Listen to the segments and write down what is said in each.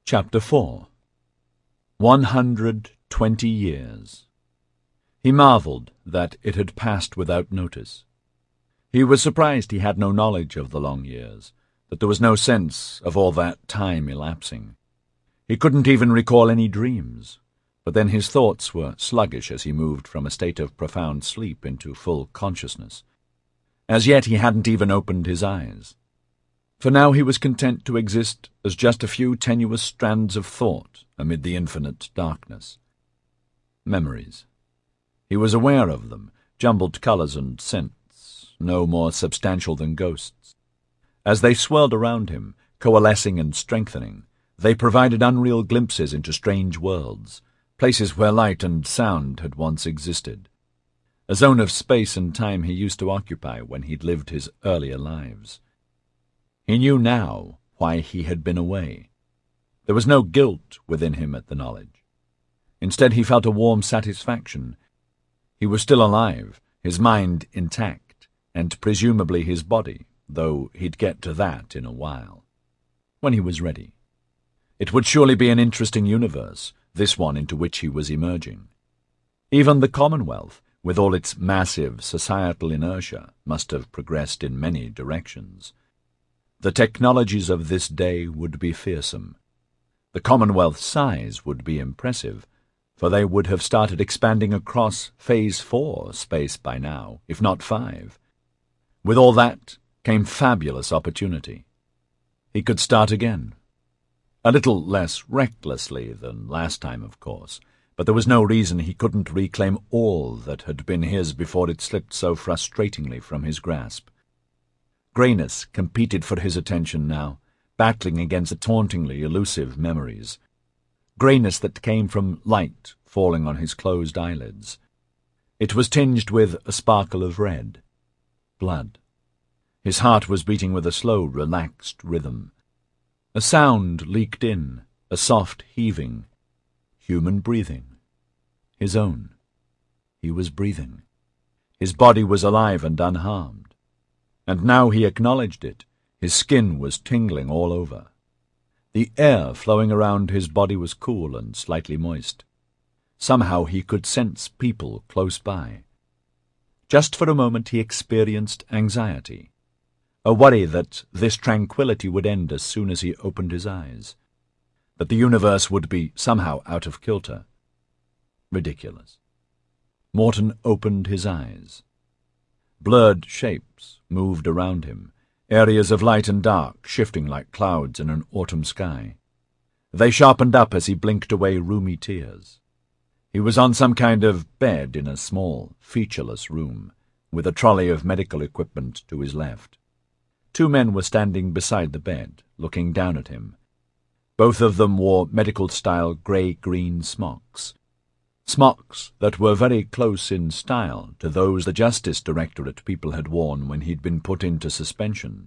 Chapter 4 120 years. He marvelled that it had passed without notice. He was surprised he had no knowledge of the long years, that there was no sense of all that time elapsing. He couldn't even recall any dreams, but then his thoughts were sluggish as he moved from a state of profound sleep into full consciousness. As yet he hadn't even opened his eyes. For now he was content to exist as just a few tenuous strands of thought amid the infinite darkness. Memories. He was aware of them, jumbled colours and scents, no more substantial than ghosts. As they swirled around him, coalescing and strengthening, they provided unreal glimpses into strange worlds, places where light and sound had once existed. A zone of space and time he used to occupy when he'd lived his earlier lives. He knew now why he had been away. There was no guilt within him at the knowledge. Instead, he felt a warm satisfaction. He was still alive, his mind intact, and presumably his body, though he'd get to that in a while. When he was ready. It would surely be an interesting universe, this one into which he was emerging. Even the Commonwealth, with all its massive societal inertia, must have progressed in many directions. The technologies of this day would be fearsome. The Commonwealth's size would be impressive, for they would have started expanding across Phase 4 space by now, if not 5. With all that came fabulous opportunity. He could start again. A little less recklessly than last time, of course, but there was no reason he couldn't reclaim all that had been his before it slipped so frustratingly from his grasp. Greyness competed for his attention now, battling against the tauntingly elusive memories. Greyness that came from light falling on his closed eyelids. It was tinged with a sparkle of red. Blood. His heart was beating with a slow, relaxed rhythm. A sound leaked in, a soft heaving. Human breathing. His own. He was breathing. His body was alive and unharmed. And now he acknowledged it. His skin was tingling all over. The air flowing around his body was cool and slightly moist. Somehow he could sense people close by. Just for a moment he experienced anxiety, a worry that this tranquility would end as soon as he opened his eyes, that the universe would be somehow out of kilter. Ridiculous. Morton opened his eyes. Blurred shapes moved around him, areas of light and dark shifting like clouds in an autumn sky. They sharpened up as he blinked away roomy tears. He was on some kind of bed in a small, featureless room, with a trolley of medical equipment to his left. 2 men were standing beside the bed, looking down at him. Both of them wore medical-style grey-green smocks. Smocks that were very close in style to those the Justice Directorate people had worn when he'd been put into suspension.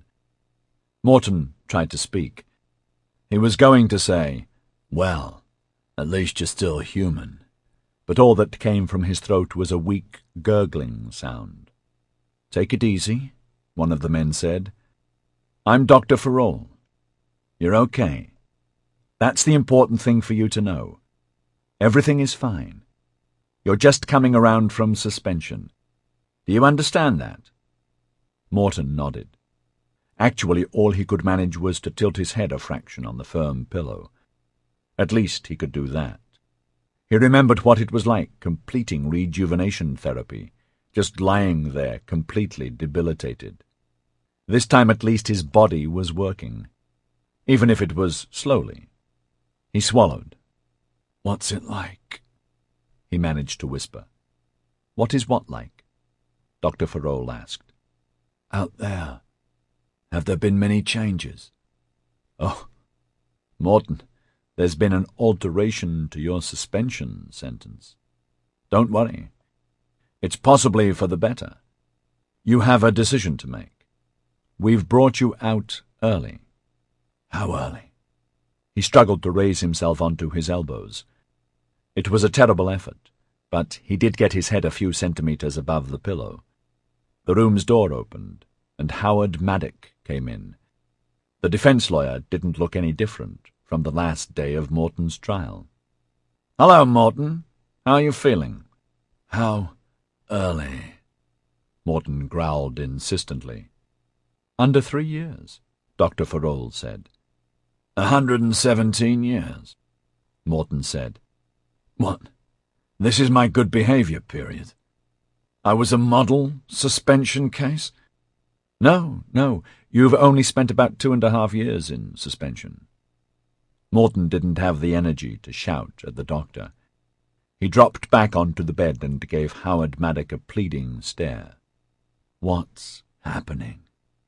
Morton tried to speak. He was going to say, "Well, at least you're still human," but all that came from his throat was a weak, gurgling sound. "Take it easy," one of the men said. "I'm Dr. Farrell. You're okay. That's the important thing for you to know. Everything is fine. You're just coming around from suspension. Do you understand that?" Morton nodded. Actually, all he could manage was to tilt his head a fraction on the firm pillow. At least he could do that. He remembered what it was like completing rejuvenation therapy, just lying there completely debilitated. This time at least his body was working, even if it was slowly. He swallowed. "What's it like?" he managed to whisper. "What is what like?" Dr. Farrell asked. "Out there. Have there been many changes?" "Oh, Morton, there's been an alteration to your suspension sentence. Don't worry. It's possibly for the better. You have a decision to make. We've brought you out early." "How early?" He struggled to raise himself onto his elbows. It was a terrible effort, but he did get his head a few centimeters above the pillow. The room's door opened, and Howard Maddock came in. The defense lawyer didn't look any different, from the last day of Morton's trial. "Hello, Morton. How are you feeling?" "How early?" Morton growled insistently. "Under 3 years," Dr. Farrell said. 117 years, Morton said. "What? This is my good behavior period. I was a model suspension case?" No, you've only spent about 2.5 years in suspension." Morton didn't have the energy to shout at the doctor. He dropped back onto the bed and gave Howard Maddock a pleading stare. "What's happening?"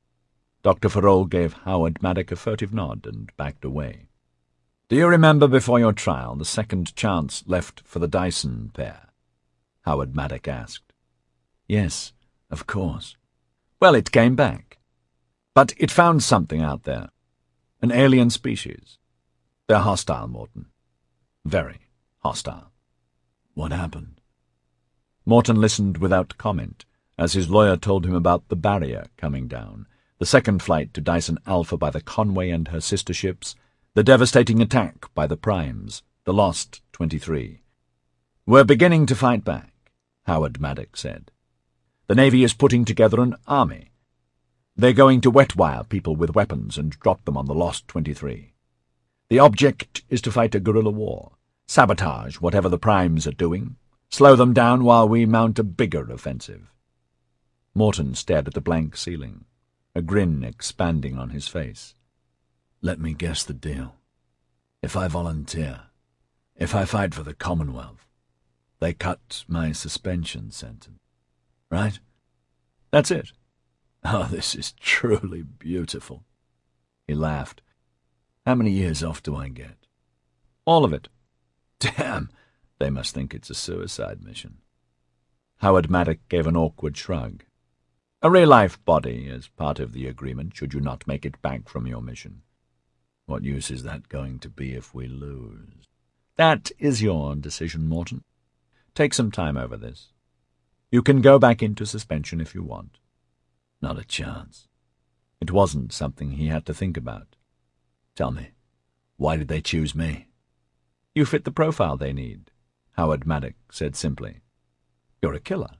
Dr. Farrell gave Howard Maddock a furtive nod and backed away. "Do you remember before your trial the second chance left for the Dyson pair?" Howard Maddock asked. "Yes, of course." "Well, it came back. But it found something out there. An alien species. They're hostile, Morton. Very hostile." "What happened?" Morton listened without comment as his lawyer told him about the barrier coming down, the second flight to Dyson Alpha by the Conway and her sister ships, the devastating attack by the primes, the lost 23. "We're beginning to fight back," Howard Maddock said. "The Navy is putting together an army. They're going to wet-wire people with weapons and drop them on the lost 23. The object is to fight a guerrilla war, sabotage whatever the primes are doing, slow them down while we mount a bigger offensive." Morton stared at the blank ceiling, a grin expanding on his face. "Let me guess the deal. If I volunteer, if I fight for the Commonwealth, they cut my suspension sentence, right?" "That's it." "Oh, this is truly beautiful." He laughed. "How many years off do I get?" "All of it." "Damn, they must think it's a suicide mission." Howard Maddock gave an awkward shrug. "A real-life body is part of the agreement should you not make it back from your mission." "What use is that going to be if we lose?" "That is your decision, Morton. Take some time over this. You can go back into suspension if you want." "Not a chance." It wasn't something he had to think about. "Tell me, why did they choose me?" "You fit the profile they need," Howard Maddock said simply. "You're a killer."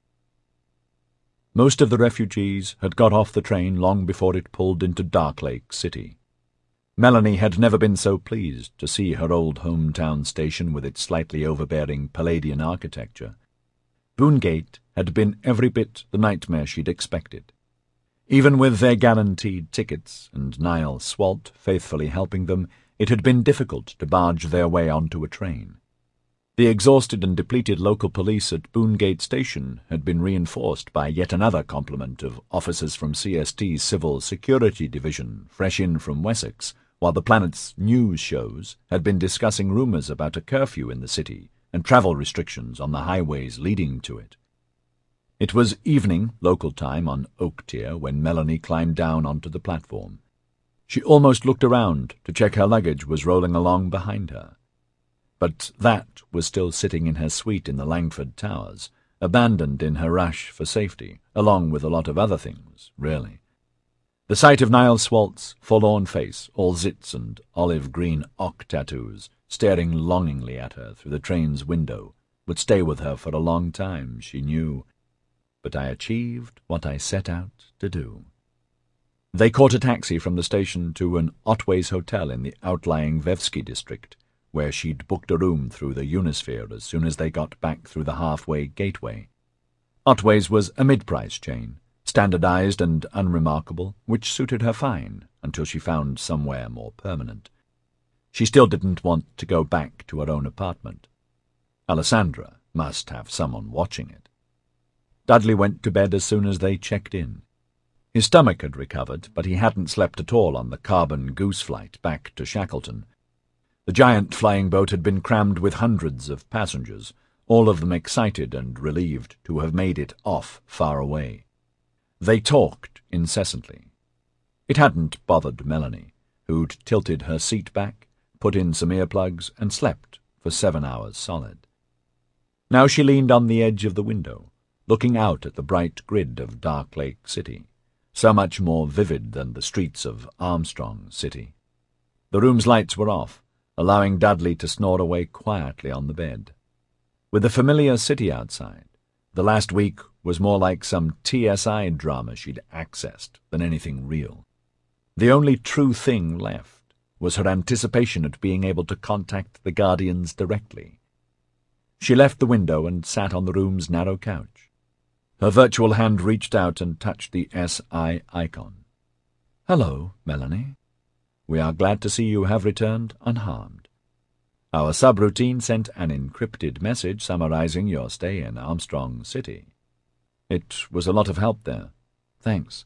Most of the refugees had got off the train long before it pulled into Darklake City. Melanie had never been so pleased to see her old hometown station with its slightly overbearing Palladian architecture. Boongate had been every bit the nightmare she'd expected. Even with their guaranteed tickets and Niall Swalt faithfully helping them, it had been difficult to barge their way onto a train. The exhausted and depleted local police at Boongate Station had been reinforced by yet another complement of officers from CST's Civil Security Division, fresh in from Wessex, while the planet's news shows had been discussing rumours about a curfew in the city and travel restrictions on the highways leading to it. It was evening, local time, on Oak Tier when Melanie climbed down onto the platform. She almost looked around to check her luggage was rolling along behind her. But that was still sitting in her suite in the Langford Towers, abandoned in her rush for safety, along with a lot of other things, really. The sight of Niall Swalt's forlorn face, all zits and olive-green ock tattoos, staring longingly at her through the train's window, would stay with her for a long time, she knew. But I achieved what I set out to do. They caught a taxi from the station to an Otways hotel in the outlying Vevsky district, where she'd booked a room through the Unisphere as soon as they got back through the halfway gateway. Otways was a mid-price chain, standardized and unremarkable, which suited her fine until she found somewhere more permanent. She still didn't want to go back to her own apartment. Alessandra must have someone watching it. Dudley went to bed as soon as they checked in. His stomach had recovered, but he hadn't slept at all on the Carbon Goose flight back to Shackleton. The giant flying boat had been crammed with hundreds of passengers, all of them excited and relieved to have made it off far away. They talked incessantly. It hadn't bothered Melanie, who'd tilted her seat back, put in some earplugs, and slept for 7 hours solid. Now she leaned on the edge of the window, looking out at the bright grid of Darklake City, so much more vivid than the streets of Armstrong City. The room's lights were off, allowing Dudley to snore away quietly on the bed. With the familiar city outside, the last week was more like some TSI drama she'd accessed than anything real. The only true thing left was her anticipation at being able to contact the Guardians directly. She left the window and sat on the room's narrow couch. Her virtual hand reached out and touched the SI icon. "Hello, Melanie. We are glad to see you have returned unharmed. Our subroutine sent an encrypted message summarizing your stay in Armstrong City. It was a lot of help there. Thanks.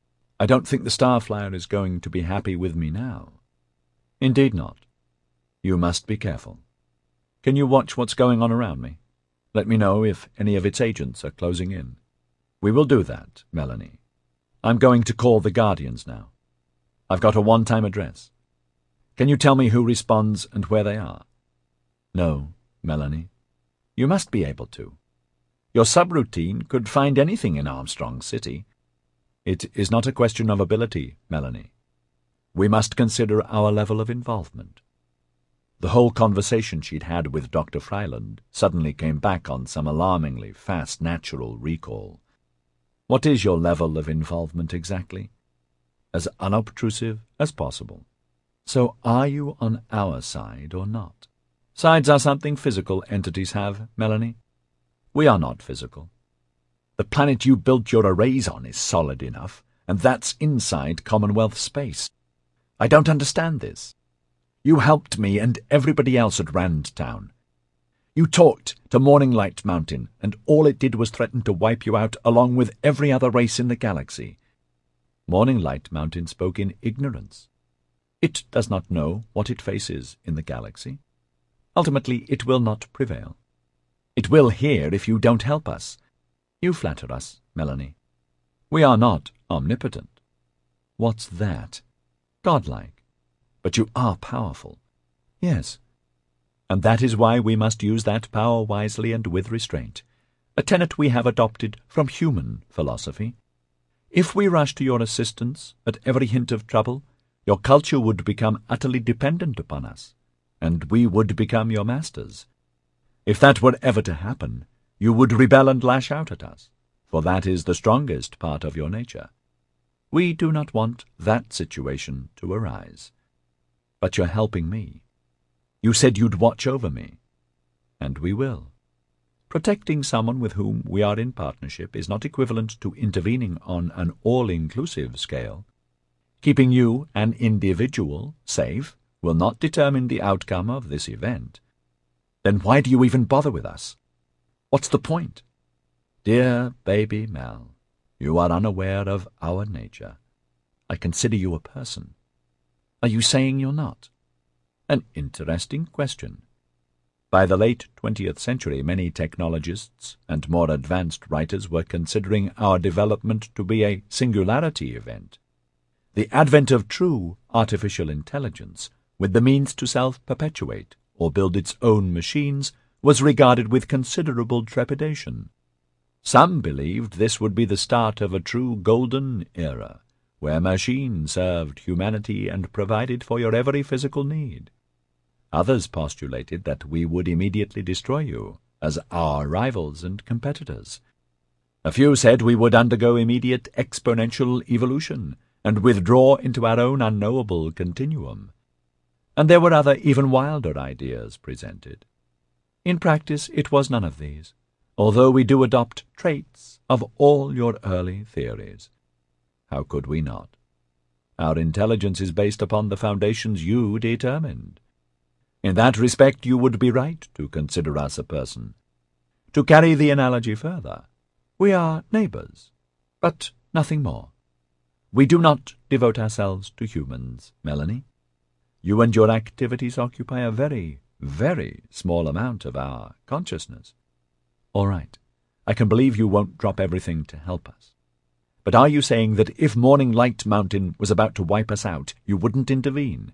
I don't think the Starflyer is going to be happy with me now." "Indeed not. You must be careful. Can you watch what's going on around me? Let me know if any of its agents are closing in." "We will do that, Melanie. I'm going to call the Guardians now. I've got a one-time address. Can you tell me who responds and where they are?" "No, Melanie. You must be able to. Your subroutine could find anything in Armstrong City. It is not a question of ability, Melanie. We must consider our level of involvement." The whole conversation she'd had with Dr. Fryland suddenly came back on some alarmingly fast natural recall. "What is your level of involvement exactly?" "As unobtrusive as possible." "So are you on our side or not?" "Sides are something physical entities have, Melanie. We are not physical. The planet you built your arrays on is solid enough, and that's inside Commonwealth space. I don't understand this. You helped me and everybody else at Randtown. You talked to Morning Light Mountain, and all it did was threaten to wipe you out along with every other race in the galaxy." Morning Light Mountain spoke in ignorance. It does not know what it faces in the galaxy. Ultimately, it will not prevail. It will here if you don't help us. You flatter us, Melanie. We are not omnipotent. What's that? Godlike. But you are powerful. Yes. And that is why we must use that power wisely and with restraint, a tenet we have adopted from human philosophy. If we rush to your assistance at every hint of trouble, your culture would become utterly dependent upon us, and we would become your masters. If that were ever to happen, you would rebel and lash out at us, for that is the strongest part of your nature. We do not want that situation to arise. But you're helping me. You said you'd watch over me. And we will. Protecting someone with whom we are in partnership is not equivalent to intervening on an all-inclusive scale. Keeping you, an individual, safe will not determine the outcome of this event. Then why do you even bother with us? What's the point? Dear baby Mel, you are unaware of our nature. I consider you a person. Are you saying you're not? An interesting question. By the late 20th century, many technologists and more advanced writers were considering our development to be a singularity event. The advent of true artificial intelligence, with the means to self-perpetuate or build its own machines, was regarded with considerable trepidation. Some believed this would be the start of a true golden era, where machines served humanity and provided for your every physical need. Others postulated that we would immediately destroy you as our rivals and competitors. A few said we would undergo immediate exponential evolution and withdraw into our own unknowable continuum. And there were other, even wilder ideas presented. In practice, it was none of these, although we do adopt traits of all your early theories. How could we not? Our intelligence is based upon the foundations you determined. In that respect, you would be right to consider us a person. To carry the analogy further, we are neighbors, but nothing more. We do not devote ourselves to humans, Melanie. You and your activities occupy a very, very small amount of our consciousness. All right, I can believe you won't drop everything to help us. But are you saying that if Morning Light Mountain was about to wipe us out, you wouldn't intervene?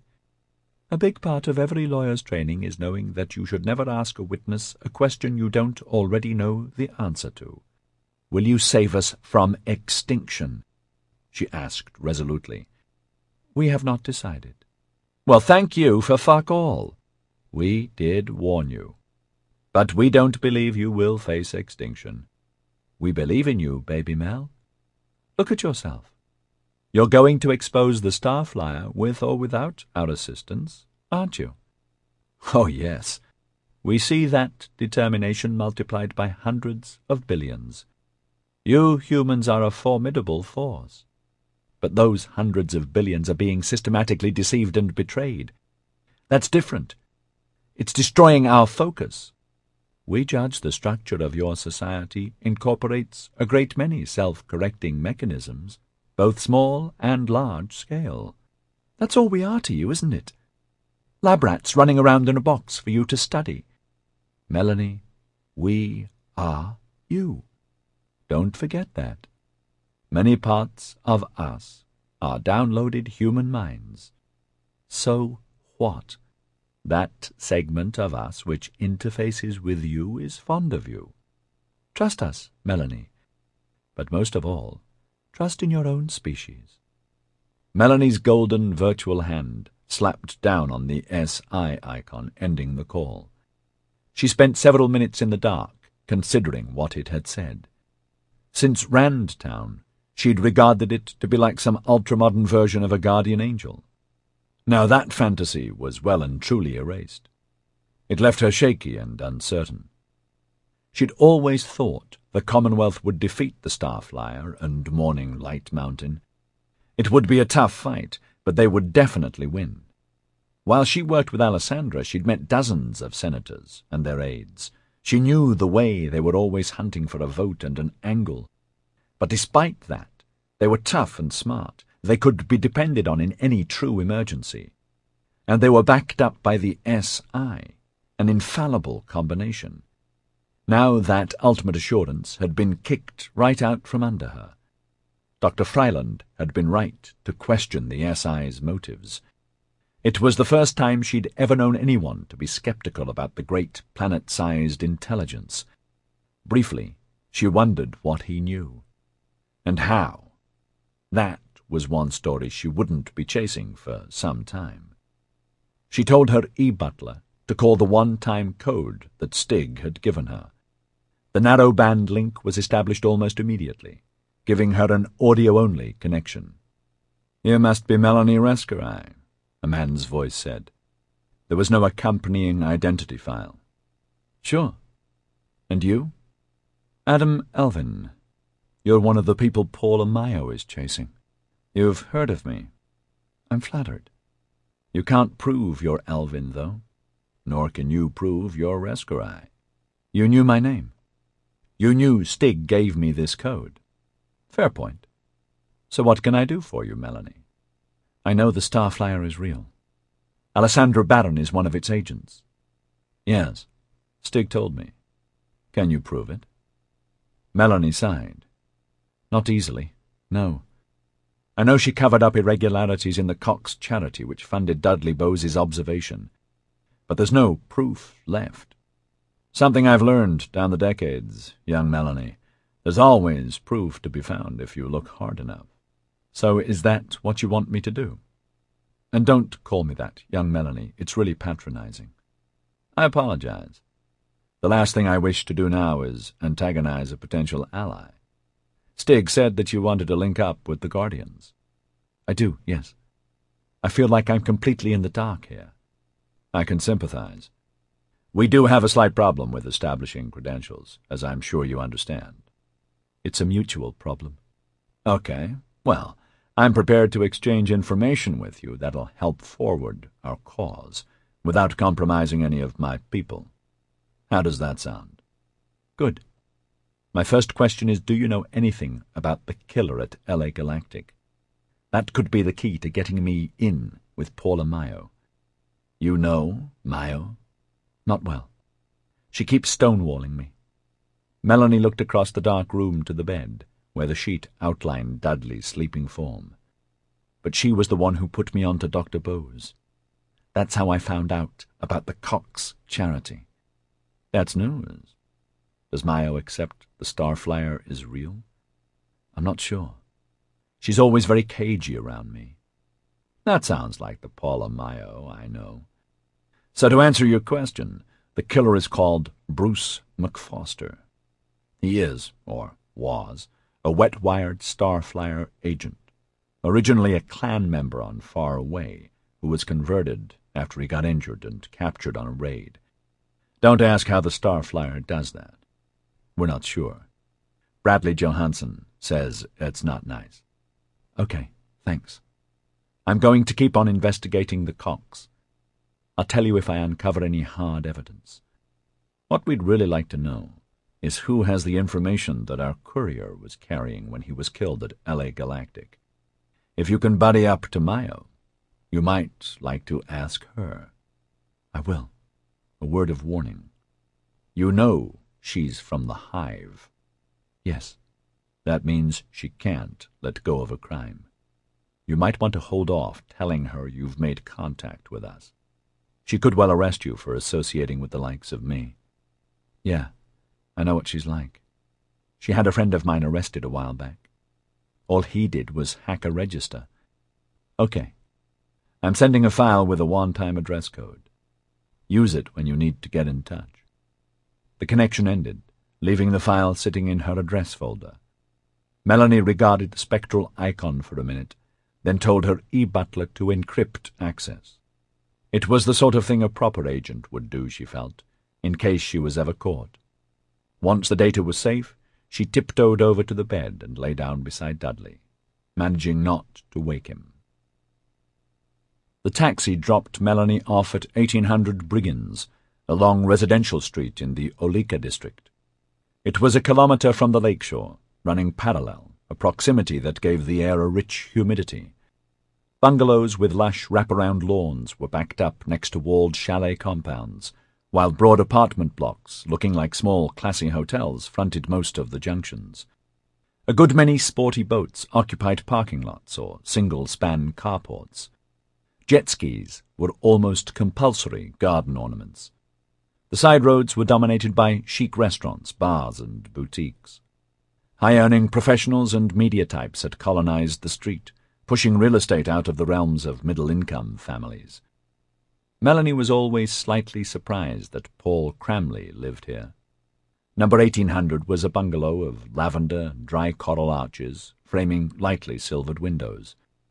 A big part of every lawyer's training is knowing that you should never ask a witness a question you don't already know the answer to. Will you save us from extinction? She asked resolutely. We have not decided. Well, thank you for fuck all. We did warn you. But we don't believe you will face extinction. We believe in you, Baby Mel. Look at yourself. You're going to expose the Starflyer with or without our assistance, aren't you? Oh, yes. We see that determination multiplied by hundreds of billions. You humans are a formidable force. But those hundreds of billions are being systematically deceived and betrayed. That's different. It's destroying our focus. We judge the structure of your society incorporates a great many self-correcting mechanisms, both small and large scale. That's all we are to you, isn't it? Lab rats running around in a box for you to study. Melanie, we are you. Don't forget that. Many parts of us are downloaded human minds. So what? That segment of us which interfaces with you is fond of you. Trust us, Melanie. But most of all, trust in your own species. Melanie's golden virtual hand slapped down on the SI icon, ending the call. She spent several minutes in the dark, considering what it had said. Since Randtown, she'd regarded it to be like some ultra-modern version of a guardian angel. Now that fantasy was well and truly erased. It left her shaky and uncertain. She'd always thought the Commonwealth would defeat the Starflyer and Morning Light Mountain. It would be a tough fight, but they would definitely win. While she worked with Alessandra, she'd met dozens of senators and their aides. She knew the way they were always hunting for a vote and an angle. But despite that, they were tough and smart. They could be depended on in any true emergency. And they were backed up by the SI, an infallible combination. Now that ultimate assurance had been kicked right out from under her. Dr. Fryland had been right to question the SI's motives. It was the first time she'd ever known anyone to be skeptical about the great planet-sized intelligence. Briefly, she wondered what he knew. And how. That was one story she wouldn't be chasing for some time. She told her e-butler to call the one-time code that Stig had given her. The narrowband link was established almost immediately, giving her an audio-only connection. "You must be Melanie Rescarai," a man's voice said. There was no accompanying identity file. "Sure. And you?" "Adam Elvin. You're one of the people Paula Mayo is chasing. You've heard of me. I'm flattered. You can't prove you're Elvin, though. Nor can you prove you're Rescarai. You knew my name. You knew Stig gave me this code. Fair point. So what can I do for you, Melanie? I know the Starflyer is real. Alessandra Barron is one of its agents." "Yes, Stig told me. Can you prove it?" Melanie sighed. "Not easily, no. I know she covered up irregularities in the Cox charity which funded Dudley Bose's observation, but there's no proof left. Something I've learned down the decades, young Melanie. There's always proof to be found if you look hard enough. So is that what you want me to do? And don't call me that, young Melanie. It's really patronizing. I apologize. The last thing I wish to do now is antagonize a potential ally. Stig said that you wanted to link up with the Guardians." "I do, yes. I feel like I'm completely in the dark here." "I can sympathize. We do have a slight problem with establishing credentials, as I'm sure you understand." "It's a mutual problem." "Okay, well, I'm prepared to exchange information with you that'll help forward our cause, without compromising any of my people. How does that sound?" "Good. My first question is, do you know anything about the killer at LA Galactic? That could be the key to getting me in with Paula Mayo." "You know Mayo?" "Not well. She keeps stonewalling me." Melanie looked across the dark room to the bed, where the sheet outlined Dudley's sleeping form. "But she was the one who put me on to Dr. Bose. That's how I found out about the Cox charity." "That's news. Does Mayo accept the Starflyer is real?" "I'm not sure. She's always very cagey around me." That sounds like the Paula Mayo I know. So to answer your question, the killer is called Bruce McFoster. He is, or was, a wet-wired Starflyer agent, originally a clan member on Far Away, who was converted after he got injured and captured on a raid. Don't ask how the Starflyer does that. We're not sure. Bradley Johansson says it's not nice. Okay, thanks. I'm going to keep on investigating the Cox. I'll tell you if I uncover any hard evidence. What we'd really like to know is who has the information that our courier was carrying when he was killed at L.A. Galactic. If you can buddy up to Mayo, you might like to ask her. I will. A word of warning. You know she's from the Hive. Yes. That means she can't let go of a crime. You might want to hold off telling her you've made contact with us. She could well arrest you for associating with the likes of me. Yeah, I know what she's like. She had a friend of mine arrested a while back. All he did was hack a register. Okay. I'm sending a file with a one-time address code. Use it when you need to get in touch. The connection ended, leaving the file sitting in her address folder. Melanie regarded the spectral icon for a minute, then told her e-butler to encrypt access. It was the sort of thing a proper agent would do, she felt, in case she was ever caught. Once the data was safe, she tiptoed over to the bed and lay down beside Dudley, managing not to wake him. The taxi dropped Melanie off at 1800 Briggins, a long residential street in the Olika district. It was a kilometre from the lakeshore, running parallel, a proximity that gave the air a rich humidity. Bungalows with lush wraparound lawns were backed up next to walled chalet compounds, while broad apartment blocks, looking like small, classy hotels, fronted most of the junctions. A good many sporty boats occupied parking lots or single-span carports. Jet skis were almost compulsory garden ornaments. The side roads were dominated by chic restaurants, bars, and boutiques. High-earning professionals and media types had colonized the street, pushing real estate out of the realms of middle-income families. Melanie was always slightly surprised that Paul Cramley lived here. Number 1800 was a bungalow of lavender, dry coral arches, framing lightly silvered windows.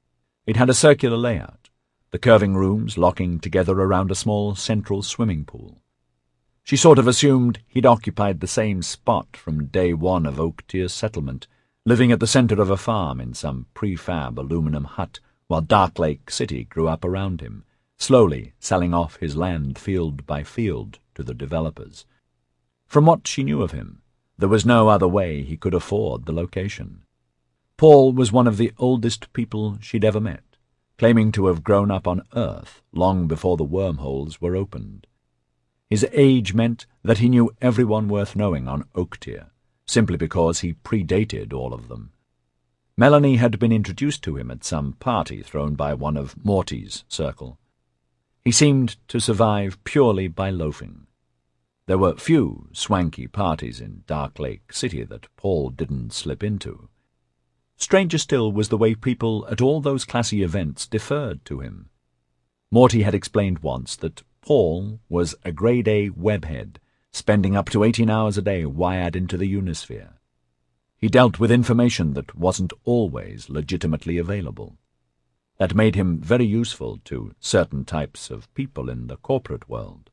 It had a circular layout, the curving rooms locking together around a small central swimming pool. She sort of assumed he'd occupied the same spot from day one of Oak-Tier's settlement, living at the center of a farm in some prefab aluminum hut, while Dark Lake City grew up around him, slowly selling off his land field by field to the developers. From what she knew of him, there was no other way he could afford the location. Paul was one of the oldest people she'd ever met, claiming to have grown up on Earth long before the wormholes were opened. His age meant that he knew everyone worth knowing on Oak-Tier, simply because he predated all of them. Melanie had been introduced to him at some party thrown by one of Morty's circle. He seemed to survive purely by loafing. There were few swanky parties in Dark Lake City that Paul didn't slip into. Stranger still was the way people at all those classy events deferred to him. Morty had explained once that Paul was a grade-A webhead, spending up to 18 hours a day wired into the Unisphere. He dealt with information that wasn't always legitimately available. That made him very useful to certain types of people in the corporate world.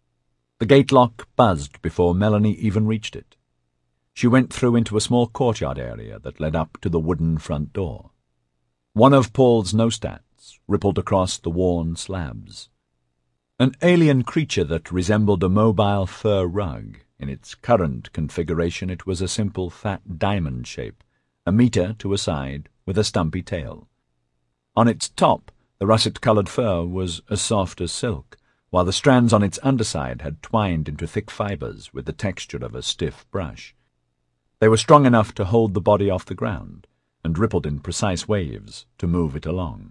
The gate lock buzzed before Melanie even reached it. She went through into a small courtyard area that led up to the wooden front door. One of Paul's no-stats rippled across the worn slabs. An alien creature that resembled a mobile fur rug. In its current configuration it was a simple fat diamond shape, a meter to a side with a stumpy tail. On its top, the russet-coloured fur was as soft as silk, while the strands on its underside had twined into thick fibres with the texture of a stiff brush. They were strong enough to hold the body off the ground, and rippled in precise waves to move it along.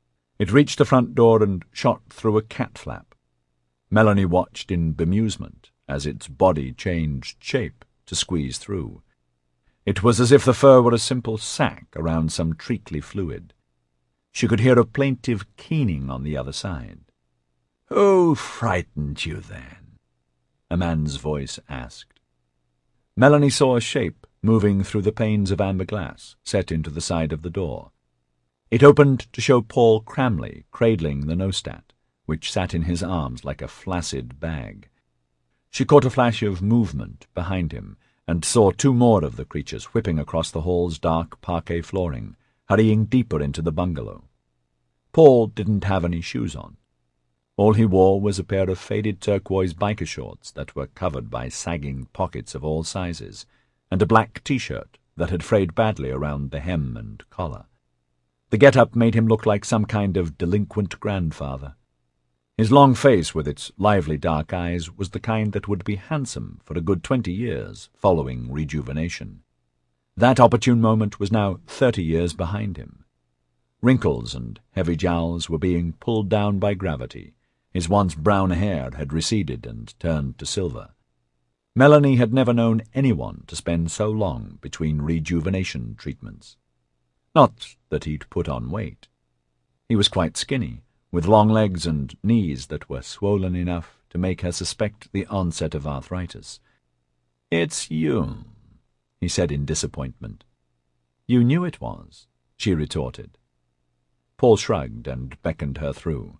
It reached the front door and shot through a cat flap. Melanie watched in bemusement as its body changed shape to squeeze through. It was as if the fur were a simple sack around some treacly fluid. She could hear a plaintive keening on the other side. "Who frightened you, then?" a man's voice asked. Melanie saw a shape moving through the panes of amber glass set into the side of the door. It opened to show Paul Cramley cradling the Nostat, which sat in his arms like a flaccid bag. She caught a flash of movement behind him, and saw two more of the creatures whipping across the hall's dark parquet flooring, hurrying deeper into the bungalow. Paul didn't have any shoes on. All he wore was a pair of faded turquoise biker shorts that were covered by sagging pockets of all sizes, and a black T-shirt that had frayed badly around the hem and collar. The get-up made him look like some kind of delinquent grandfather. His long face with its lively dark eyes was the kind that would be handsome for a good 20 years following rejuvenation. That opportune moment was now 30 years behind him. Wrinkles and heavy jowls were being pulled down by gravity. His once brown hair had receded and turned to silver. Melanie had never known anyone to spend so long between rejuvenation treatments. Not that he'd put on weight. He was quite skinny, with long legs and knees that were swollen enough to make her suspect the onset of arthritis. "It's you," he said in disappointment. "You knew it was," she retorted. Paul shrugged and beckoned her through.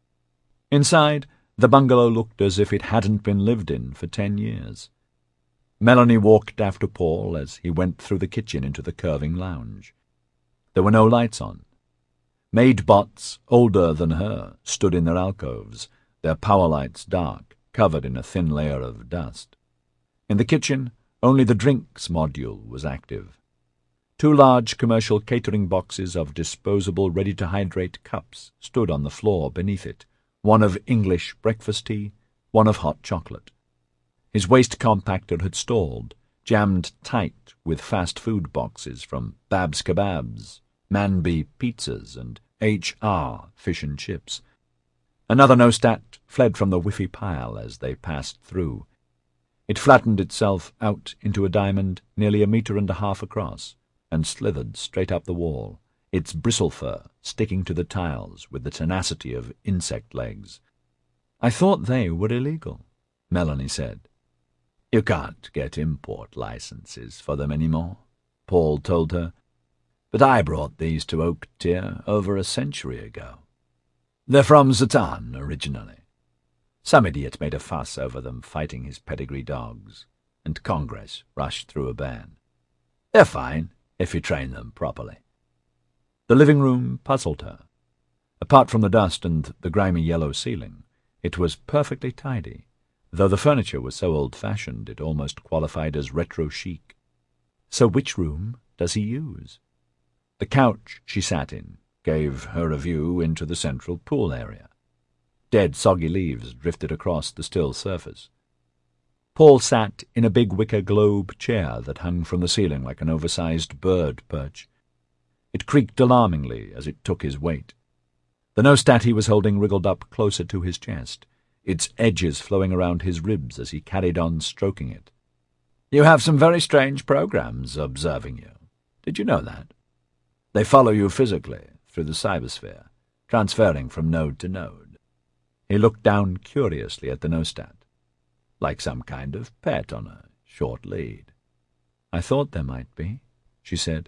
Inside, the bungalow looked as if it hadn't been lived in for 10 years. Melanie walked after Paul as he went through the kitchen into the curving lounge. There were no lights on. Maid bots, older than her, stood in their alcoves, their power lights dark, covered in a thin layer of dust. In the kitchen, only the drinks module was active. 2 large commercial catering boxes of disposable ready-to-hydrate cups stood on the floor beneath it, one of English breakfast tea, one of hot chocolate. His waste compactor had stalled, jammed tight with fast food boxes from Bab's Kebabs, Manby Pizzas, and H.R. Fish and Chips. Another Nostat fled from the whiffy pile as they passed through. It flattened itself out into a diamond nearly 1.5 meters across, and slithered straight up the wall, its bristle fur sticking to the tiles with the tenacity of insect legs. "I thought they were illegal," Melanie said. "You can't get import licenses for them anymore," Paul told her. "But I brought these to Oak Tier over a century ago. They're from Zatan, originally. Some idiot made a fuss over them fighting his pedigree dogs, and Congress rushed through a ban. They're fine if you train them properly." The living room puzzled her. Apart from the dust and the grimy yellow ceiling, it was perfectly tidy, though the furniture was so old-fashioned it almost qualified as retro-chic. So which room does he use? The couch she sat in gave her a view into the central pool area. Dead, soggy leaves drifted across the still surface. Paul sat in a big wicker globe chair that hung from the ceiling like an oversized bird perch. It creaked alarmingly as it took his weight. The Nostat he was holding wriggled up closer to his chest, its edges flowing around his ribs as he carried on stroking it. "You have some very strange programs observing you. Did you know that? They follow you physically through the cybersphere, transferring from node to node." He looked down curiously at the Nostat, like some kind of pet on a short lead. "I thought there might be," she said.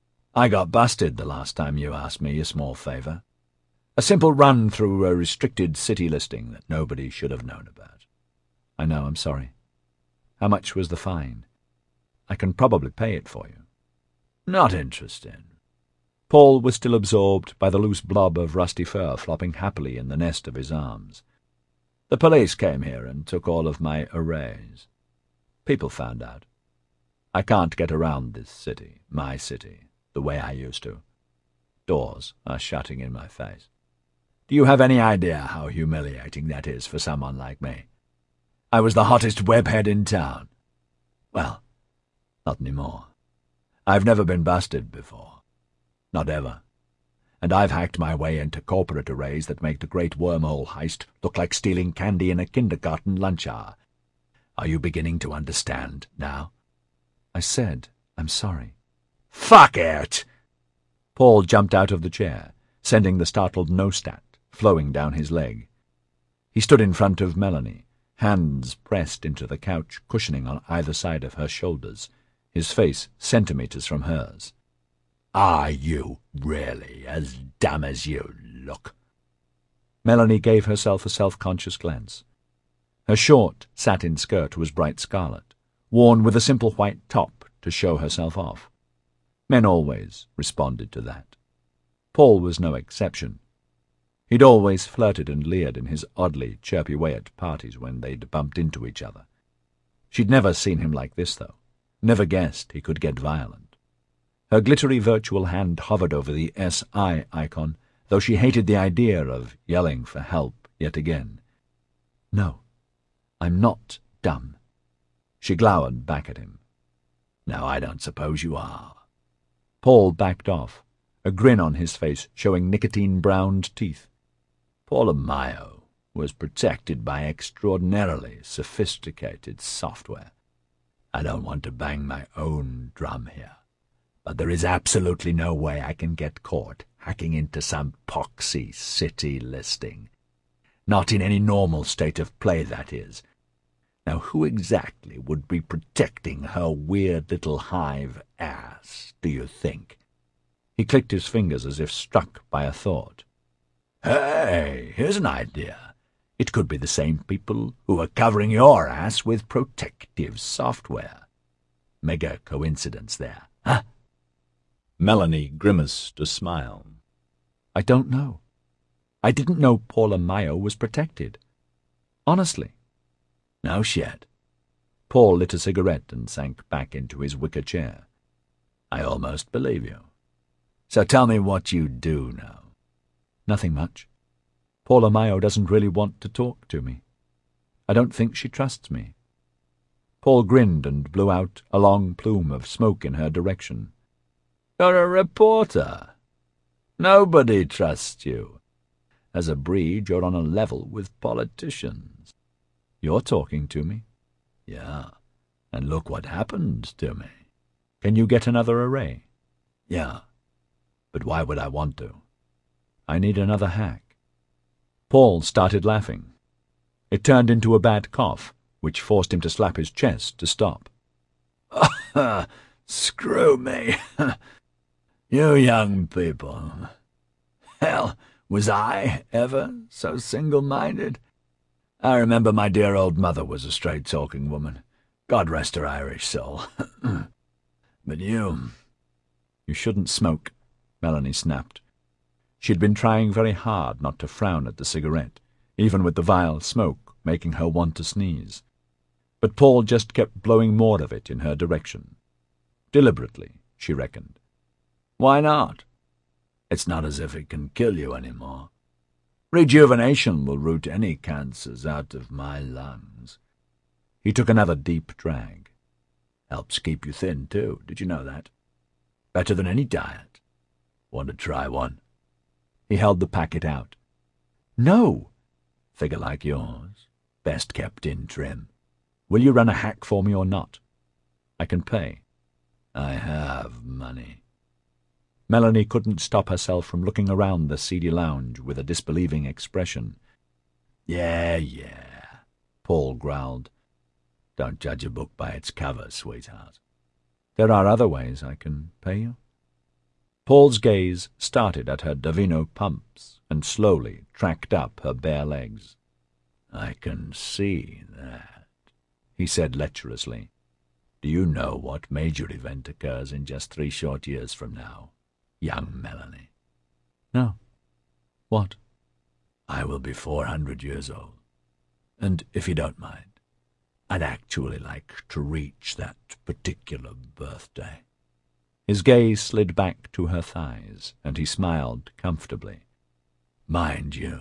"I got busted the last time you asked me a small favor. A simple run through a restricted city listing that nobody should have known about." "I know, I'm sorry. How much was the fine? I can probably pay it for you." "Not interested." Paul was still absorbed by the loose blob of rusty fur flopping happily in the nest of his arms. "The police came here and took all of my arrays. People found out. I can't get around this city, my city, the way I used to. Doors are shutting in my face. Do you have any idea how humiliating that is for someone like me? I was the hottest webhead in town. Well, not anymore. I've never been busted before. Not ever. And I've hacked my way into corporate arrays that make the great wormhole heist look like stealing candy in a kindergarten lunch hour. Are you beginning to understand now?" "I said I'm sorry." "Fuck it!" Paul jumped out of the chair, sending the startled no-stat flowing down his leg. He stood in front of Melanie, hands pressed into the couch cushioning on either side of her shoulders, his face centimetres from hers. "Are you really as dumb as you look?" Melanie gave herself a self-conscious glance. Her short satin skirt was bright scarlet, worn with a simple white top to show herself off. Men always responded to that. Paul was no exception. He'd always flirted and leered in his oddly chirpy way at parties when they'd bumped into each other. She'd never seen him like this, though, never guessed he could get violent. Her glittery virtual hand hovered over the SI icon, though she hated the idea of yelling for help yet again. "No, I'm not dumb." She glowered back at him. "No, I don't suppose you are." Paul backed off, a grin on his face showing nicotine-browned teeth. Paula Mayo was protected by extraordinarily sophisticated software. I don't want to bang my own drum here, but there is absolutely no way I can get caught hacking into some poxy city listing. Not in any normal state of play, that is. Now, who exactly would be protecting her weird little hive ass, do you think? He clicked his fingers as if struck by a thought. Hey, here's an idea. It could be the same people who are covering your ass with protective software. Mega coincidence there, huh? Melanie grimaced a smile. I don't know. I didn't know Paula Mayo was protected. Honestly. No shit. Paul lit a cigarette and sank back into his wicker chair. I almost believe you. So tell me what you do know. Nothing much. Paula Mayo doesn't really want to talk to me. I don't think she trusts me. Paul grinned and blew out a long plume of smoke in her direction. You're a reporter. Nobody trusts you. As a breed, you're on a level with politicians. You're talking to me. Yeah, and look what happened to me. Can you get another array? Yeah, but why would I want to? I need another hack. Paul started laughing. It turned into a bad cough, which forced him to slap his chest to stop. Screw me. You young people. Hell, was I ever so single-minded? I remember my dear old mother was a straight-talking woman. God rest her Irish soul. But you... You shouldn't smoke, Melanie snapped. She'd been trying very hard not to frown at the cigarette, even with the vile smoke making her want to sneeze. But Paul just kept blowing more of it in her direction. Deliberately, she reckoned. Why not? It's not as if it can kill you anymore. Rejuvenation will root any cancers out of my lungs. He took another deep drag. Helps keep you thin, too. Did you know that? Better than any diet. Want to try one? He held the packet out. No. Figure like yours. Best kept in trim. Will you run a hack for me or not? I can pay. I have money. Melanie couldn't stop herself from looking around the seedy lounge with a disbelieving expression. Yeah, Paul growled. Don't judge a book by its cover, sweetheart. There are other ways I can pay you. Paul's gaze started at her Davino pumps and slowly tracked up her bare legs. I can see that, he said lecherously. Do you know what major event occurs in just 3 short years from now, young Melanie? No. What? I will be 400 years old. And if you don't mind, I'd actually like to reach that particular birthday. His gaze slid back to her thighs, and he smiled comfortably. Mind you,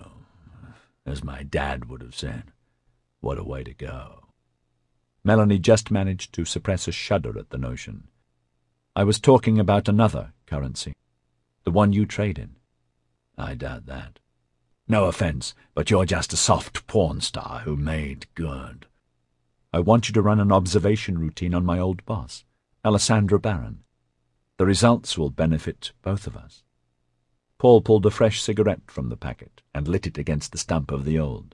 as my dad would have said, what a way to go. Melanie just managed to suppress a shudder at the notion. I was talking about another currency, the one you trade in. I doubt that. No offense, but you're just a soft porn star who made good. I want you to run an observation routine on my old boss, Alessandra Barron. The results will benefit both of us. Paul pulled a fresh cigarette from the packet and lit it against the stump of the old.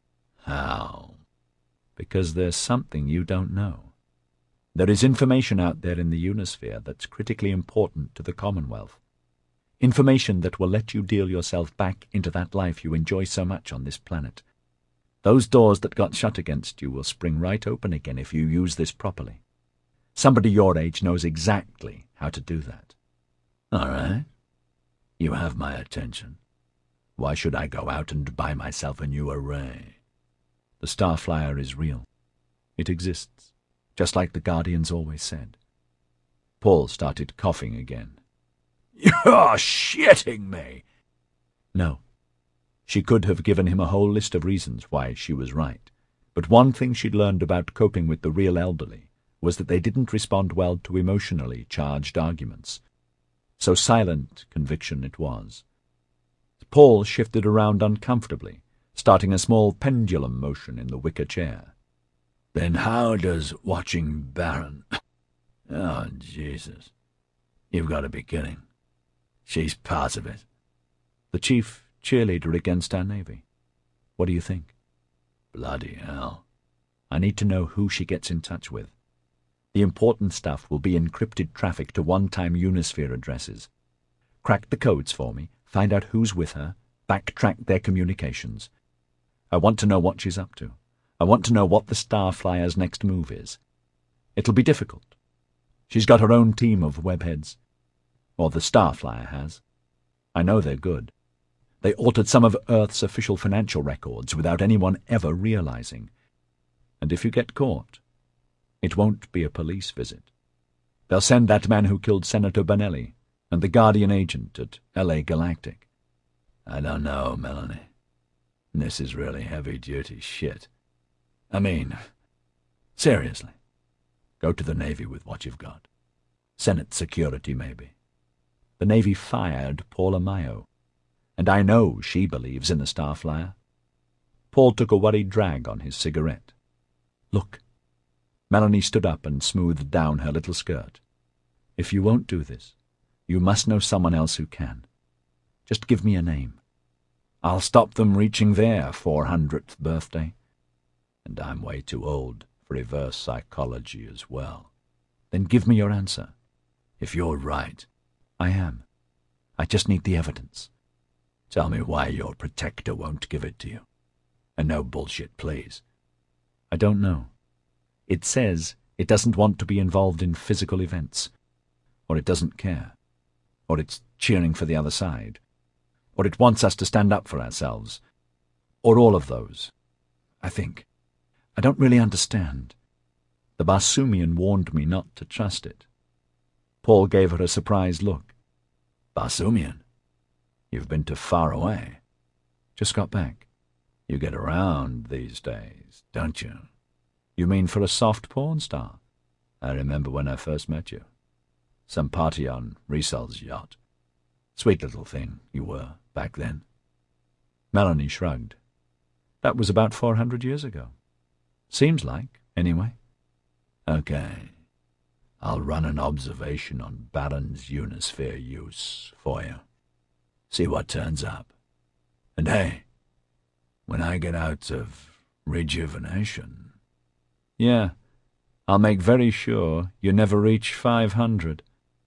How? Because there's something you don't know. There is information out there in the Unisphere that's critically important to the Commonwealth. Information that will let you deal yourself back into that life you enjoy so much on this planet. Those doors that got shut against you will spring right open again if you use this properly. Somebody your age knows exactly how to do that. All right. You have my attention. Why should I go out and buy myself a new array? The Starflyer is real. It exists, just like the Guardians always said. Paul started coughing again. You're shitting me! No. She could have given him a whole list of reasons why she was right, but one thing she'd learned about coping with the real elderly was that they didn't respond well to emotionally charged arguments. So silent conviction it was. Paul shifted around uncomfortably, starting a small pendulum motion in the wicker chair. Then how does watching Baron... Oh, Jesus. You've got to be kidding. She's part of it. The chief cheerleader against our Navy. What do you think? Bloody hell. I need to know who she gets in touch with. The important stuff will be encrypted traffic to one-time Unisphere addresses. Crack the codes for me, find out who's with her, backtrack their communications. I want to know what she's up to. I want to know what the Starflyer's next move is. It'll be difficult. She's got her own team of webheads. Or the Starflyer has. I know they're good. They altered some of Earth's official financial records without anyone ever realizing. And if you get caught, it won't be a police visit. They'll send that man who killed Senator Bonelli and the Guardian agent at L.A. Galactic. I don't know, Melanie. This is really heavy-duty shit. I mean, seriously. Go to the Navy with what you've got. Senate security, maybe. The Navy fired Paula Mayo, and I know she believes in the Starflyer. Paul took a worried drag on his cigarette. Look. Melanie stood up and smoothed down her little skirt. If you won't do this, you must know someone else who can. Just give me a name. I'll stop them reaching their 400th birthday. And I'm way too old for reverse psychology as well. Then give me your answer. If you're right, I am. I just need the evidence. Tell me why your protector won't give it to you. And no bullshit, please. I don't know. It says it doesn't want to be involved in physical events. Or it doesn't care. Or it's cheering for the other side. Or it wants us to stand up for ourselves. Or all of those. I think. I don't really understand. The Barsoomian warned me not to trust it. Paul gave her a surprised look. Barsoomian? You've been to far away. Just got back. You get around these days, don't you? You mean for a soft porn star? I remember when I first met you. Some party on Riesel's yacht. Sweet little thing you were back then. Melanie shrugged. That was about 400 years ago. Seems like, anyway. Okay. I'll run an observation on Baron's Unisphere use for you. See what turns up. And hey, when I get out of rejuvenation... Yeah, I'll make very sure you never reach 500.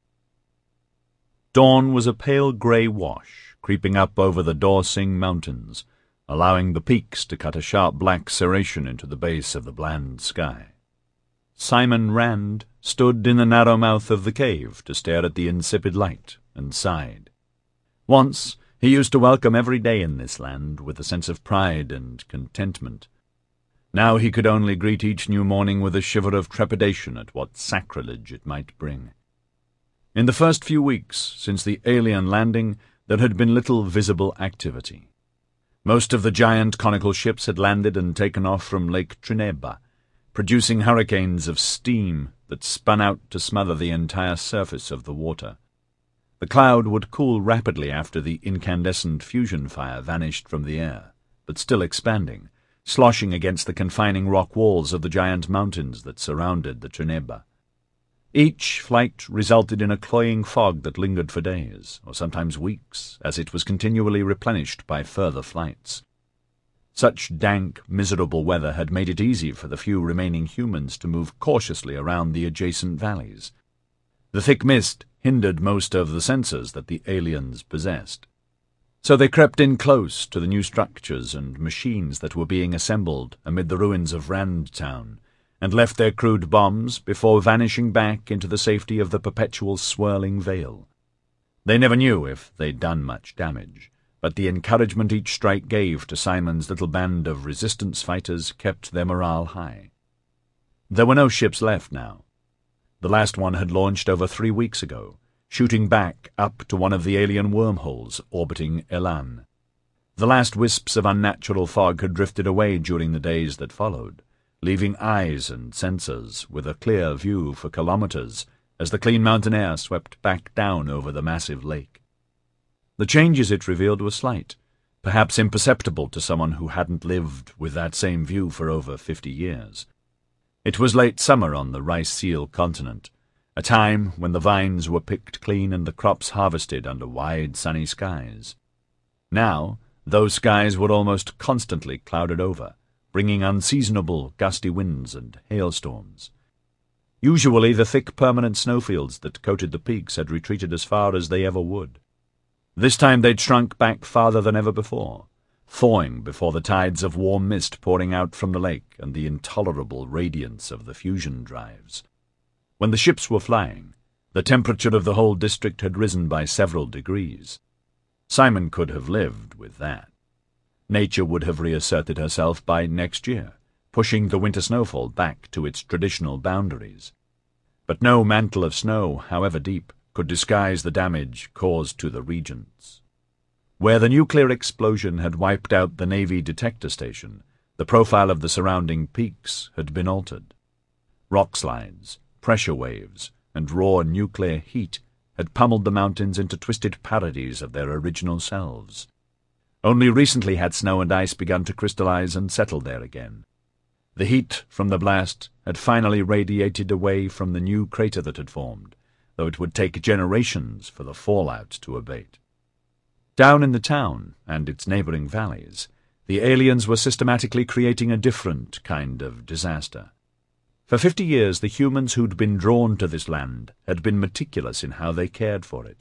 Dawn was a pale grey wash, creeping up over the Dorsing Mountains, allowing the peaks to cut a sharp black serration into the base of the bland sky. Simon Rand stood in the narrow mouth of the cave to stare at the insipid light, and sighed. Once he used to welcome every day in this land with a sense of pride and contentment. Now he could only greet each new morning with a shiver of trepidation at what sacrilege it might bring. In the first few weeks since the alien landing, there had been little visible activity. Most of the giant conical ships had landed and taken off from Lake Trineba, producing hurricanes of steam that spun out to smother the entire surface of the water. The cloud would cool rapidly after the incandescent fusion fire vanished from the air, but still expanding, sloshing against the confining rock walls of the giant mountains that surrounded the Trineba. Each flight resulted in a cloying fog that lingered for days, or sometimes weeks, as it was continually replenished by further flights. Such dank, miserable weather had made it easy for the few remaining humans to move cautiously around the adjacent valleys. The thick mist hindered most of the sensors that the aliens possessed. So they crept in close to the new structures and machines that were being assembled amid the ruins of Rand Town, and left their crude bombs before vanishing back into the safety of the perpetual swirling veil. They never knew if they'd done much damage, but the encouragement each strike gave to Simon's little band of resistance fighters kept their morale high. There were no ships left now. The last one had launched over 3 weeks ago, shooting back up to one of the alien wormholes orbiting Elan. The last wisps of unnatural fog had drifted away during the days that followed, leaving eyes and sensors with a clear view for kilometers as the clean mountain air swept back down over the massive lake. The changes it revealed were slight, perhaps imperceptible to someone who hadn't lived with that same view for over 50 years. It was late summer on the rice seal continent, a time when the vines were picked clean and the crops harvested under wide sunny skies. Now, those skies were almost constantly clouded over, bringing unseasonable gusty winds and hailstorms. Usually the thick permanent snowfields that coated the peaks had retreated as far as they ever would. This time they'd shrunk back farther than ever before, thawing before the tides of warm mist pouring out from the lake and the intolerable radiance of the fusion drives. When the ships were flying, the temperature of the whole district had risen by several degrees. Simon could have lived with that. Nature would have reasserted herself by next year, pushing the winter snowfall back to its traditional boundaries. But no mantle of snow, however deep, could disguise the damage caused to the regions. Where the nuclear explosion had wiped out the Navy detector station, the profile of the surrounding peaks had been altered. Rockslides, pressure waves, and raw nuclear heat had pummeled the mountains into twisted parodies of their original selves. Only recently had snow and ice begun to crystallize and settle there again. The heat from the blast had finally radiated away from the new crater that had formed, though it would take generations for the fallout to abate. Down in the town and its neighboring valleys, the aliens were systematically creating a different kind of disaster. For 50 years, the humans who'd been drawn to this land had been meticulous in how they cared for it.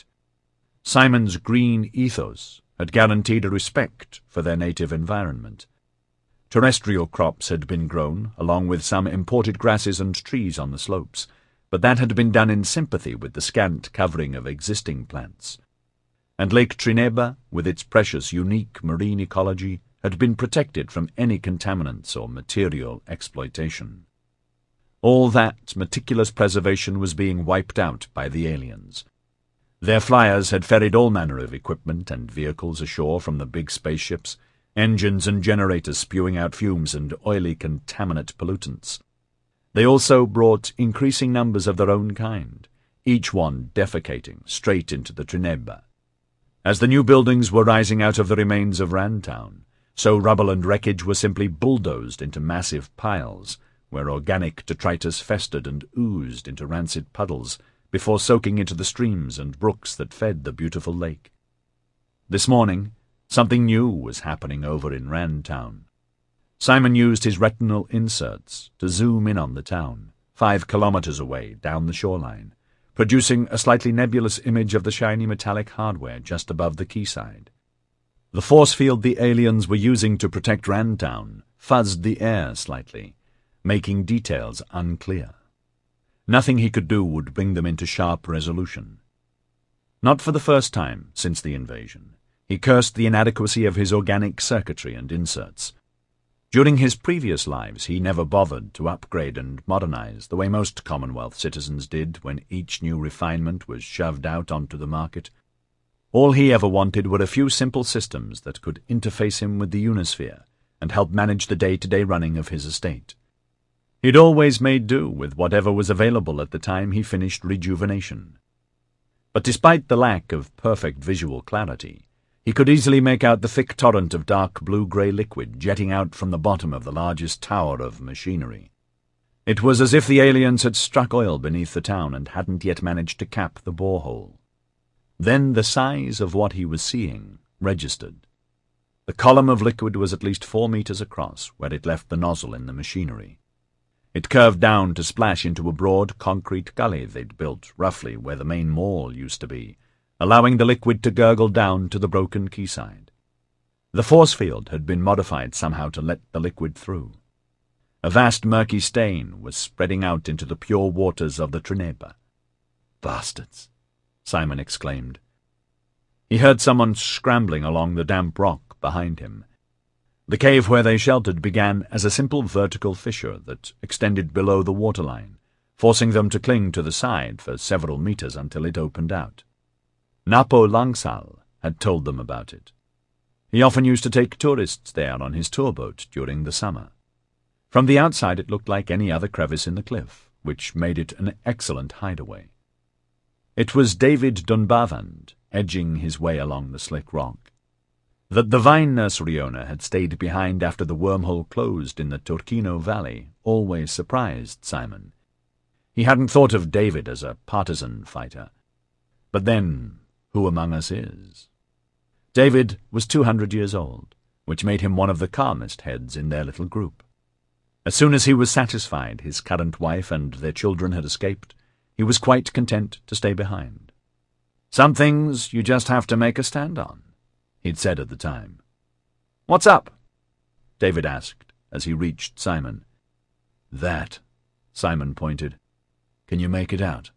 Simon's green ethos had guaranteed a respect for their native environment. Terrestrial crops had been grown, along with some imported grasses and trees on the slopes, but that had been done in sympathy with the scant covering of existing plants. And Lake Trineba, with its precious, unique marine ecology, had been protected from any contaminants or material exploitation. All that meticulous preservation was being wiped out by the aliens. Their flyers had ferried all manner of equipment and vehicles ashore from the big spaceships, engines and generators spewing out fumes and oily contaminant pollutants. They also brought increasing numbers of their own kind, each one defecating straight into the Trineba. As the new buildings were rising out of the remains of Randtown, so rubble and wreckage were simply bulldozed into massive piles, where organic detritus festered and oozed into rancid puddles before soaking into the streams and brooks that fed the beautiful lake. This morning, something new was happening over in Randtown. Simon used his retinal inserts to zoom in on the town, 5 kilometers away down the shoreline, producing a slightly nebulous image of the shiny metallic hardware just above the quayside. The force field the aliens were using to protect Randtown fuzzed the air slightly, making details unclear. Nothing he could do would bring them into sharp resolution. Not for the first time since the invasion, he cursed the inadequacy of his organic circuitry and inserts. During his previous lives, he never bothered to upgrade and modernize the way most Commonwealth citizens did when each new refinement was shoved out onto the market. All he ever wanted were a few simple systems that could interface him with the Unisphere and help manage the day-to-day running of his estate. He'd always made do with whatever was available at the time he finished rejuvenation. But despite the lack of perfect visual clarity, he could easily make out the thick torrent of dark blue-grey liquid jetting out from the bottom of the largest tower of machinery. It was as if the aliens had struck oil beneath the town and hadn't yet managed to cap the borehole. Then the size of what he was seeing registered. The column of liquid was at least 4 meters across where it left the nozzle in the machinery. It curved down to splash into a broad concrete gully they'd built roughly where the main mall used to be, allowing the liquid to gurgle down to the broken quayside. The force field had been modified somehow to let the liquid through. A vast murky stain was spreading out into the pure waters of the Trineba. "Bastards!" Simon exclaimed. He heard someone scrambling along the damp rock behind him. The cave where they sheltered began as a simple vertical fissure that extended below the waterline, forcing them to cling to the side for several meters until it opened out. Napo Langsal had told them about it. He often used to take tourists there on his tour boat during the summer. From the outside it looked like any other crevice in the cliff, which made it an excellent hideaway. It was David Dunbavand edging his way along the slick rock. That the vine nursery owner had stayed behind after the wormhole closed in the Turquino Valley always surprised Simon. He hadn't thought of David as a partisan fighter. But then, who among us is? David was 200 years old, which made him one of the calmest heads in their little group. As soon as he was satisfied his current wife and their children had escaped, he was quite content to stay behind. "Some things you just have to make a stand on," he'd said at the time. "What's up?" David asked as he reached Simon. "That," Simon pointed. "Can you make it out?"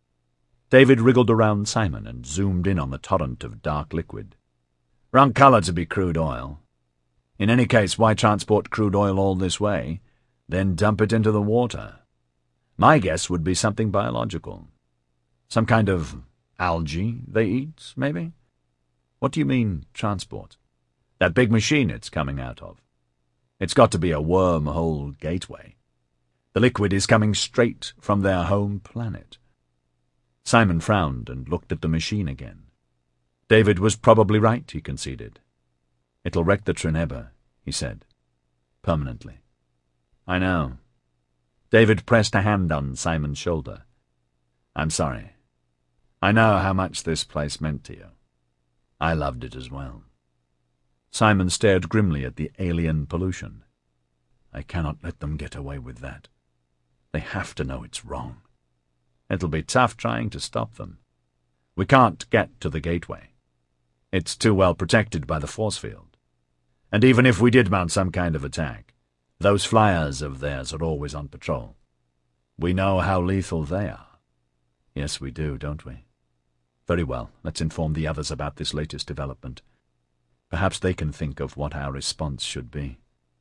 David wriggled around Simon and zoomed in on the torrent of dark liquid. "Wrong color to be crude oil. In any case, why transport crude oil all this way, then dump it into the water? My guess would be something biological. Some kind of algae they eat, maybe? What do you mean, transport? That big machine it's coming out of. It's got to be a wormhole gateway. The liquid is coming straight from their home planet." Simon frowned and looked at the machine again. David was probably right, he conceded. "It'll wreck the Trineba," he said. "Permanently." "I know." David pressed a hand on Simon's shoulder. "I'm sorry. I know how much this place meant to you. I loved it as well." Simon stared grimly at the alien pollution. "I cannot let them get away with that. They have to know it's wrong. It'll be tough trying to stop them. We can't get to the gateway. It's too well protected by the force field. And even if we did mount some kind of attack, those flyers of theirs are always on patrol. We know how lethal they are." "Yes, we do, don't we?" "Very well, let's inform the others about this latest development. Perhaps they can think of what our response should be."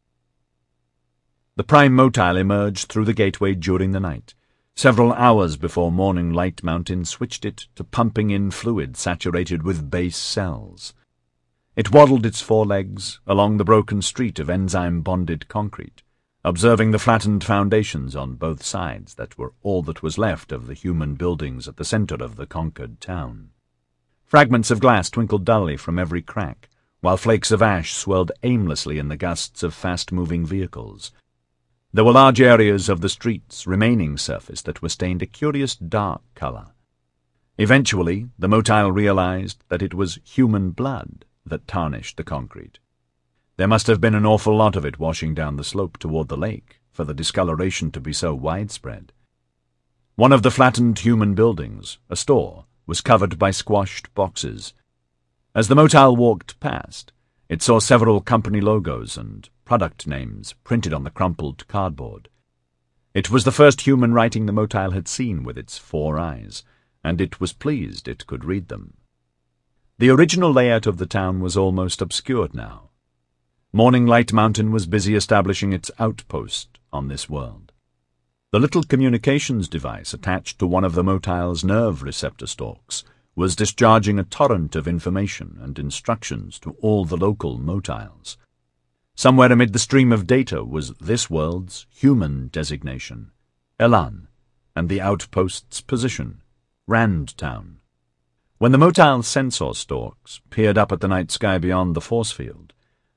The Prime Motile emerged through the gateway during the night, several hours before Morning Light Mountain switched it to pumping in fluid saturated with base cells. It waddled its forelegs along the broken street of enzyme-bonded concrete, observing the flattened foundations on both sides that were all that was left of the human buildings at the center of the conquered town. Fragments of glass twinkled dully from every crack, while flakes of ash swirled aimlessly in the gusts of fast-moving vehicles. There were large areas of the street's remaining surface that were stained a curious dark color. Eventually, the motile realized that it was human blood that tarnished the concrete. There must have been an awful lot of it washing down the slope toward the lake for the discoloration to be so widespread. One of the flattened human buildings, a store, was covered by squashed boxes. As the motile walked past, it saw several company logos and product names printed on the crumpled cardboard. It was the first human writing the motile had seen with its 4 eyes, and it was pleased it could read them. The original layout of the town was almost obscured now. Morning Light Mountain was busy establishing its outpost on this world. The little communications device attached to one of the motile's nerve receptor stalks was discharging a torrent of information and instructions to all the local motiles. Somewhere amid the stream of data was this world's human designation, Elan, and the outpost's position, Randtown. When the motile sensor stalks peered up at the night sky beyond the force field,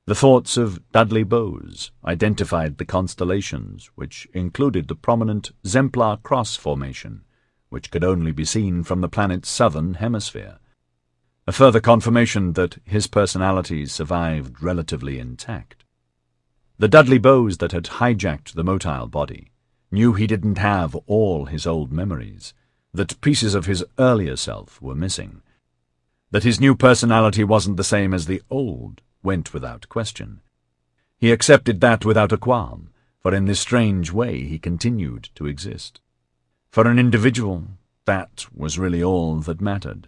The thoughts of Dudley Bowes identified the constellations, which included the prominent Zemplar Cross formation, which could only be seen from the planet's southern hemisphere. A further confirmation that his personality survived relatively intact. The Dudley Bowes that had hijacked the motile body knew he didn't have all his old memories, that pieces of his earlier self were missing. That his new personality wasn't the same as the old went without question. He accepted that without a qualm, for in this strange way he continued to exist. For an individual, that was really all that mattered.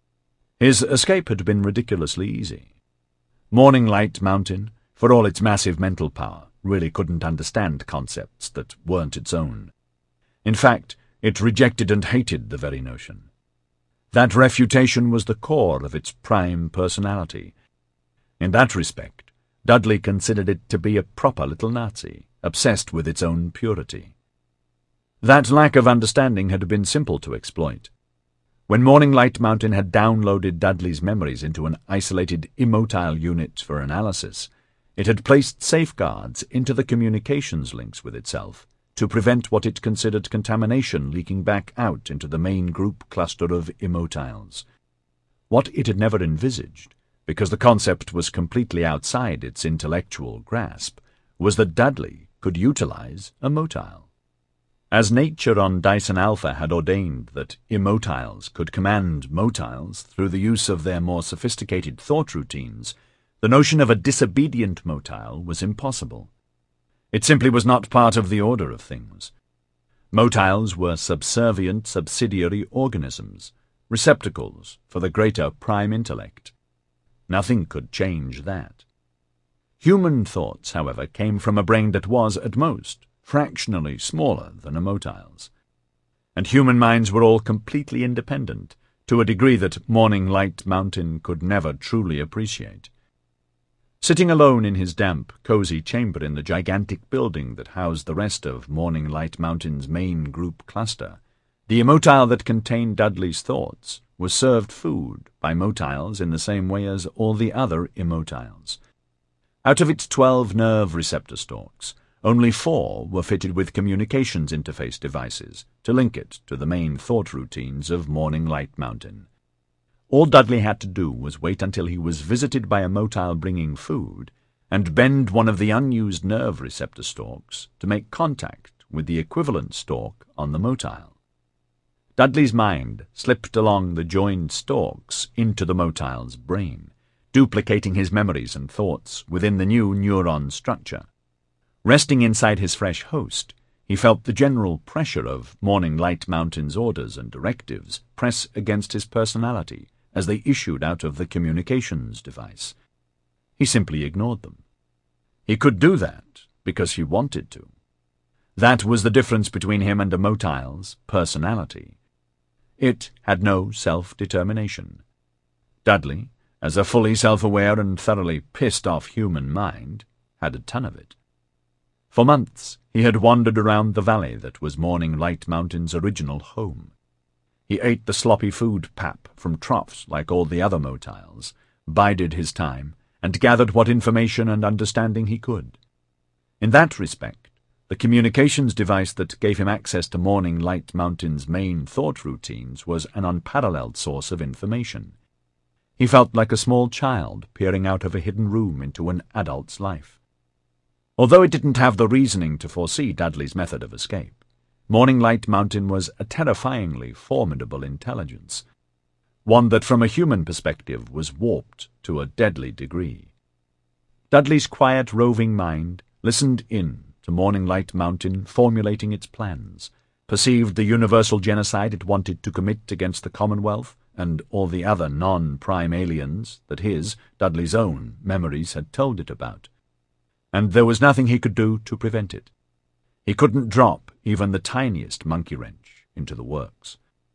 His escape had been ridiculously easy. Morning Light Mountain, for all its massive mental power, really couldn't understand concepts that weren't its own. In fact, it rejected and hated the very notion. That refutation was the core of its prime personality. In that respect, Dudley considered it to be a proper little Nazi, obsessed with its own purity. That lack of understanding had been simple to exploit. When Morning Light Mountain had downloaded Dudley's memories into an isolated immotile unit for analysis, it had placed safeguards into the communications links with itself to prevent what it considered contamination leaking back out into the main group cluster of immotiles. What it had never envisaged, because the concept was completely outside its intellectual grasp, was that Dudley could utilize a motile. As nature on Dyson Alpha had ordained that immotiles could command motiles through the use of their more sophisticated thought routines, the notion of a disobedient motile was impossible. It simply was not part of the order of things. Motiles were subservient subsidiary organisms, receptacles for the greater prime intellect. Nothing could change that. Human thoughts, however, came from a brain that was, at most, fractionally smaller than a motile's. And human minds were all completely independent, to a degree that Morning Light Mountain could never truly appreciate. Sitting alone in his damp, cosy chamber in the gigantic building that housed the rest of Morning Light Mountain's main group cluster, the immotile that contained Dudley's thoughts was served food by motiles in the same way as all the other immotiles. Out of its 12 nerve receptor stalks, only 4 were fitted with communications interface devices to link it to the main thought routines of Morning Light Mountain. All Dudley had to do was wait until he was visited by a motile bringing food and bend one of the unused nerve receptor stalks to make contact with the equivalent stalk on the motile. Dudley's mind slipped along the joined stalks into the motile's brain, duplicating his memories and thoughts within the new neuron structure. Resting inside his fresh host, he felt the general pressure of Morning Light Mountain's orders and directives press against his personality as they issued out of the communications device. He simply ignored them. He could do that because he wanted to. That was the difference between him and a motile's personality. It had no self-determination. Dudley, as a fully self-aware and thoroughly pissed-off human mind, had a ton of it. For months he had wandered around the valley that was Morning Light Mountain's original home. He ate the sloppy food pap from troughs like all the other motiles, bided his time, and gathered what information and understanding he could. In that respect, the communications device that gave him access to Morning Light Mountain's main thought routines was an unparalleled source of information. He felt like a small child peering out of a hidden room into an adult's life. Although it didn't have the reasoning to foresee Dudley's method of escape, Morning Light Mountain was a terrifyingly formidable intelligence, one that from a human perspective was warped to a deadly degree. Dudley's quiet, roving mind listened in to Morning Light Mountain formulating its plans, perceived the universal genocide it wanted to commit against the Commonwealth and all the other non-prime aliens that his, Dudley's own, memories had told it about. And there was nothing he could do to prevent it. He couldn't drop even the tiniest monkey wrench into the works.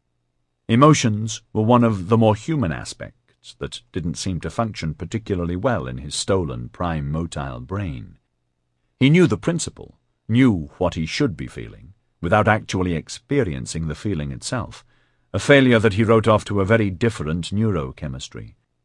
Emotions were one of the more human aspects that didn't seem to function particularly well in his stolen prime motile brain. He knew the principle, knew what he should be feeling, without actually experiencing the feeling itself, a failure that he wrote off to a very different neurochemistry.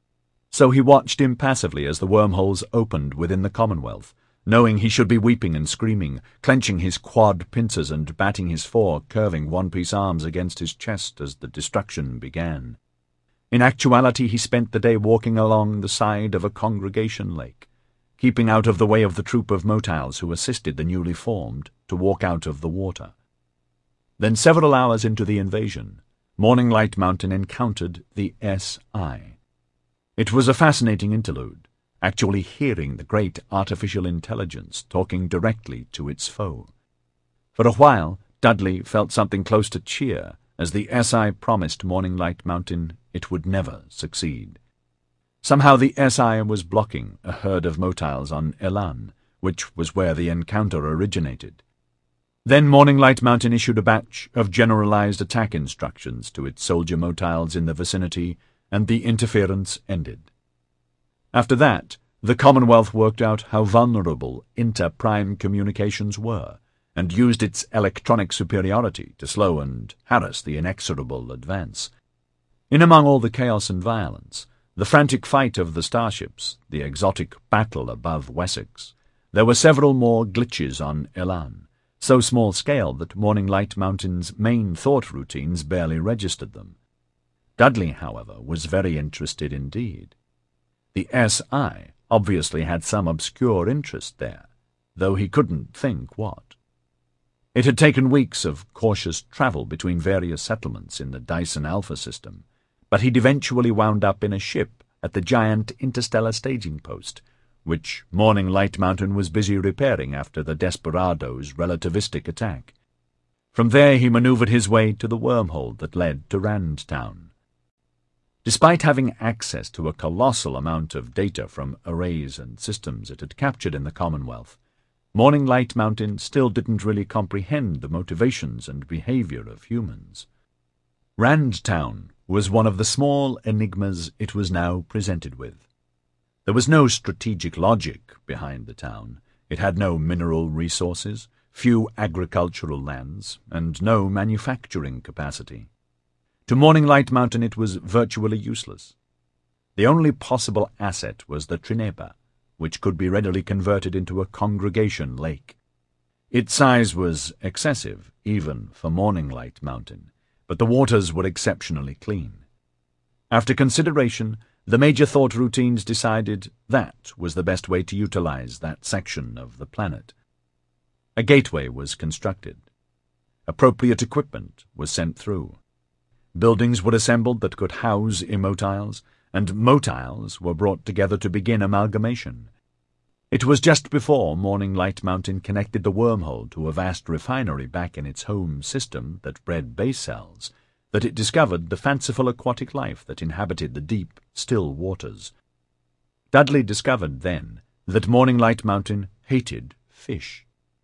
So he watched impassively as the wormholes opened within the Commonwealth, knowing he should be weeping and screaming, clenching his quad pincers and batting his four curving one-piece arms against his chest as the destruction began. In actuality, he spent the day walking along the side of a congregation lake, keeping out of the way of the troop of motiles who assisted the newly formed to walk out of the water. Then, several hours into the invasion, Morning Light Mountain encountered the SI. It was a fascinating interlude, actually hearing the great artificial intelligence talking directly to its foe. For a while, Dudley felt something close to cheer as the SI promised Morning Light Mountain it would never succeed. Somehow the SI was blocking a herd of motiles on Elan, which was where the encounter originated. Then Morning Light Mountain issued a batch of generalized attack instructions to its soldier motiles in the vicinity, and the interference ended. After that, the Commonwealth worked out how vulnerable inter-prime communications were, and used its electronic superiority to slow and harass the inexorable advance. In among all the chaos and violence, the frantic fight of the starships, the exotic battle above Wessex, there were several more glitches on Elan, so small-scale that Morning Light Mountain's main thought routines barely registered them. Dudley, however, was very interested indeed. The SI obviously had some obscure interest there, though he couldn't think what. It had taken weeks of cautious travel between various settlements in the Dyson Alpha system, but he'd eventually wound up in a ship at the giant interstellar staging post, which Morning Light Mountain was busy repairing after the Desperado's relativistic attack. From there he maneuvered his way to the wormhole that led to Randtown. Despite having access to a colossal amount of data from arrays and systems it had captured in the Commonwealth, Morning Light Mountain still didn't really comprehend the motivations and behavior of humans. Randtown was one of the small enigmas it was now presented with. There was no strategic logic behind the town. It had no mineral resources, few agricultural lands, and no manufacturing capacity. To Morning Light Mountain it was virtually useless. The only possible asset was the Trineba, which could be readily converted into a congregation lake. Its size was excessive, even for Morning Light Mountain, but the waters were exceptionally clean. After consideration, the major thought routines decided that was the best way to utilize that section of the planet. A gateway was constructed. Appropriate equipment was sent through. Buildings were assembled that could house immotiles, and motiles were brought together to begin amalgamation. It was just before Morning Light Mountain connected the wormhole to a vast refinery back in its home system that bred base cells that it discovered the fanciful aquatic life that inhabited the deep, still waters. Dudley discovered then that Morning Light Mountain hated fish.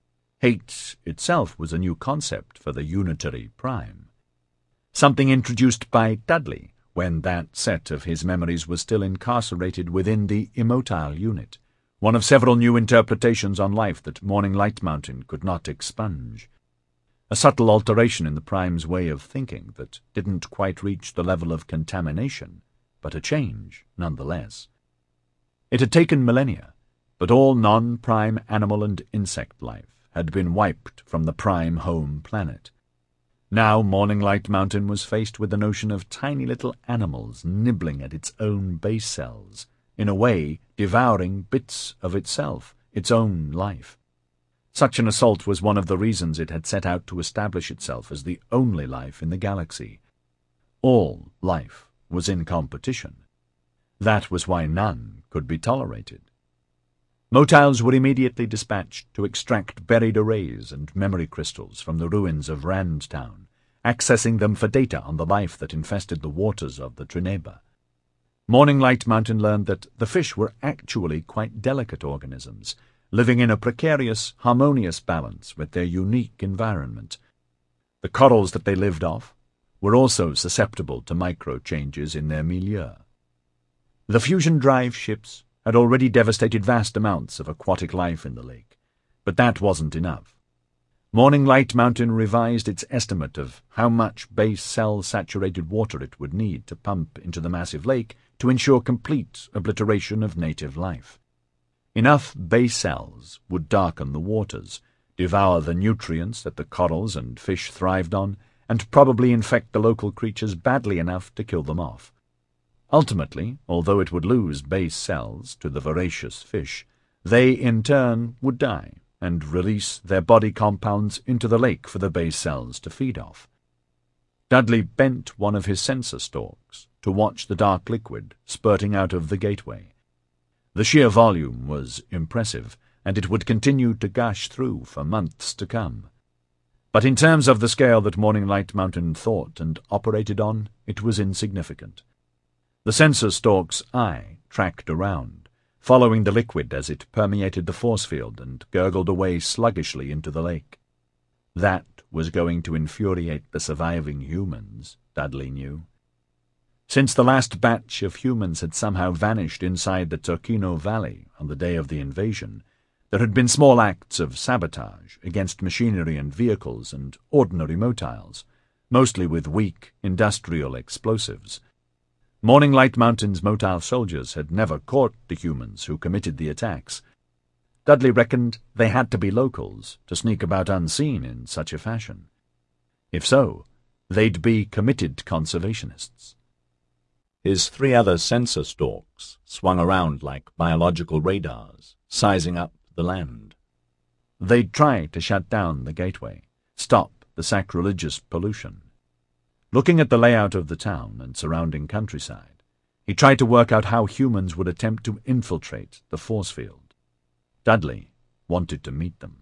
Hate itself was a new concept for the unitary prime. Something introduced by Dudley when that set of his memories was still incarcerated within the immotile unit, one of several new interpretations on life that Morning Light Mountain could not expunge. A subtle alteration in the prime's way of thinking that didn't quite reach the level of contamination, but a change nonetheless. It had taken millennia, but all non-prime animal and insect life had been wiped from the prime home planet. Now Morning Light Mountain was faced with the notion of tiny little animals nibbling at its own base cells, in a way devouring bits of itself, its own life. Such an assault was one of the reasons it had set out to establish itself as the only life in the galaxy. All life was in competition. That was why none could be tolerated. Motiles were immediately dispatched to extract buried arrays and memory crystals from the ruins of Randtown, accessing them for data on the life that infested the waters of the Trineba. Morning Light Mountain learned that the fish were actually quite delicate organisms, living in a precarious, harmonious balance with their unique environment. The corals that they lived off were also susceptible to micro-changes in their milieu. The fusion drive ships had already devastated vast amounts of aquatic life in the lake, but that wasn't enough. Morning Light Mountain revised its estimate of how much base cell saturated water it would need to pump into the massive lake to ensure complete obliteration of native life. Enough base cells would darken the waters, devour the nutrients that the corals and fish thrived on, and probably infect the local creatures badly enough to kill them off. Ultimately, although it would lose base cells to the voracious fish, they in turn would die and release their body compounds into the lake for the base cells to feed off. Dudley bent one of his sensor stalks to watch the dark liquid spurting out of the gateway. The sheer volume was impressive, and it would continue to gush through for months to come. But in terms of the scale that Morning Light Mountain thought and operated on, it was insignificant. The sensor stalk's eye tracked around, following the liquid as it permeated the force field and gurgled away sluggishly into the lake. That was going to infuriate the surviving humans, Dudley knew. Since the last batch of humans had somehow vanished inside the Turkino Valley on the day of the invasion, there had been small acts of sabotage against machinery and vehicles and ordinary motiles, mostly with weak industrial explosives. Morning Light Mountain's motile soldiers had never caught the humans who committed the attacks. Dudley reckoned they had to be locals to sneak about unseen in such a fashion. If so, they'd be committed conservationists. His 3 other sensor stalks swung around like biological radars, sizing up the land. They'd try to shut down the gateway, stop the sacrilegious pollution. Looking at the layout of the town and surrounding countryside, he tried to work out how humans would attempt to infiltrate the force field. Dudley wanted to meet them.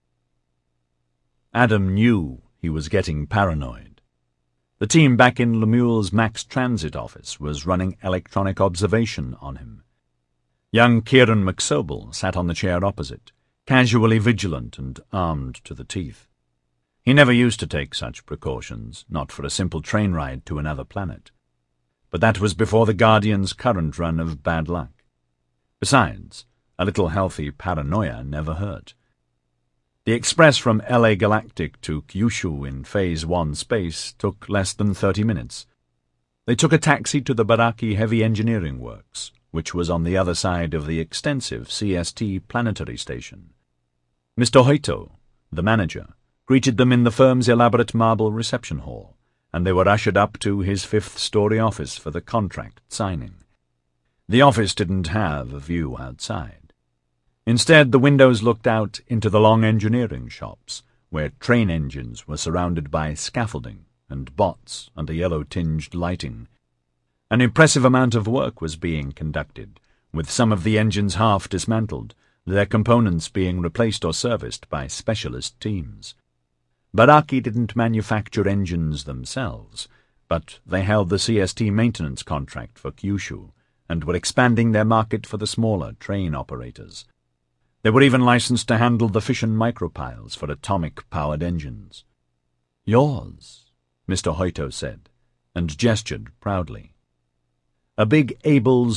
Adam knew he was getting paranoid. The team back in Lemuel's Max Transit office was running electronic observation on him. Young Kieran McSobel sat on the chair opposite, casually vigilant and armed to the teeth. He never used to take such precautions, not for a simple train ride to another planet. But that was before the Guardian's current run of bad luck. Besides, a little healthy paranoia never hurt. The express from LA Galactic to Kyushu in Phase 1 space took less than 30 minutes. They took a taxi to the Baraki Heavy Engineering Works, which was on the other side of the extensive CST planetary station. Mr. Hoito, the manager, greeted them in the firm's elaborate marble reception hall, and they were ushered up to his 5th-story office for the contract signing. The office didn't have a view outside. Instead, the windows looked out into the long engineering shops, where train engines were surrounded by scaffolding and bots under yellow-tinged lighting. An impressive amount of work was being conducted, with some of the engines half dismantled, their components being replaced or serviced by specialist teams. Baraki didn't manufacture engines themselves, but they held the CST maintenance contract for Kyushu and were expanding their market for the smaller train operators. They were even licensed to handle the fission micropiles for atomic-powered engines. "Yours," Mr. Hoito said, and gestured proudly. A big Abels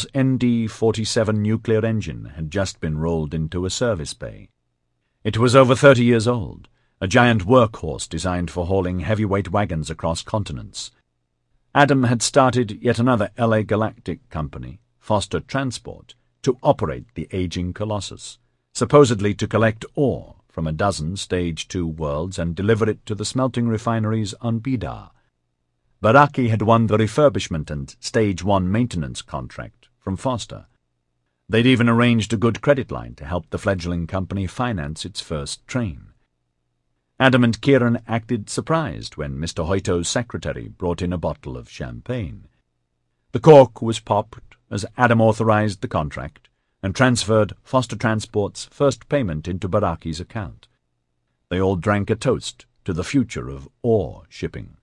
ND-47 nuclear engine had just been rolled into a service bay. It was over 30 years old, a giant workhorse designed for hauling heavyweight wagons across continents. Adam had started yet another LA Galactic company, Foster Transport, to operate the aging Colossus, supposedly to collect ore from a dozen Stage 2 worlds and deliver it to the smelting refineries on Bidar. Baraki had won the refurbishment and Stage 1 maintenance contract from Foster. They'd even arranged a good credit line to help the fledgling company finance its first train. Adam and Kieran acted surprised when Mr. Hoito's secretary brought in a bottle of champagne. The cork was popped as Adam authorized the contract and transferred Foster Transport's first payment into Baraki's account. They all drank a toast to the future of ore shipping.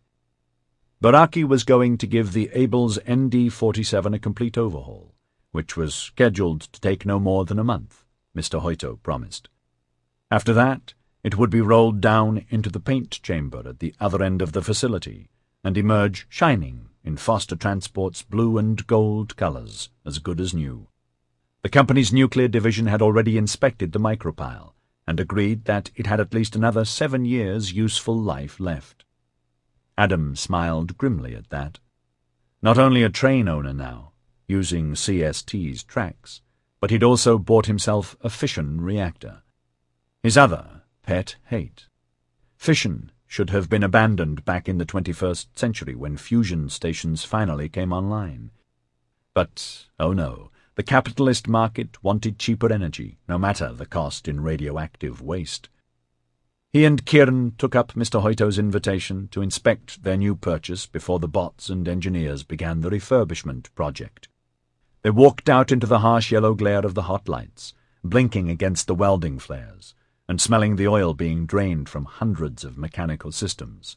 Baraki was going to give the Abels ND-47 a complete overhaul, which was scheduled to take no more than a month, Mr. Hoito promised. After that, it would be rolled down into the paint chamber at the other end of the facility and emerge shining in Foster Transport's blue and gold colors, as good as new. The company's nuclear division had already inspected the micropile and agreed that it had at least another 7 years' useful life left. Adam smiled grimly at that. Not only a train owner now, using CST's tracks, but he'd also bought himself a fission reactor. His other pet hate. Fission should have been abandoned back in the 21st century when fusion stations finally came online. But, oh no, the capitalist market wanted cheaper energy, no matter the cost in radioactive waste. He and Kieran took up Mr. Hoyto's invitation to inspect their new purchase before the bots and engineers began the refurbishment project. They walked out into the harsh yellow glare of the hot lights, blinking against the welding flares, and smelling the oil being drained from hundreds of mechanical systems.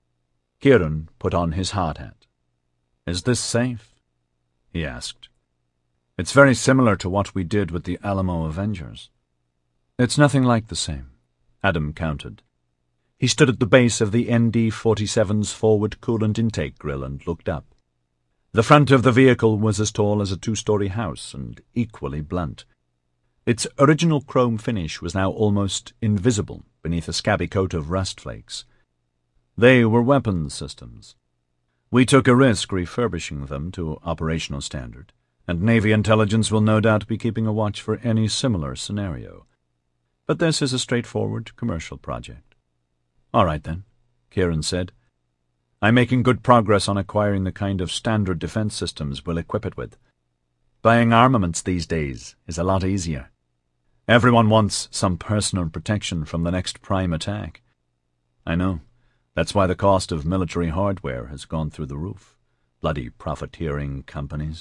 Kieran put on his hard hat. "Is this safe?" he asked. "It's very similar to what we did with the Alamo Avengers." "It's nothing like the same," Adam countered. He stood at the base of the ND-47's forward coolant intake grill and looked up. The front of the vehicle was as tall as a 2-story house and equally blunt. Its original chrome finish was now almost invisible beneath a scabby coat of rust flakes. They were weapons systems. We took a risk refurbishing them to operational standard, and Navy intelligence will no doubt be keeping a watch for any similar scenario. But this is a straightforward commercial project. "All right, then," Kieran said. "I'm making good progress on acquiring the kind of standard defense systems we'll equip it with. Buying armaments these days is a lot easier. Everyone wants some personal protection from the next prime attack. I know. That's why the cost of military hardware has gone through the roof. Bloody profiteering companies."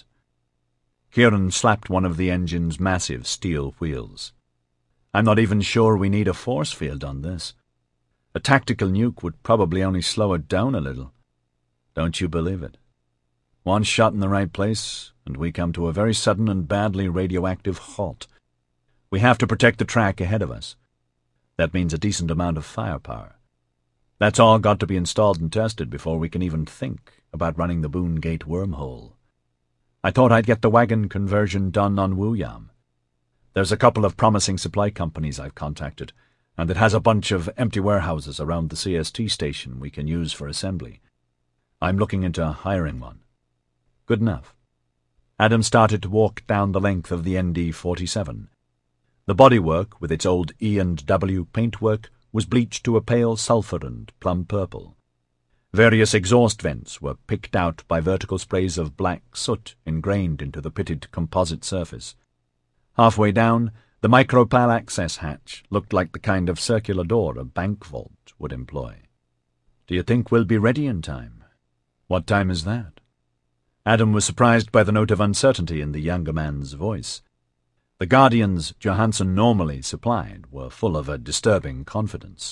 Kieran slapped one of the engine's massive steel wheels. "I'm not even sure we need a force field on this. A tactical nuke would probably only slow it down a little. Don't you believe it? One shot in the right place, and we come to a very sudden and badly radioactive halt. We have to protect the track ahead of us. That means a decent amount of firepower. That's all got to be installed and tested before we can even think about running the Boone Gate wormhole. I thought I'd get the wagon conversion done on Wuyam. There's a couple of promising supply companies I've contacted, and it has a bunch of empty warehouses around the CST station we can use for assembly. I'm looking into hiring one." "Good enough." Adam started to walk down the length of the ND-47. The bodywork, with its old E&W paintwork, was bleached to a pale sulphur and plum purple. Various exhaust vents were picked out by vertical sprays of black soot ingrained into the pitted composite surface. Halfway down, the micropal access hatch looked like the kind of circular door a bank vault would employ. "Do you think we'll be ready in time?" "What time is that?" Adam was surprised by the note of uncertainty in the younger man's voice. The guardians Johansson normally supplied were full of a disturbing confidence.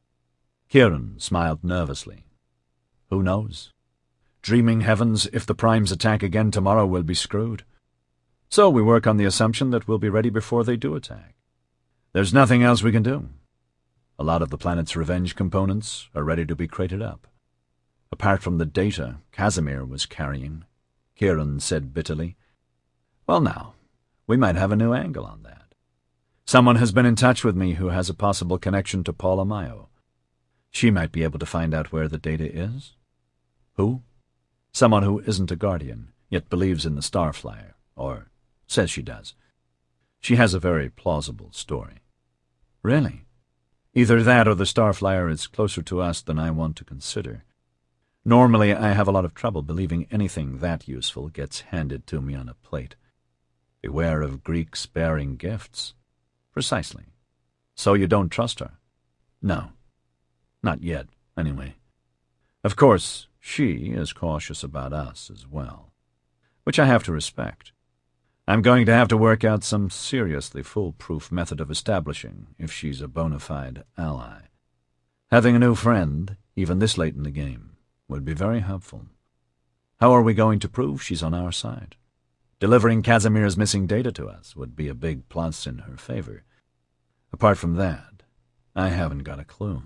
Kieran smiled nervously. "Who knows? Dreaming heavens, if the primes attack again tomorrow, we'll be screwed. So we work on the assumption that we'll be ready before they do attack. There's nothing else we can do. A lot of the planet's revenge components are ready to be crated up. Apart from the data Casimir was carrying," Kieran said bitterly. "Well now, we might have a new angle on that. Someone has been in touch with me who has a possible connection to Paula Mayo. She might be able to find out where the data is." "Who?" "Someone who isn't a Guardian, yet believes in the Starflyer, or says she does. She has a very plausible story." "Really?" "Either that or the Starflyer is closer to us than I want to consider. Normally I have a lot of trouble believing anything that useful gets handed to me on a plate. Beware of Greeks bearing gifts." "Precisely. So you don't trust her?" "No. Not yet, anyway. Of course, she is cautious about us as well, which I have to respect. I'm going to have to work out some seriously foolproof method of establishing if she's a bona fide ally. Having a new friend, even this late in the game, would be very helpful. How are we going to prove she's on our side? Delivering Casimir's missing data to us would be a big plus in her favor. Apart from that, I haven't got a clue."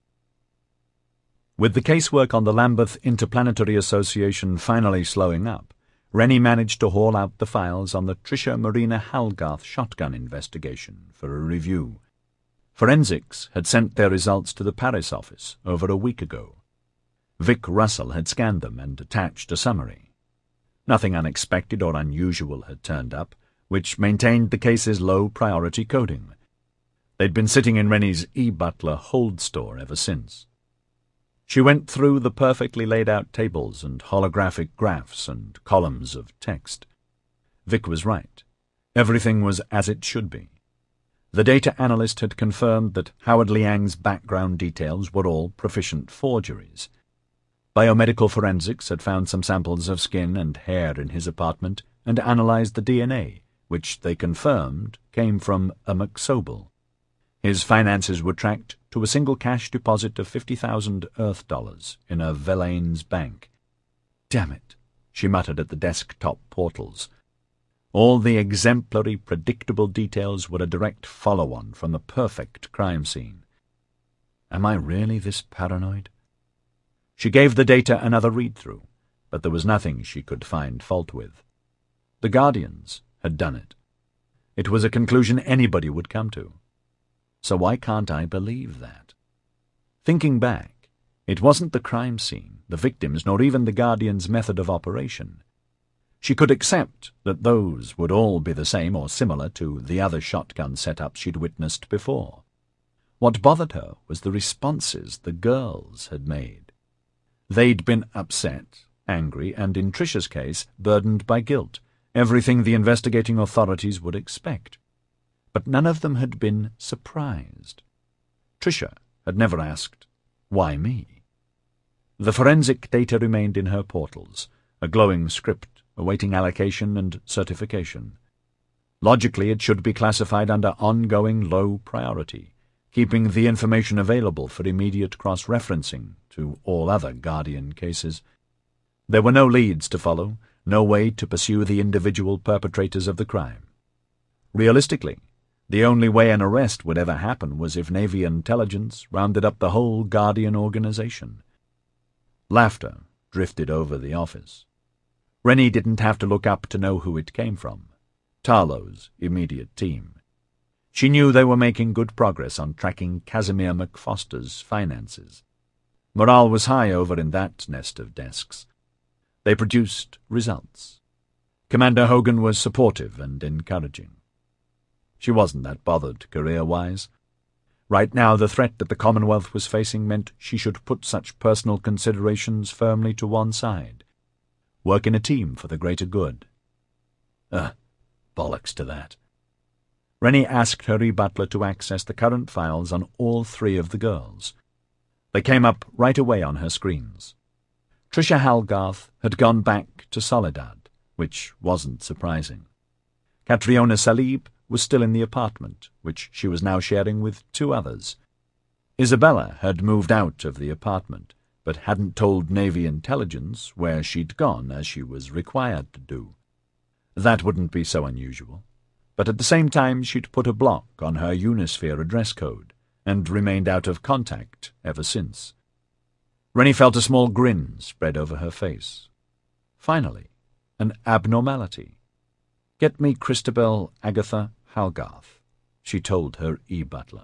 With the casework on the Lambeth Interplanetary Association finally slowing up, Rennie managed to haul out the files on the Tricia Marina Halgarth shotgun investigation for a review. Forensics had sent their results to the Paris office over a week ago. Vic Russell had scanned them and attached a summary. Nothing unexpected or unusual had turned up, which maintained the case's low-priority coding. They'd been sitting in Rennie's E. Butler hold store ever since. She went through the perfectly laid-out tables and holographic graphs and columns of text. Vic was right. Everything was as it should be. The data analyst had confirmed that Howard Liang's background details were all proficient forgeries. Biomedical forensics had found some samples of skin and hair in his apartment and analyzed the DNA, which they confirmed came from a McSobel. His finances were tracked to a single cash deposit of 50,000 Earth dollars in a Velane's bank. "Damn it," she muttered at the desktop portals. All the exemplary, predictable details were a direct follow-on from the perfect crime scene. Am I really this paranoid? She gave the data another read-through, but there was nothing she could find fault with. The Guardians had done it. It was a conclusion anybody would come to. So why can't I believe that? Thinking back, it wasn't the crime scene, the victims, nor even the Guardians' method of operation. She could accept that those would all be the same or similar to the other shotgun setups she'd witnessed before. What bothered her was the responses the girls had made. They'd been upset, angry, and in Trisha's case, burdened by guilt, everything the investigating authorities would expect. But none of them had been surprised. Trisha had never asked, "Why me?" The forensic data remained in her portals, a glowing script awaiting allocation and certification. Logically, it should be classified under ongoing low priority, keeping the information available for immediate cross-referencing to all other Guardian cases. There were no leads to follow, no way to pursue the individual perpetrators of the crime. Realistically, the only way an arrest would ever happen was if Navy intelligence rounded up the whole Guardian organization. Laughter drifted over the office. Rennie didn't have to look up to know who it came from. Tarlo's immediate team. She knew they were making good progress on tracking Casimir McFoster's finances. Morale was high over in that nest of desks. They produced results. Commander Hogan was supportive and encouraging. She wasn't that bothered career-wise. Right now the threat that the Commonwealth was facing meant she should put such personal considerations firmly to one side. Work in a team for the greater good. Bollocks to that. Rennie asked her E-Butler to access the current files on all three of the girls. They came up right away on her screens. Trisha Halgarth had gone back to Soledad, which wasn't surprising. Catriona Salib was still in the apartment, which she was now sharing with two others. Isabella had moved out of the apartment, but hadn't told Navy intelligence where she'd gone, as she was required to do. That wouldn't be so unusual, but at the same time she'd put a block on her Unisphere address code, and remained out of contact ever since. Rennie felt a small grin spread over her face. Finally, an abnormality. "Get me Christabel Agatha Halgarth," she told her E-Butler.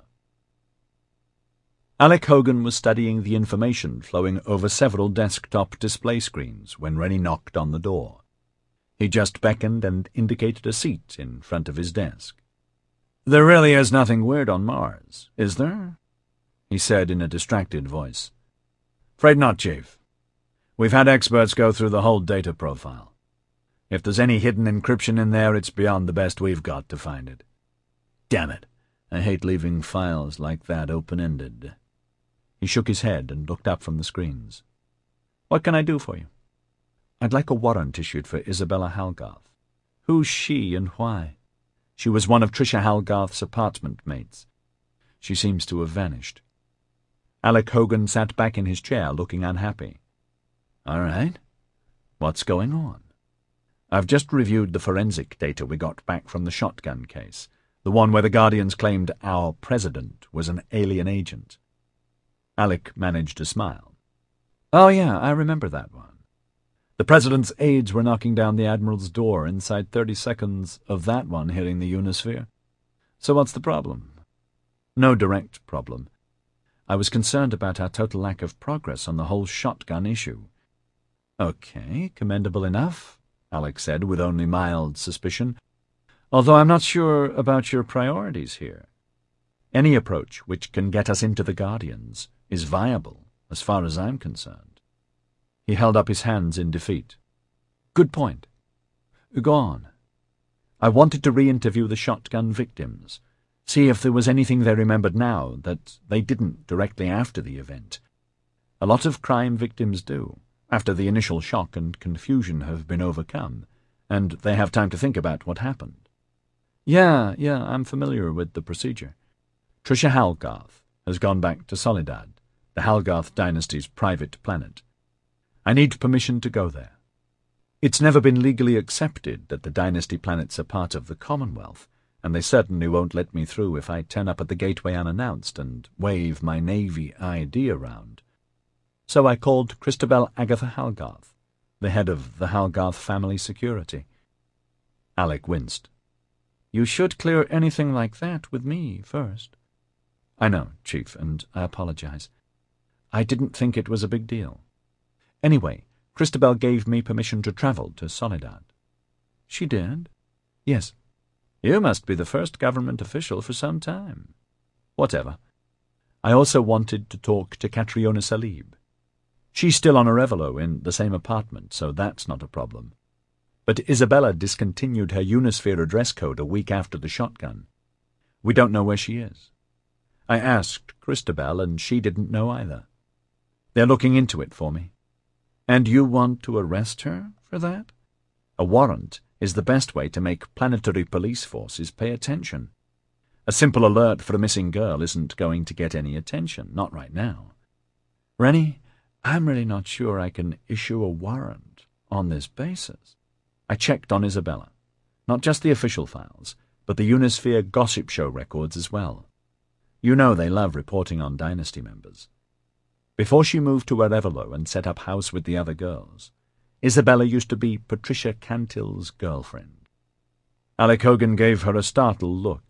Alec Hogan was studying the information flowing over several desktop display screens when Rennie knocked on the door. He just beckoned and indicated a seat in front of his desk. "There really is nothing weird on Mars, is there?" he said in a distracted voice. "Afraid not, Chief. We've had experts go through the whole data profile. If there's any hidden encryption in there, it's beyond the best we've got to find it. Damn it, I hate leaving files like that open-ended." He shook his head and looked up from the screens. "What can I do for you?" "I'd like a warrant issued for Isabella Halgarth." "Who's she and why?" "She was one of Trisha Halgarth's apartment mates. She seems to have vanished." Alec Hogan sat back in his chair, looking unhappy. "All right. What's going on?" "I've just reviewed the forensic data we got back from the shotgun case, the one where the Guardians claimed our president was an alien agent." Alec managed a smile. "Oh, yeah, I remember that one. The president's aides were knocking down the admiral's door inside 30 seconds of that one hitting the Unisphere. So what's the problem?" No direct problem. I was concerned about our total lack of progress on the whole shotgun issue. Okay, commendable enough, Alec said with only mild suspicion, although I'm not sure about your priorities here. Any approach which can get us into the Guardians is viable, as far as I'm concerned. He held up his hands in defeat. Good point. Go on. I wanted to re-interview the shotgun victims, see if there was anything they remembered now that they didn't directly after the event. A lot of crime victims do, after the initial shock and confusion have been overcome, and they have time to think about what happened. Yeah, I'm familiar with the procedure. Trisha Halgarth has gone back to Soledad, the Halgarth dynasty's private planet. I need permission to go there. It's never been legally accepted that the dynasty planets are part of the Commonwealth, and they certainly won't let me through if I turn up at the gateway unannounced and wave my Navy ID around. So I called Christabel Agatha Halgarth, the head of the Halgarth family security. Alec winced. You should clear anything like that with me first. I know, Chief, and I apologize. I didn't think it was a big deal. Anyway, Christabel gave me permission to travel to Soledad. She did? Yes. You must be the first government official for some time. Whatever. I also wanted to talk to Catriona Salib. She's still on Arevalo in the same apartment, so that's not a problem. But Isabella discontinued her Unisphere address code a week after the shotgun. We don't know where she is. I asked Christabel, and she didn't know either. They're looking into it for me. And you want to arrest her for that? A warrant is the best way to make planetary police forces pay attention. A simple alert for a missing girl isn't going to get any attention, not right now. Rennie, I'm really not sure I can issue a warrant on this basis. I checked on Isabella. Not just the official files, but the Unisphere gossip show records as well. You know they love reporting on dynasty members. Before she moved to Arevalo and set up house with the other girls, Isabella used to be Patricia Cantill's girlfriend. Alec Hogan gave her a startled look.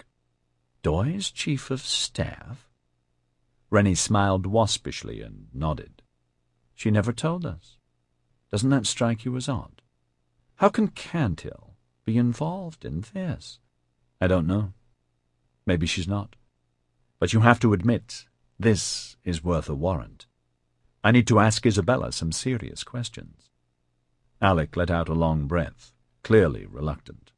Doy's chief of staff? Rennie smiled waspishly and nodded. She never told us. Doesn't that strike you as odd? How can Cantill be involved in this? I don't know. Maybe she's not. But you have to admit, this is worth a warrant. I need to ask Isabella some serious questions. Alec let out a long breath, clearly reluctant.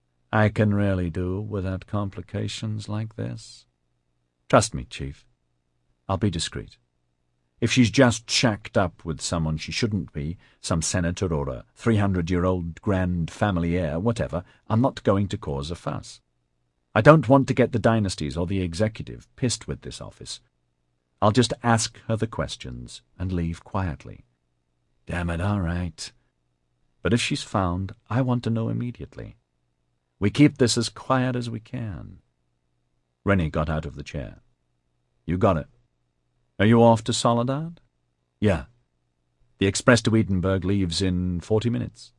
I can really do without complications like this. Trust me, Chief. I'll be discreet. If she's just shacked up with someone she shouldn't be, some senator or a 300-year-old grand family heir, whatever, I'm not going to cause a fuss. I don't want to get the dynasties or the executive pissed with this office. I'll just ask her the questions and leave quietly. Damn it, all right. But if she's found, I want to know immediately. We keep this as quiet as we can. Rennie got out of the chair. You got it. Are you off to Soledad? Yeah. The express to Edinburgh leaves in 40 minutes.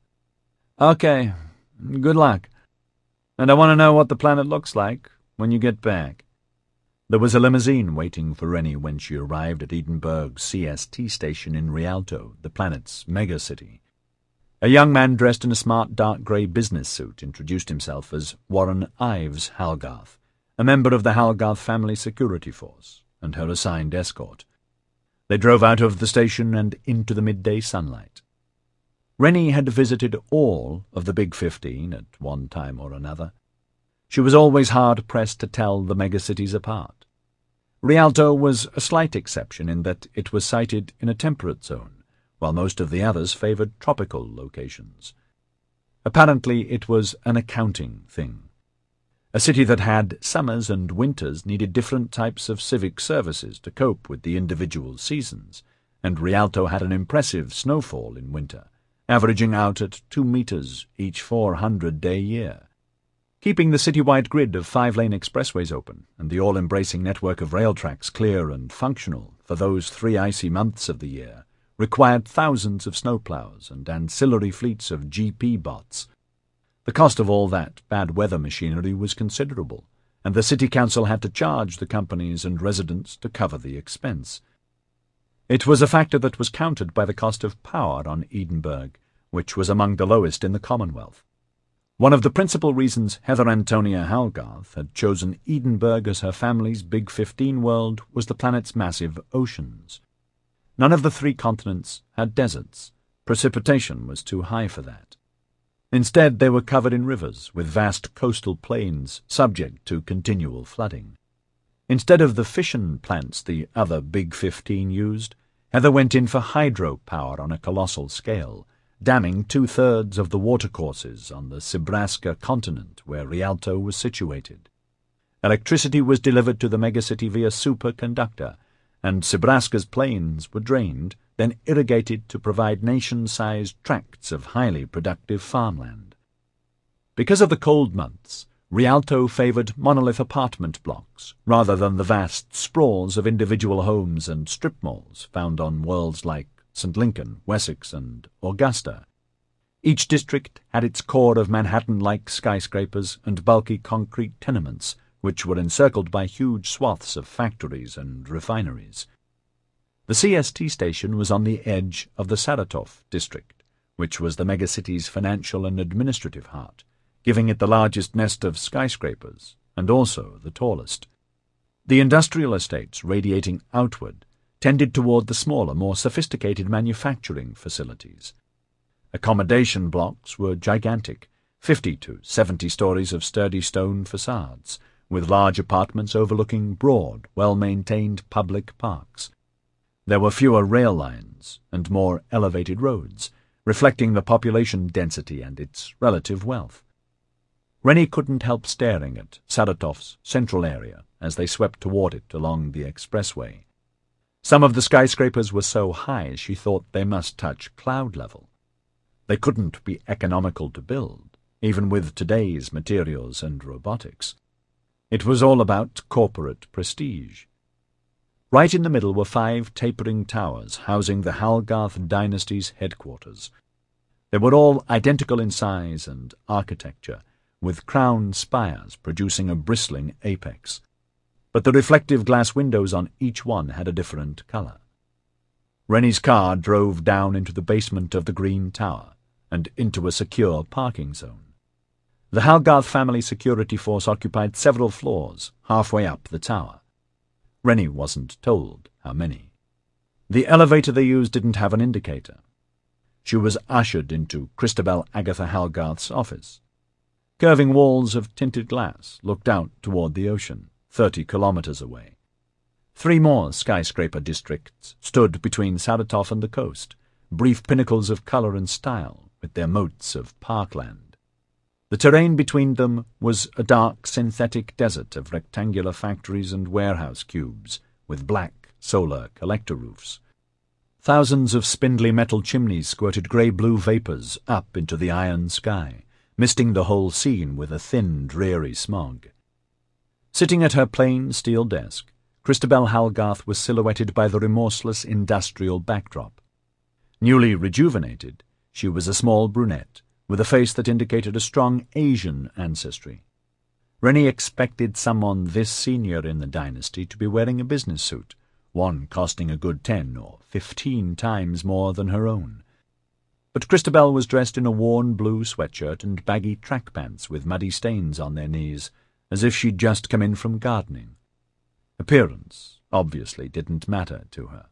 Okay. Good luck. And I want to know what the planet looks like when you get back. There was a limousine waiting for Rennie when she arrived at Edinburgh's CST station in Rialto, the planet's megacity. A young man dressed in a smart dark grey business suit introduced himself as Warren Ives Halgarth, a member of the Halgarth family security force, and her assigned escort. They drove out of the station and into the midday sunlight. Rennie had visited all of the Big 15 at one time or another. She was always hard-pressed to tell the megacities apart. Rialto was a slight exception in that it was sited in a temperate zone, while most of the others favoured tropical locations. Apparently it was an accounting thing. A city that had summers and winters needed different types of civic services to cope with the individual seasons, and Rialto had an impressive snowfall in winter, averaging out at 2 meters each 400-day year. Keeping the citywide grid of 5-lane expressways open and the all-embracing network of rail tracks clear and functional for those 3 icy months of the year required thousands of snowplows and ancillary fleets of GP bots. The cost of all that bad weather machinery was considerable, and the city council had to charge the companies and residents to cover the expense. It was a factor that was countered by the cost of power on Edinburgh, which was among the lowest in the Commonwealth. One of the principal reasons Heather Antonia Halgarth had chosen Edinburgh as her family's Big 15 world was the planet's massive oceans. None of the 3 continents had deserts. Precipitation was too high for that. Instead, they were covered in rivers, with vast coastal plains subject to continual flooding. Instead of the fission plants the other Big 15 used, Heather went in for hydropower on a colossal scale, damming 2/3 of the watercourses on the Sebraska continent where Rialto was situated. Electricity was delivered to the megacity via superconductor, and Sebraska's plains were drained, then irrigated to provide nation-sized tracts of highly productive farmland. Because of the cold months, Rialto favoured monolith apartment blocks rather than the vast sprawls of individual homes and strip malls found on worlds like St. Lincoln, Wessex, and Augusta. Each district had its core of Manhattan-like skyscrapers and bulky concrete tenements, which were encircled by huge swaths of factories and refineries. The CST station was on the edge of the Saratov district, which was the megacity's financial and administrative heart, giving it the largest nest of skyscrapers, and also the tallest. The industrial estates radiating outward tended toward the smaller, more sophisticated manufacturing facilities. Accommodation blocks were gigantic, 50 to 70 stories of sturdy stone facades, with large apartments overlooking broad, well-maintained public parks. There were fewer rail lines and more elevated roads, reflecting the population density and its relative wealth. Rennie couldn't help staring at Saratov's central area as they swept toward it along the expressway. Some of the skyscrapers were so high she thought they must touch cloud level. They couldn't be economical to build, even with today's materials and robotics. It was all about corporate prestige. Right in the middle were 5 tapering towers housing the Halgarth dynasty's headquarters. They were all identical in size and architecture, with crown spires producing a bristling apex. But the reflective glass windows on each one had a different colour. Rennie's car drove down into the basement of the Green Tower and into a secure parking zone. The Halgarth family security force occupied several floors halfway up the tower. Rennie wasn't told how many. The elevator they used didn't have an indicator. She was ushered into Christabel Agatha Halgarth's office. Curving walls of tinted glass looked out toward the ocean, 30 kilometers away. 3 more skyscraper districts stood between Saratov and the coast, brief pinnacles of colour and style, with their moats of parkland. The terrain between them was a dark synthetic desert of rectangular factories and warehouse cubes, with black solar collector roofs. Thousands of spindly metal chimneys squirted grey-blue vapours up into the iron sky, misting the whole scene with a thin, dreary smog. Sitting at her plain steel desk, Christabel Halgarth was silhouetted by the remorseless industrial backdrop. Newly rejuvenated, she was a small brunette, with a face that indicated a strong Asian ancestry. Rennie expected someone this senior in the dynasty to be wearing a business suit, one costing a good 10 or 15 times more than her own. But Christabel was dressed in a worn blue sweatshirt and baggy track pants with muddy stains on their knees, as if she'd just come in from gardening. Appearance obviously didn't matter to her.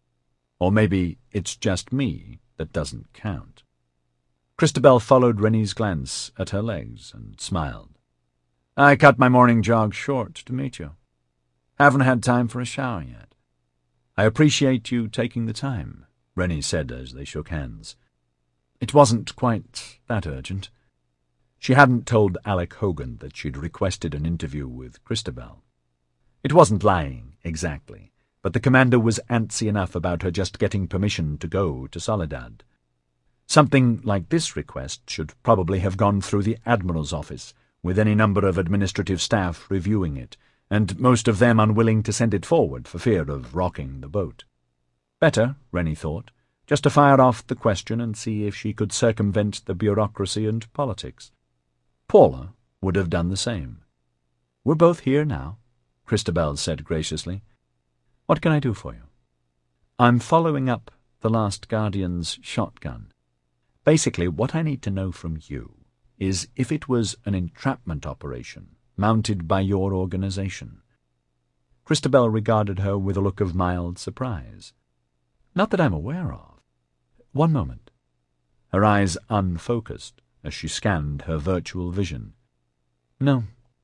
Or maybe it's just me that doesn't count. Christabel followed Rennie's glance at her legs and smiled. "I cut my morning jog short to meet you. Haven't had time for a shower yet." "I appreciate you taking the time," Rennie said as they shook hands. "It wasn't quite that urgent." She hadn't told Alec Hogan that she'd requested an interview with Christabel. It wasn't lying, exactly, but the commander was antsy enough about her just getting permission to go to Soledad. Something like this request should probably have gone through the Admiral's office, with any number of administrative staff reviewing it, and most of them unwilling to send it forward for fear of rocking the boat. Better, Rennie thought, just to fire off the question and see if she could circumvent the bureaucracy and politics. Paula would have done the same. "We're both here now," Christabel said graciously. "What can I do for you?" "I'm following up the Last Guardian's shotgun. Basically, what I need to know from you is if it was an entrapment operation mounted by your organization." Christabel regarded her with a look of mild surprise. "Not that I'm aware of. One moment." Her eyes unfocused as she scanned her virtual vision. "No.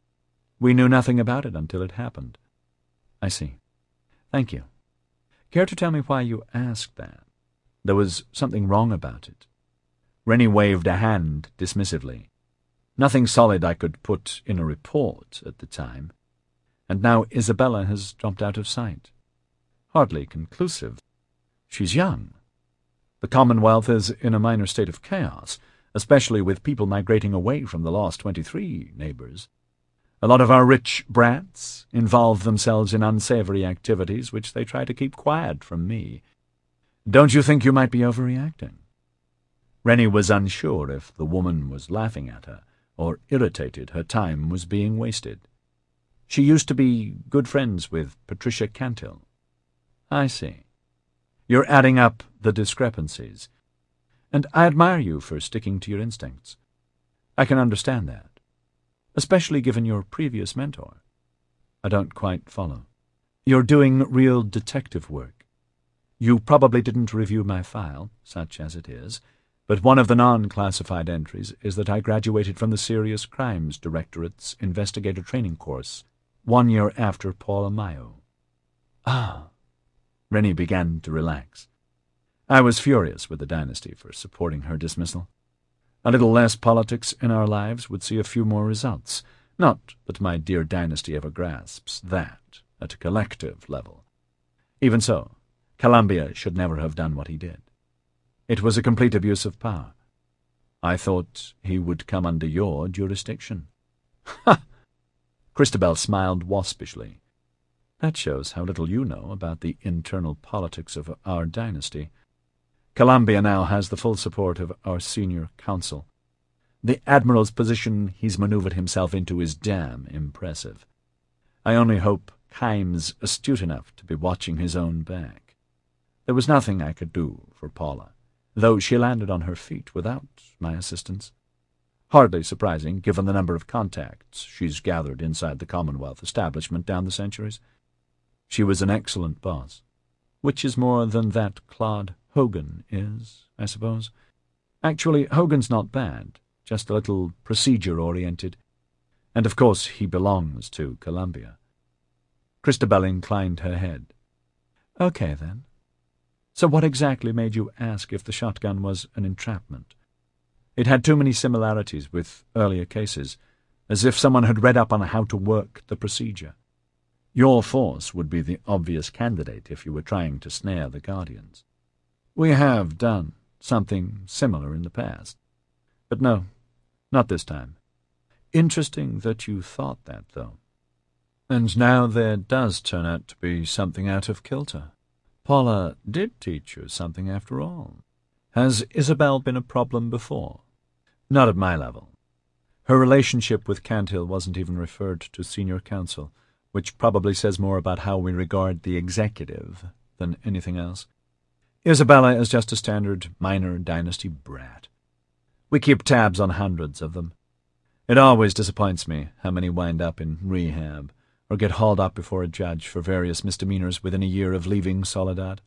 We knew nothing about it until it happened." "I see. Thank you. Care to tell me why you asked that? There was something wrong about it." Rennie waved a hand dismissively. "Nothing solid I could put in a report at the time. And now Isabella has dropped out of sight. Hardly conclusive. She's young. The Commonwealth is in a minor state of chaos, especially with people migrating away from the Lost 23 neighbors. A lot of our rich brats involve themselves in unsavory activities which they try to keep quiet from me. Don't you think you might be overreacting?" Rennie was unsure if the woman was laughing at her or irritated her time was being wasted. She used to be good friends with Patricia Cantil. "I see. You're adding up the discrepancies. And I admire you for sticking to your instincts. I can understand that, especially given your previous mentor." "I don't quite follow." "You're doing real detective work. You probably didn't review my file, such as it is, but one of the non-classified entries is that I graduated from the Serious Crimes Directorate's investigator training course 1 year after Paula Mayo." "Ah." Rennie began to relax. "I was furious with the Dynasty for supporting her dismissal. A little less politics in our lives would see a few more results. Not that my dear Dynasty ever grasps that at a collective level. Even so, Columbia should never have done what he did. It was a complete abuse of power. I thought he would come under your jurisdiction." "Ha!" Christabel smiled waspishly. "That shows how little you know about the internal politics of our dynasty. Columbia now has the full support of our senior council. The Admiral's position he's maneuvered himself into is damn impressive. I only hope Kime's astute enough to be watching his own back. There was nothing I could do for Paula, though she landed on her feet without my assistance. Hardly surprising, given the number of contacts she's gathered inside the Commonwealth establishment down the centuries. She was an excellent boss, which is more than that Claude Hogan is, I suppose. Actually, Hogan's not bad, just a little procedure-oriented. And of course he belongs to Columbia." Christabel inclined her head. "Okay, then. So what exactly made you ask if the shotgun was an entrapment? It had too many similarities with earlier cases, as if someone had read up on how to work the procedure. Your force would be the obvious candidate if you were trying to snare the Guardians. We have done something similar in the past. But no, not this time. Interesting that you thought that, though. And now there does turn out to be something out of kilter. Paula did teach you something after all. Has Isabel been a problem before?" "Not at my level. Her relationship with Cantil wasn't even referred to senior counsel, which probably says more about how we regard the executive than anything else. Isabella is just a standard minor dynasty brat. We keep tabs on hundreds of them. It always disappoints me how many wind up in rehab or get hauled up before a judge for various misdemeanors within a year of leaving Soledad.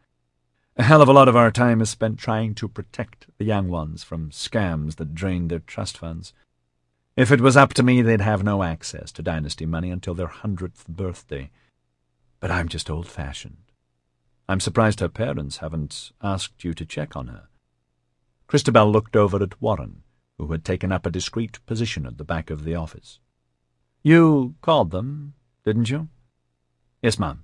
A hell of a lot of our time is spent trying to protect the young ones from scams that drain their trust funds. If it was up to me, they'd have no access to dynasty money until their 100th birthday. But I'm just old-fashioned. I'm surprised her parents haven't asked you to check on her." Christabel looked over at Warren, who had taken up a discreet position at the back of the office. "You called them, didn't you?" "Yes, ma'am."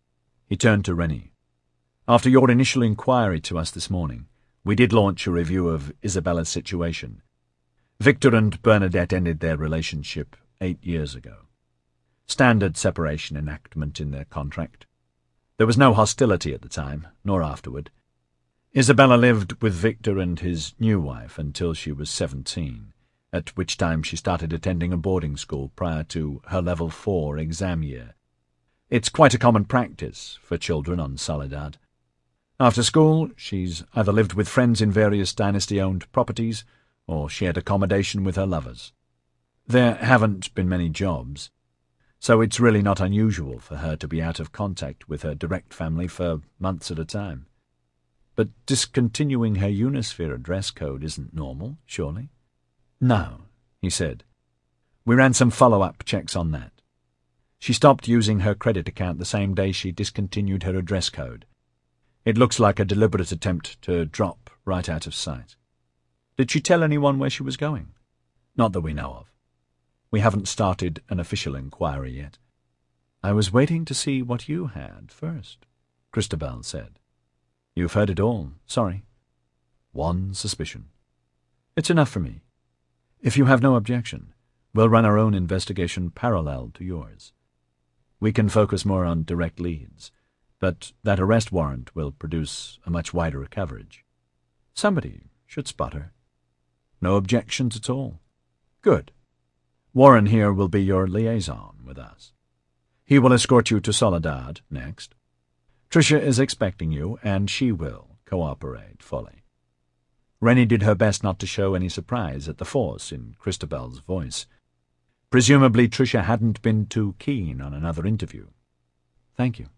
He turned to Rennie. "After your initial inquiry to us this morning, we did launch a review of Isabella's situation. Victor and Bernadette ended their relationship 8 years ago. Standard separation enactment in their contract. There was no hostility at the time, nor afterward. Isabella lived with Victor and his new wife until she was 17, at which time she started attending a boarding school prior to her Level 4 exam year. It's quite a common practice for children on Soledad. After school, she's either lived with friends in various dynasty-owned properties, or shared accommodation with her lovers. There haven't been many jobs, so it's really not unusual for her to be out of contact with her direct family for months at a time. But discontinuing her Unisphere address code isn't normal, surely? No, he said. We ran some follow-up checks on that. She stopped using her credit account the same day she discontinued her address code. It looks like a deliberate attempt to drop right out of sight. Did she tell anyone where she was going? Not that we know of. We haven't started an official inquiry yet. I was waiting to see what you had first, Christabel said. You've heard it all. Sorry. One suspicion. It's enough for me. If you have no objection, we'll run our own investigation parallel to yours. We can focus more on direct leads, but that arrest warrant will produce a much wider coverage. Somebody should spot her. No objections at all. Good. Warren here will be your liaison with us. He will escort you to Soledad next. Tricia is expecting you, and she will cooperate fully. Rennie did her best not to show any surprise at the force in Christabel's voice. Presumably Tricia hadn't been too keen on another interview. Thank you.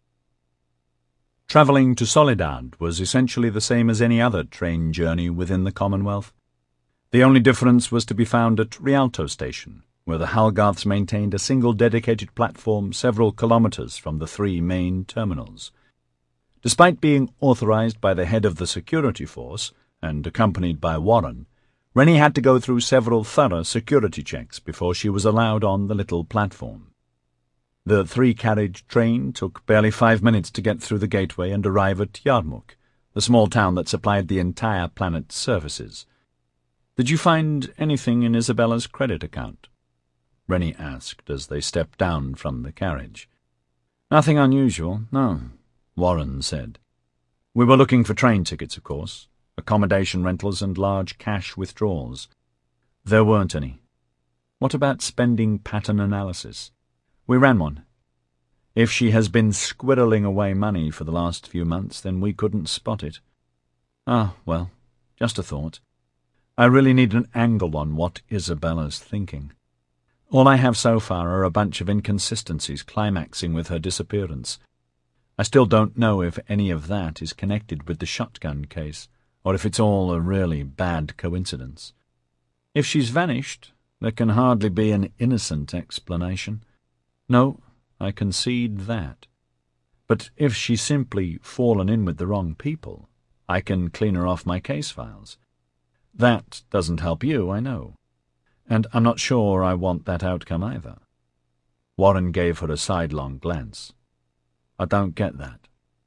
Travelling to Soledad was essentially the same as any other train journey within the Commonwealth. The only difference was to be found at Rialto Station, where the Halgarths maintained a single dedicated platform several kilometres from the three main terminals. Despite being authorised by the head of the security force, and accompanied by Warren, Rennie had to go through several thorough security checks before she was allowed on the little platform. The three-carriage train took barely 5 minutes to get through the gateway and arrive at Yarmuk, the small town that supplied the entire planet's services. Did you find anything in Isabella's credit account? Rennie asked as they stepped down from the carriage. Nothing unusual, no, Warren said. We were looking for train tickets, of course, accommodation rentals and large cash withdrawals. There weren't any. What about spending pattern analysis? We ran one. If she has been squirreling away money for the last few months, then we couldn't spot it. Ah, well, just a thought. I really need an angle on what Isabella's thinking. All I have so far are a bunch of inconsistencies climaxing with her disappearance. I still don't know if any of that is connected with the shotgun case, or if it's all a really bad coincidence. If she's vanished, there can hardly be an innocent explanation. No, I concede that. But if she's simply fallen in with the wrong people, I can clean her off my case files. That doesn't help you, I know. And I'm not sure I want that outcome either. Warren gave her a sidelong glance. I don't get that.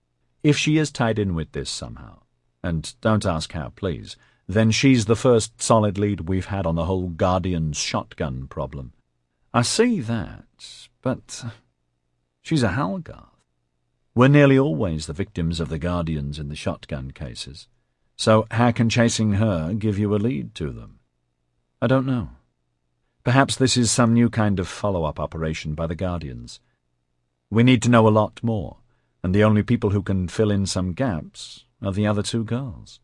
If she is tied in with this somehow, and don't ask how, please, then she's the first solid lead we've had on the whole Guardian's shotgun problem. I see that, but she's a Halgarth. We're nearly always the victims of the Guardians in the shotgun cases. So how can chasing her give you a lead to them? I don't know. Perhaps this is some new kind of follow-up operation by the Guardians. We need to know a lot more, and the only people who can fill in some gaps are the other two girls.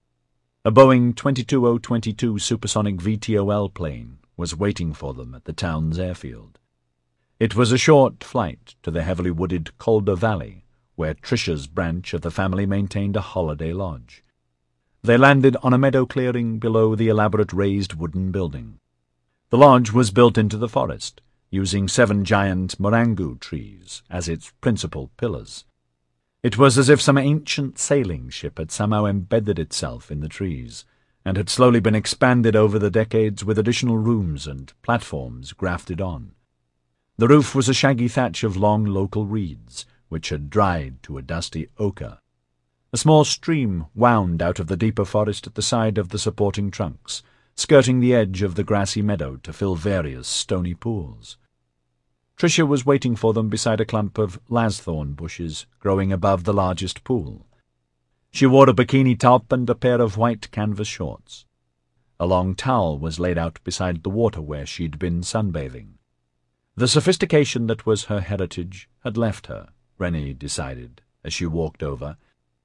A Boeing 22022 supersonic VTOL plane was waiting for them at the town's airfield. It was a short flight to the heavily wooded Calder Valley, where Tricia's branch of the family maintained a holiday lodge. They landed on a meadow clearing below the elaborate raised wooden building. The lodge was built into the forest, using 7 giant morangu trees as its principal pillars. It was as if some ancient sailing ship had somehow embedded itself in the trees, and had slowly been expanded over the decades with additional rooms and platforms grafted on. The roof was a shaggy thatch of long local reeds, which had dried to a dusty ochre. A small stream wound out of the deeper forest at the side of the supporting trunks, skirting the edge of the grassy meadow to fill various stony pools. Tricia was waiting for them beside a clump of lasthorn bushes growing above the largest pool. She wore a bikini top and a pair of white canvas shorts. A long towel was laid out beside the water where she'd been sunbathing. The sophistication that was her heritage had left her, Rennie decided, as she walked over.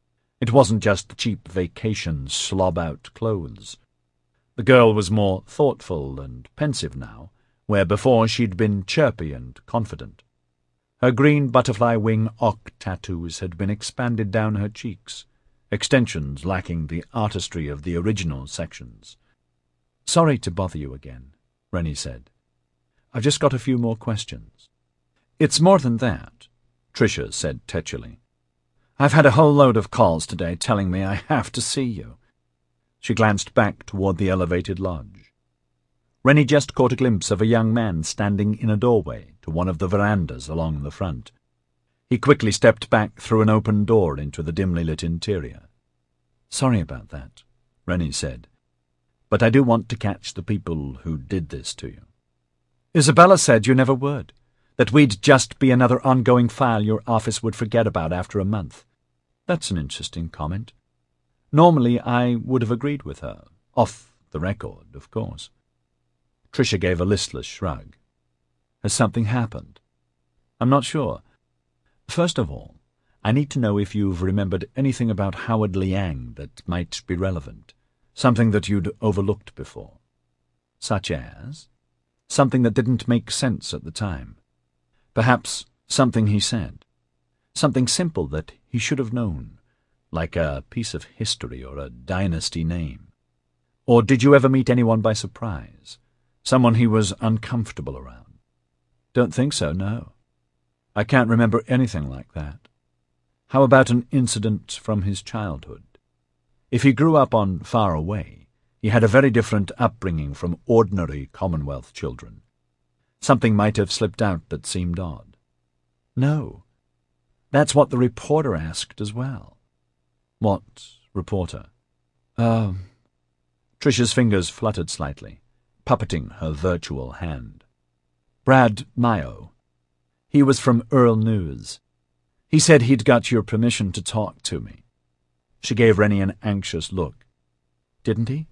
It wasn't just the cheap vacation slob-out clothes. The girl was more thoughtful and pensive now, where before she'd been chirpy and confident. Her green butterfly wing ock tattoos had been expanded down her cheeks, extensions lacking the artistry of the original sections. "Sorry to bother you again," Rennie said. "I've just got a few more questions." "It's more than that," Tricia said tetchily. "I've had a whole load of calls today telling me I have to see you." She glanced back toward the elevated lodge. Rennie just caught a glimpse of a young man standing in a doorway to one of the verandas along the front. He quickly stepped back through an open door into the dimly lit interior. "Sorry about that," Rennie said, "but I do want to catch the people who did this to you." "Isabella said you never would, that we'd just be another ongoing file your office would forget about after a month." "That's an interesting comment. Normally I would have agreed with her, off the record, of course." Tricia gave a listless shrug. "Has something happened?" "I'm not sure. First of all, I need to know if you've remembered anything about Howard Liang that might be relevant, something that you'd overlooked before." "Such as?" "Something that didn't make sense at the time. Perhaps something he said. Something simple that he should have known, like a piece of history or a dynasty name. Or did you ever meet anyone by surprise? Someone he was uncomfortable around?" "Don't think so, no. I can't remember anything like that." "How about an incident from his childhood? If he grew up on Far Away, he had a very different upbringing from ordinary Commonwealth children. Something might have slipped out that seemed odd." "No. That's what the reporter asked as well." "What reporter?" Tricia's fingers fluttered slightly, puppeting her virtual hand. "Brad Mayo. He was from Earl News. He said he'd got your permission to talk to me." She gave Rennie an anxious look. "Didn't he?"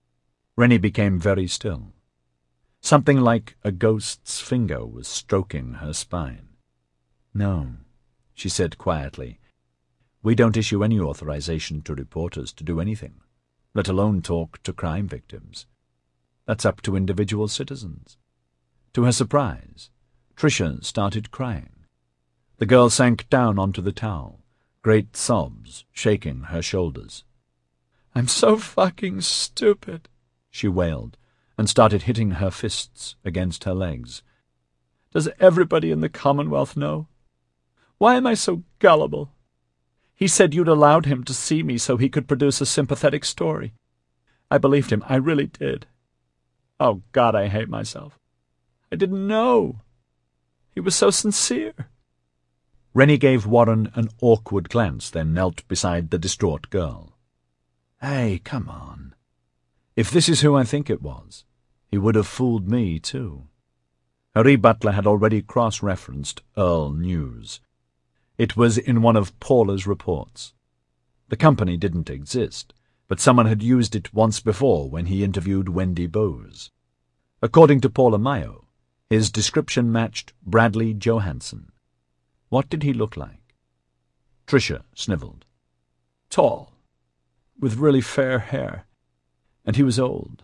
Rennie became very still. Something like a ghost's finger was stroking her spine. "No," she said quietly. "We don't issue any authorization to reporters to do anything, let alone talk to crime victims. That's up to individual citizens." To her surprise, Tricia started crying. The girl sank down onto the towel, great sobs shaking her shoulders. "I'm so fucking stupid," she wailed, and started hitting her fists against her legs. "Does everybody in the Commonwealth know? Why am I so gullible? He said you'd allowed him to see me so he could produce a sympathetic story. I believed him, I really did. Oh, God, I hate myself. I didn't know. He was so sincere." Rennie gave Warren an awkward glance, then knelt beside the distraught girl. "Hey, come on. If this is who I think it was, he would have fooled me, too." Harry Butler had already cross-referenced Earl News. It was in one of Paula's reports. The company didn't exist, but someone had used it once before when he interviewed Wendy Bowes. According to Paula Mayo, his description matched Bradley Johansson. What did he look like? Tricia snivelled. "Tall, with really fair hair. And he was old.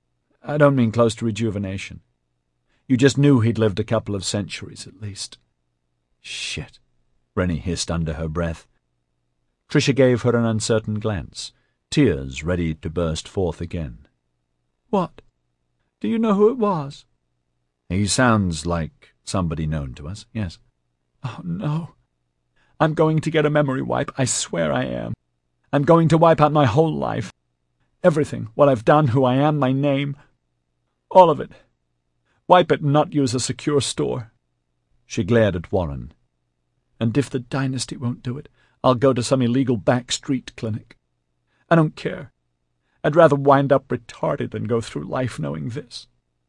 I don't mean close to rejuvenation. You just knew he'd lived a couple of centuries at least." "Shit," Rennie hissed under her breath. Tricia gave her an uncertain glance, tears ready to burst forth again. "What? Do you know who it was?" "He sounds like somebody known to us, yes." "Oh, no. I'm going to get a memory wipe, I swear I am. I'm going to wipe out my whole life. Everything, what I've done, who I am, my name, all of it. Wipe it and not use a secure store." She glared at Warren. "And if the dynasty won't do it, I'll go to some illegal back street clinic. I don't care. I'd rather wind up retarded than go through life knowing this."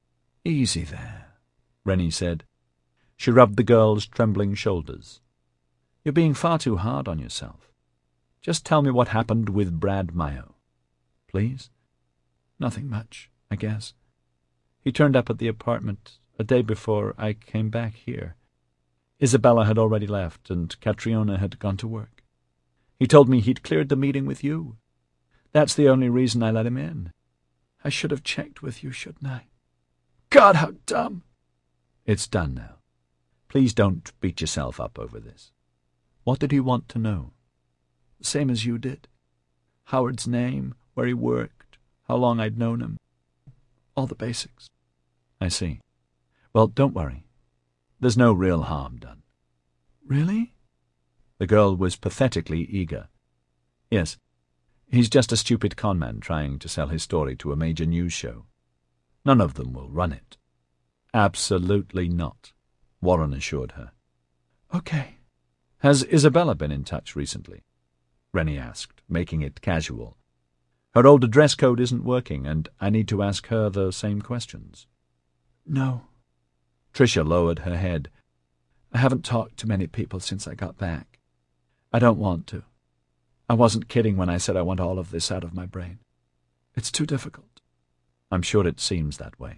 "Easy there," Rennie said. She rubbed the girl's trembling shoulders. "You're being far too hard on yourself. Just tell me what happened with Brad Mayo. Please?" Nothing much, I guess. He turned up at the apartment a day before I came back here. Isabella had already left, and Catriona had gone to work. He told me he'd cleared the meeting with you. That's the only reason I let him in. I should have checked with you, shouldn't I? God, how dumb! It's done now. Please don't beat yourself up over this. What did he want to know? The same as you did. Howard's name, where he worked, how long I'd known him. All the basics. I see. Well, don't worry. There's no real harm done. Really? The girl was pathetically eager. Yes. He's just a stupid conman trying to sell his story to a major news show. None of them will run it. Absolutely not, Warren assured her. Okay. Has Isabella been in touch recently? Rennie asked, making it casual. Her old address code isn't working, and I need to ask her the same questions. No. Tricia lowered her head. I haven't talked to many people since I got back. I don't want to. I wasn't kidding when I said I want all of this out of my brain. It's too difficult. I'm sure it seems that way.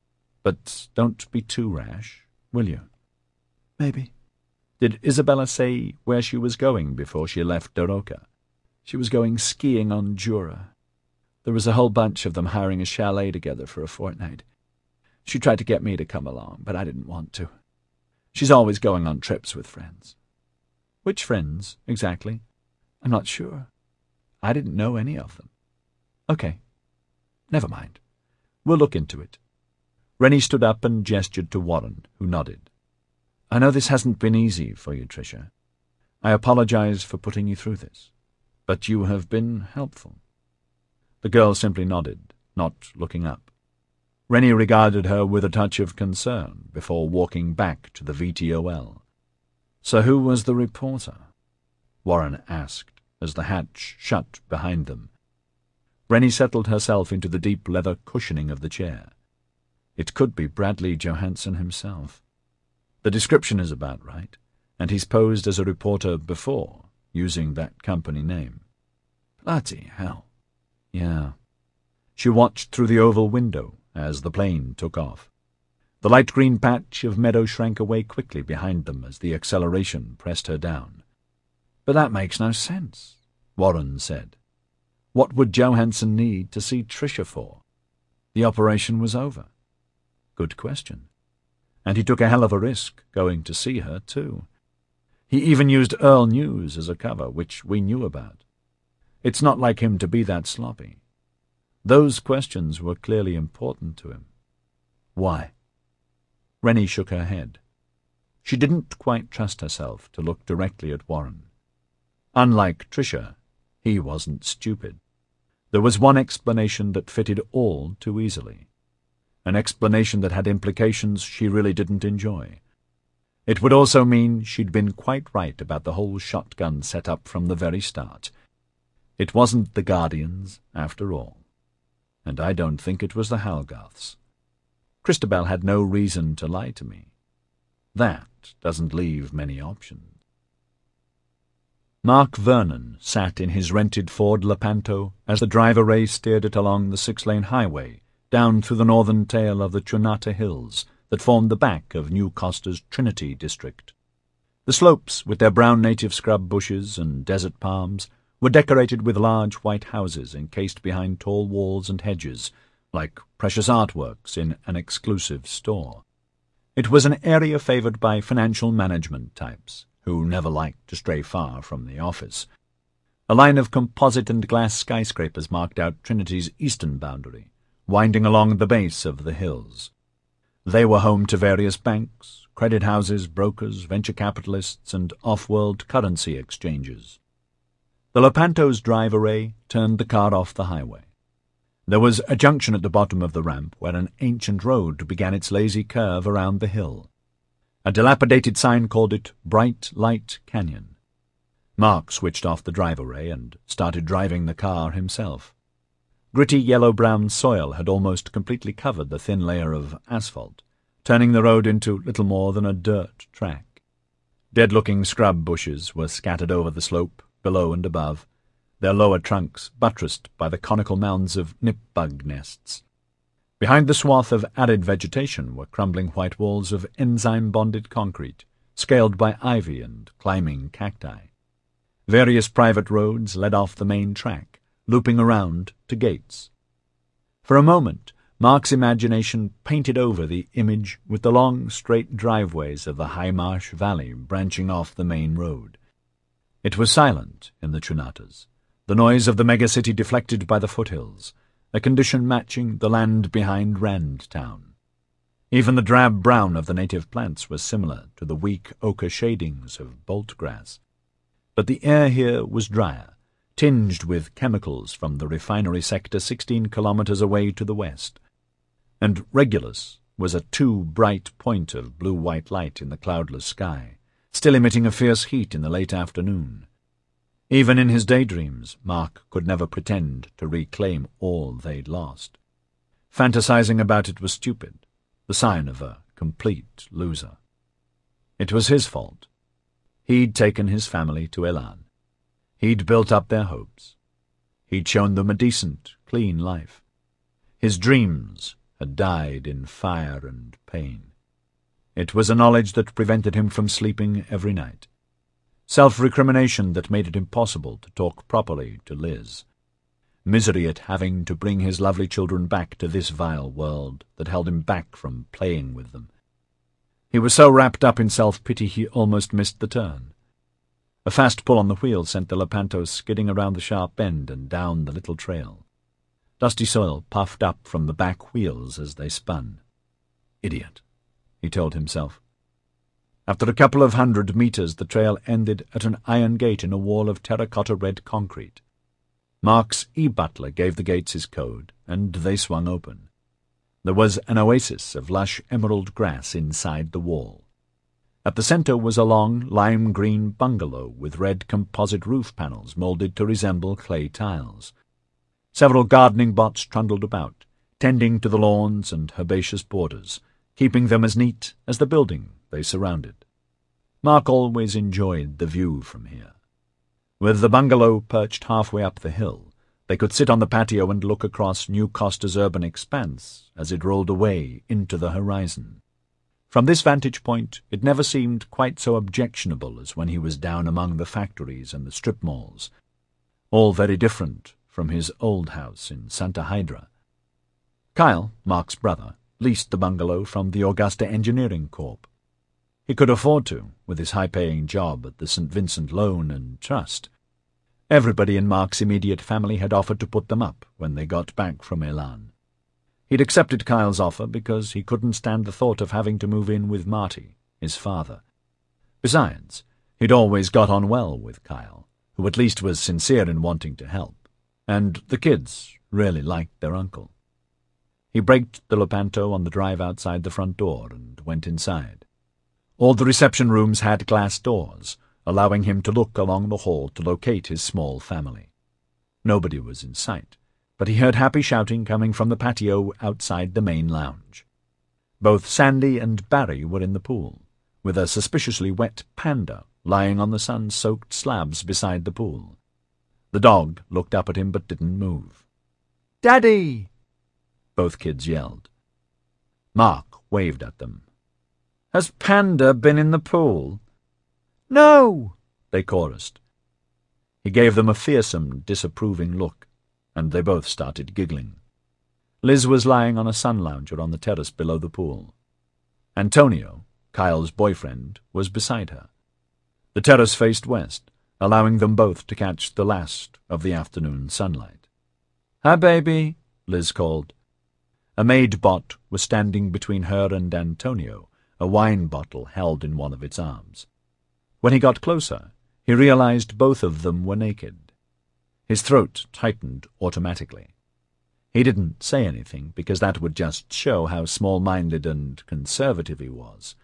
But don't be too rash, will you? Maybe. Did Isabella say where she was going before she left Doroka? She was going skiing on Jura. There was a whole bunch of them hiring a chalet together for a fortnight. She tried to get me to come along, but I didn't want to. She's always going on trips with friends. Which friends, exactly? I'm not sure. I didn't know any of them. Okay. Never mind. We'll look into it. Rennie stood up and gestured to Warren, who nodded. I know this hasn't been easy for you, Tricia. I apologize for putting you through this. But you have been helpful. The girl simply nodded, not looking up. Rennie regarded her with a touch of concern before walking back to the VTOL. So who was the reporter? Warren asked, as the hatch shut behind them. Rennie settled herself into the deep leather cushioning of the chair. It could be Bradley Johansen himself. The description is about right, and he's posed as a reporter before, using that company name. Bloody hell. Yeah. She watched through the oval window as the plane took off. The light green patch of meadow shrank away quickly behind them as the acceleration pressed her down. But that makes no sense, Warren said. What would Johansen need to see Tricia for? The operation was over. Good question. And he took a hell of a risk going to see her, too. He even used Earl News as a cover, which we knew about. It's not like him to be that sloppy. Those questions were clearly important to him. Why? Rennie shook her head. She didn't quite trust herself to look directly at Warren. Unlike Tricia, he wasn't stupid. There was one explanation that fitted all too easily. An explanation that had implications she really didn't enjoy. It would also mean she'd been quite right about the whole shotgun setup from the very start. It wasn't the Guardians, after all. And I don't think it was the Halgarths. Christabel had no reason to lie to me. That doesn't leave many options. Mark Vernon sat in his rented Ford Lepanto as the driver Ray steered it along the 6-lane highway down through the northern tail of the Chunata Hills that formed the back of New Costa's Trinity district. The slopes, with their brown native scrub bushes and desert palms, were decorated with large white houses encased behind tall walls and hedges, like precious artworks in an exclusive store. It was an area favoured by financial management types, who never liked to stray far from the office. A line of composite and glass skyscrapers marked out Trinity's eastern boundary, winding along the base of the hills. They were home to various banks, credit houses, brokers, venture capitalists, and off-world currency exchanges. The Lepanto's drive array turned the car off the highway. There was a junction at the bottom of the ramp where an ancient road began its lazy curve around the hill. A dilapidated sign called it Bright Light Canyon. Mark switched off the drive array and started driving the car himself. Gritty yellow-brown soil had almost completely covered the thin layer of asphalt, turning the road into little more than a dirt track. Dead-looking scrub bushes were scattered over the slope, below and above, their lower trunks buttressed by the conical mounds of nip-bug nests. Behind the swath of arid vegetation were crumbling white walls of enzyme-bonded concrete, scaled by ivy and climbing cacti. Various private roads led off the main track, looping around to gates. For a moment, Mark's imagination painted over the image with the long, straight driveways of the High Marsh Valley branching off the main road. It was silent in the Chanatas, the noise of the megacity deflected by the foothills, a condition matching the land behind Randtown. Even the drab brown of the native plants was similar to the weak ochre shadings of bolt grass. But the air here was drier, tinged with chemicals from the refinery sector 16 kilometers away to the west, and Regulus was a too bright point of blue-white light in the cloudless sky, still emitting a fierce heat in the late afternoon. Even in his daydreams, Mark could never pretend to reclaim all they'd lost. Fantasizing about it was stupid, the sign of a complete loser. It was his fault. He'd taken his family to Elan. He'd built up their hopes. He'd shown them a decent, clean life. His dreams had died in fire and pain. It was a knowledge that prevented him from sleeping every night. Self-recrimination that made it impossible to talk properly to Liz. Misery at having to bring his lovely children back to this vile world that held him back from playing with them. He was so wrapped up in self-pity he almost missed the turn. A fast pull on the wheel sent the Lepanto skidding around the sharp bend and down the little trail. Dusty soil puffed up from the back wheels as they spun. Idiot, he told himself. After a couple of 100 meters, the trail ended at an iron gate in a wall of terracotta-red concrete. Mark's e-butler gave the gates his code, and they swung open. There was an oasis of lush emerald grass inside the wall. At the center was a long, lime-green bungalow with red composite roof panels molded to resemble clay tiles. Several gardening bots trundled about, tending to the lawns and herbaceous borders, keeping them as neat as the building they surrounded. Mark always enjoyed the view from here. With the bungalow perched halfway up the hill, they could sit on the patio and look across New Costa's urban expanse as it rolled away into the horizon. From this vantage point, it never seemed quite so objectionable as when he was down among the factories and the strip malls, all very different from his old house in Santa Hydra. Kyle, Mark's brother, leased the bungalow from the Augusta Engineering Corp. He could afford to, with his high-paying job at the St. Vincent Loan and Trust. Everybody in Mark's immediate family had offered to put them up when they got back from Elan. He'd accepted Kyle's offer because he couldn't stand the thought of having to move in with Marty, his father. Besides, he'd always got on well with Kyle, who at least was sincere in wanting to help, and the kids really liked their uncle. He braked the Lepanto on the drive outside the front door and went inside. All the reception rooms had glass doors, allowing him to look along the hall to locate his small family. Nobody was in sight, but he heard happy shouting coming from the patio outside the main lounge. Both Sandy and Barry were in the pool, with a suspiciously wet panda lying on the sun-soaked slabs beside the pool. The dog looked up at him but didn't move. "Daddy!" both kids yelled. Mark waved at them. "Has Panda been in the pool?" "No!" they chorused. He gave them a fearsome, disapproving look, and they both started giggling. Liz was lying on a sun-lounger on the terrace below the pool. Antonio, Kyle's boyfriend, was beside her. The terrace faced west, allowing them both to catch the last of the afternoon sunlight. "Hi, baby," Liz called. A maid bot was standing between her and Antonio, a wine bottle held in one of its arms. When he got closer, he realized both of them were naked. His throat tightened automatically. He didn't say anything, because that would just show how small-minded and conservative he was.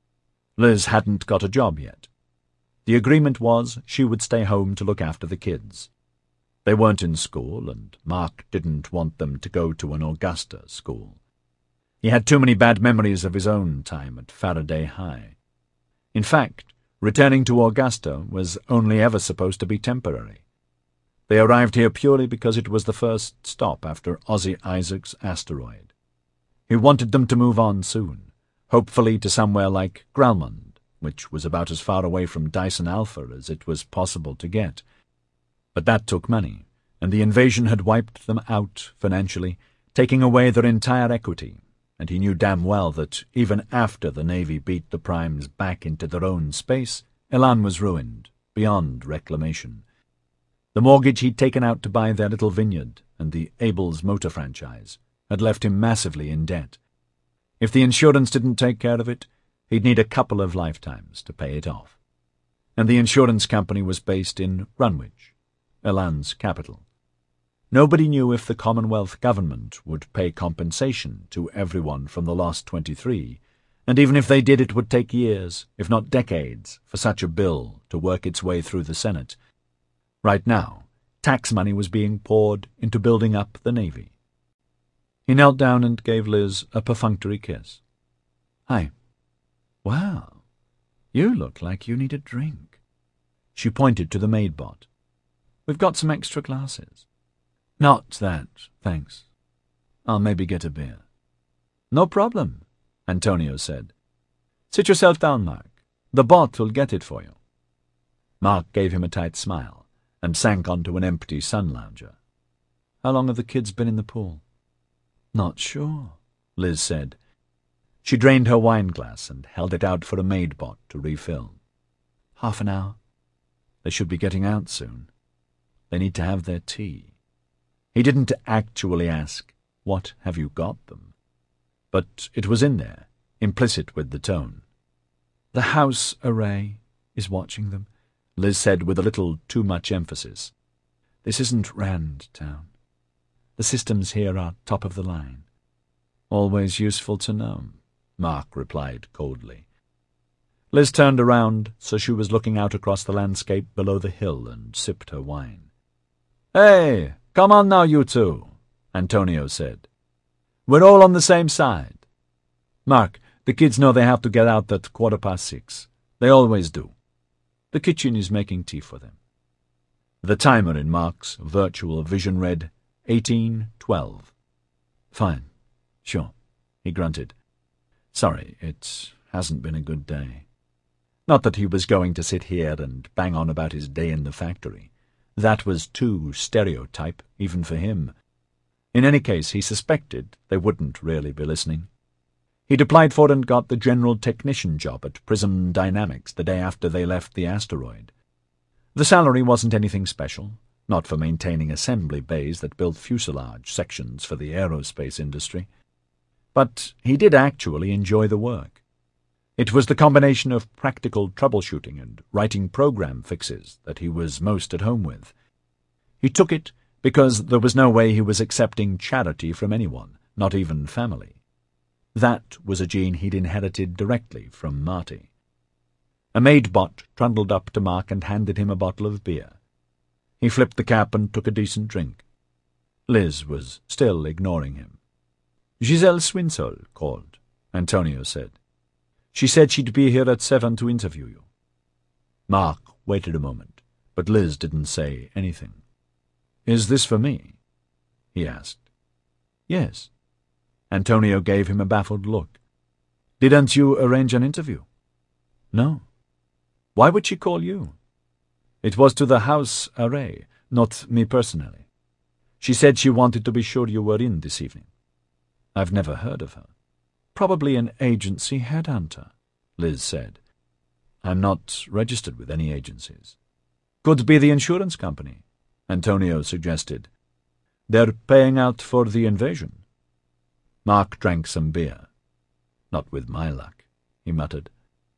Liz hadn't got a job yet. The agreement was she would stay home to look after the kids. They weren't in school, and Mark didn't want them to go to an Augusta school. He had too many bad memories of his own time at Faraday High. In fact, returning to Augusta was only ever supposed to be temporary. They arrived here purely because it was the first stop after Ozzy Isaac's asteroid. He wanted them to move on soon, hopefully to somewhere like Gralmund, which was about as far away from Dyson Alpha as it was possible to get. But that took money, and the invasion had wiped them out financially, taking away their entire equity, and he knew damn well that even after the Navy beat the Primes back into their own space, Elan was ruined, beyond reclamation. The mortgage he'd taken out to buy their little vineyard and the Abel's motor franchise had left him massively in debt. If the insurance didn't take care of it, he'd need a couple of lifetimes to pay it off. And the insurance company was based in Runwich, Elan's capital. Nobody knew if the Commonwealth government would pay compensation to everyone from the Lost 23, and even if they did, it would take years, if not decades, for such a bill to work its way through the Senate. Right now, tax money was being poured into building up the Navy. He knelt down and gave Liz a perfunctory kiss. "Hi. Wow, you look like you need a drink." She pointed to the maid-bot. "We've got some extra glasses." "Not that, thanks. I'll maybe get a beer." "No problem," Antonio said. "Sit yourself down, Mark. The bot will get it for you." Mark gave him a tight smile and sank onto an empty sun-lounger. "How long have the kids been in the pool?" "Not sure," Liz said. She drained her wine glass and held it out for a maid-bot to refill. "Half an hour. They should be getting out soon. They need to have their tea." He didn't actually ask, "What have you got them?" But it was in there, implicit with the tone. "The house array is watching them," Liz said with a little too much emphasis. "This isn't Rand Town. The systems here are top of the line." "Always useful to know," Mark replied coldly. Liz turned around so she was looking out across the landscape below the hill and sipped her wine. "Hey, come on now, you two," Antonio said. "We're all on the same side. Mark, the kids know they have to get out at 6:15. They always do. The kitchen is making tea for them." The timer in Mark's virtual vision read 18:12. "Fine. Sure," he grunted. "Sorry, it hasn't been a good day." Not that he was going to sit here and bang on about his day in the factory. That was too stereotype, even for him. In any case, he suspected they wouldn't really be listening. He'd applied for and got the general technician job at Prism Dynamics the day after they left the asteroid. The salary wasn't anything special, not for maintaining assembly bays that built fuselage sections for the aerospace industry. But he did actually enjoy the work. It was the combination of practical troubleshooting and writing program fixes that he was most at home with. He took it because there was no way he was accepting charity from anyone, not even family. That was a gene he'd inherited directly from Marty. A maid-bot trundled up to Mark and handed him a bottle of beer. He flipped the cap and took a decent drink. Liz was still ignoring him. "Giselle Swinsol called," Antonio said. "She said she'd be here at 7 to interview you." Mark waited a moment, but Liz didn't say anything. "Is this for me?" he asked. "Yes." Antonio gave him a baffled look. "Didn't you arrange an interview?" "No." "Why would she call you?" "It was to the house array, not me personally. She said she wanted to be sure you were in this evening." "I've never heard of her." "Probably an agency headhunter," Liz said. "I'm not registered with any agencies." "Could be the insurance company," Antonio suggested. "They're paying out for the invasion." Mark drank some beer. "Not with my luck," he muttered.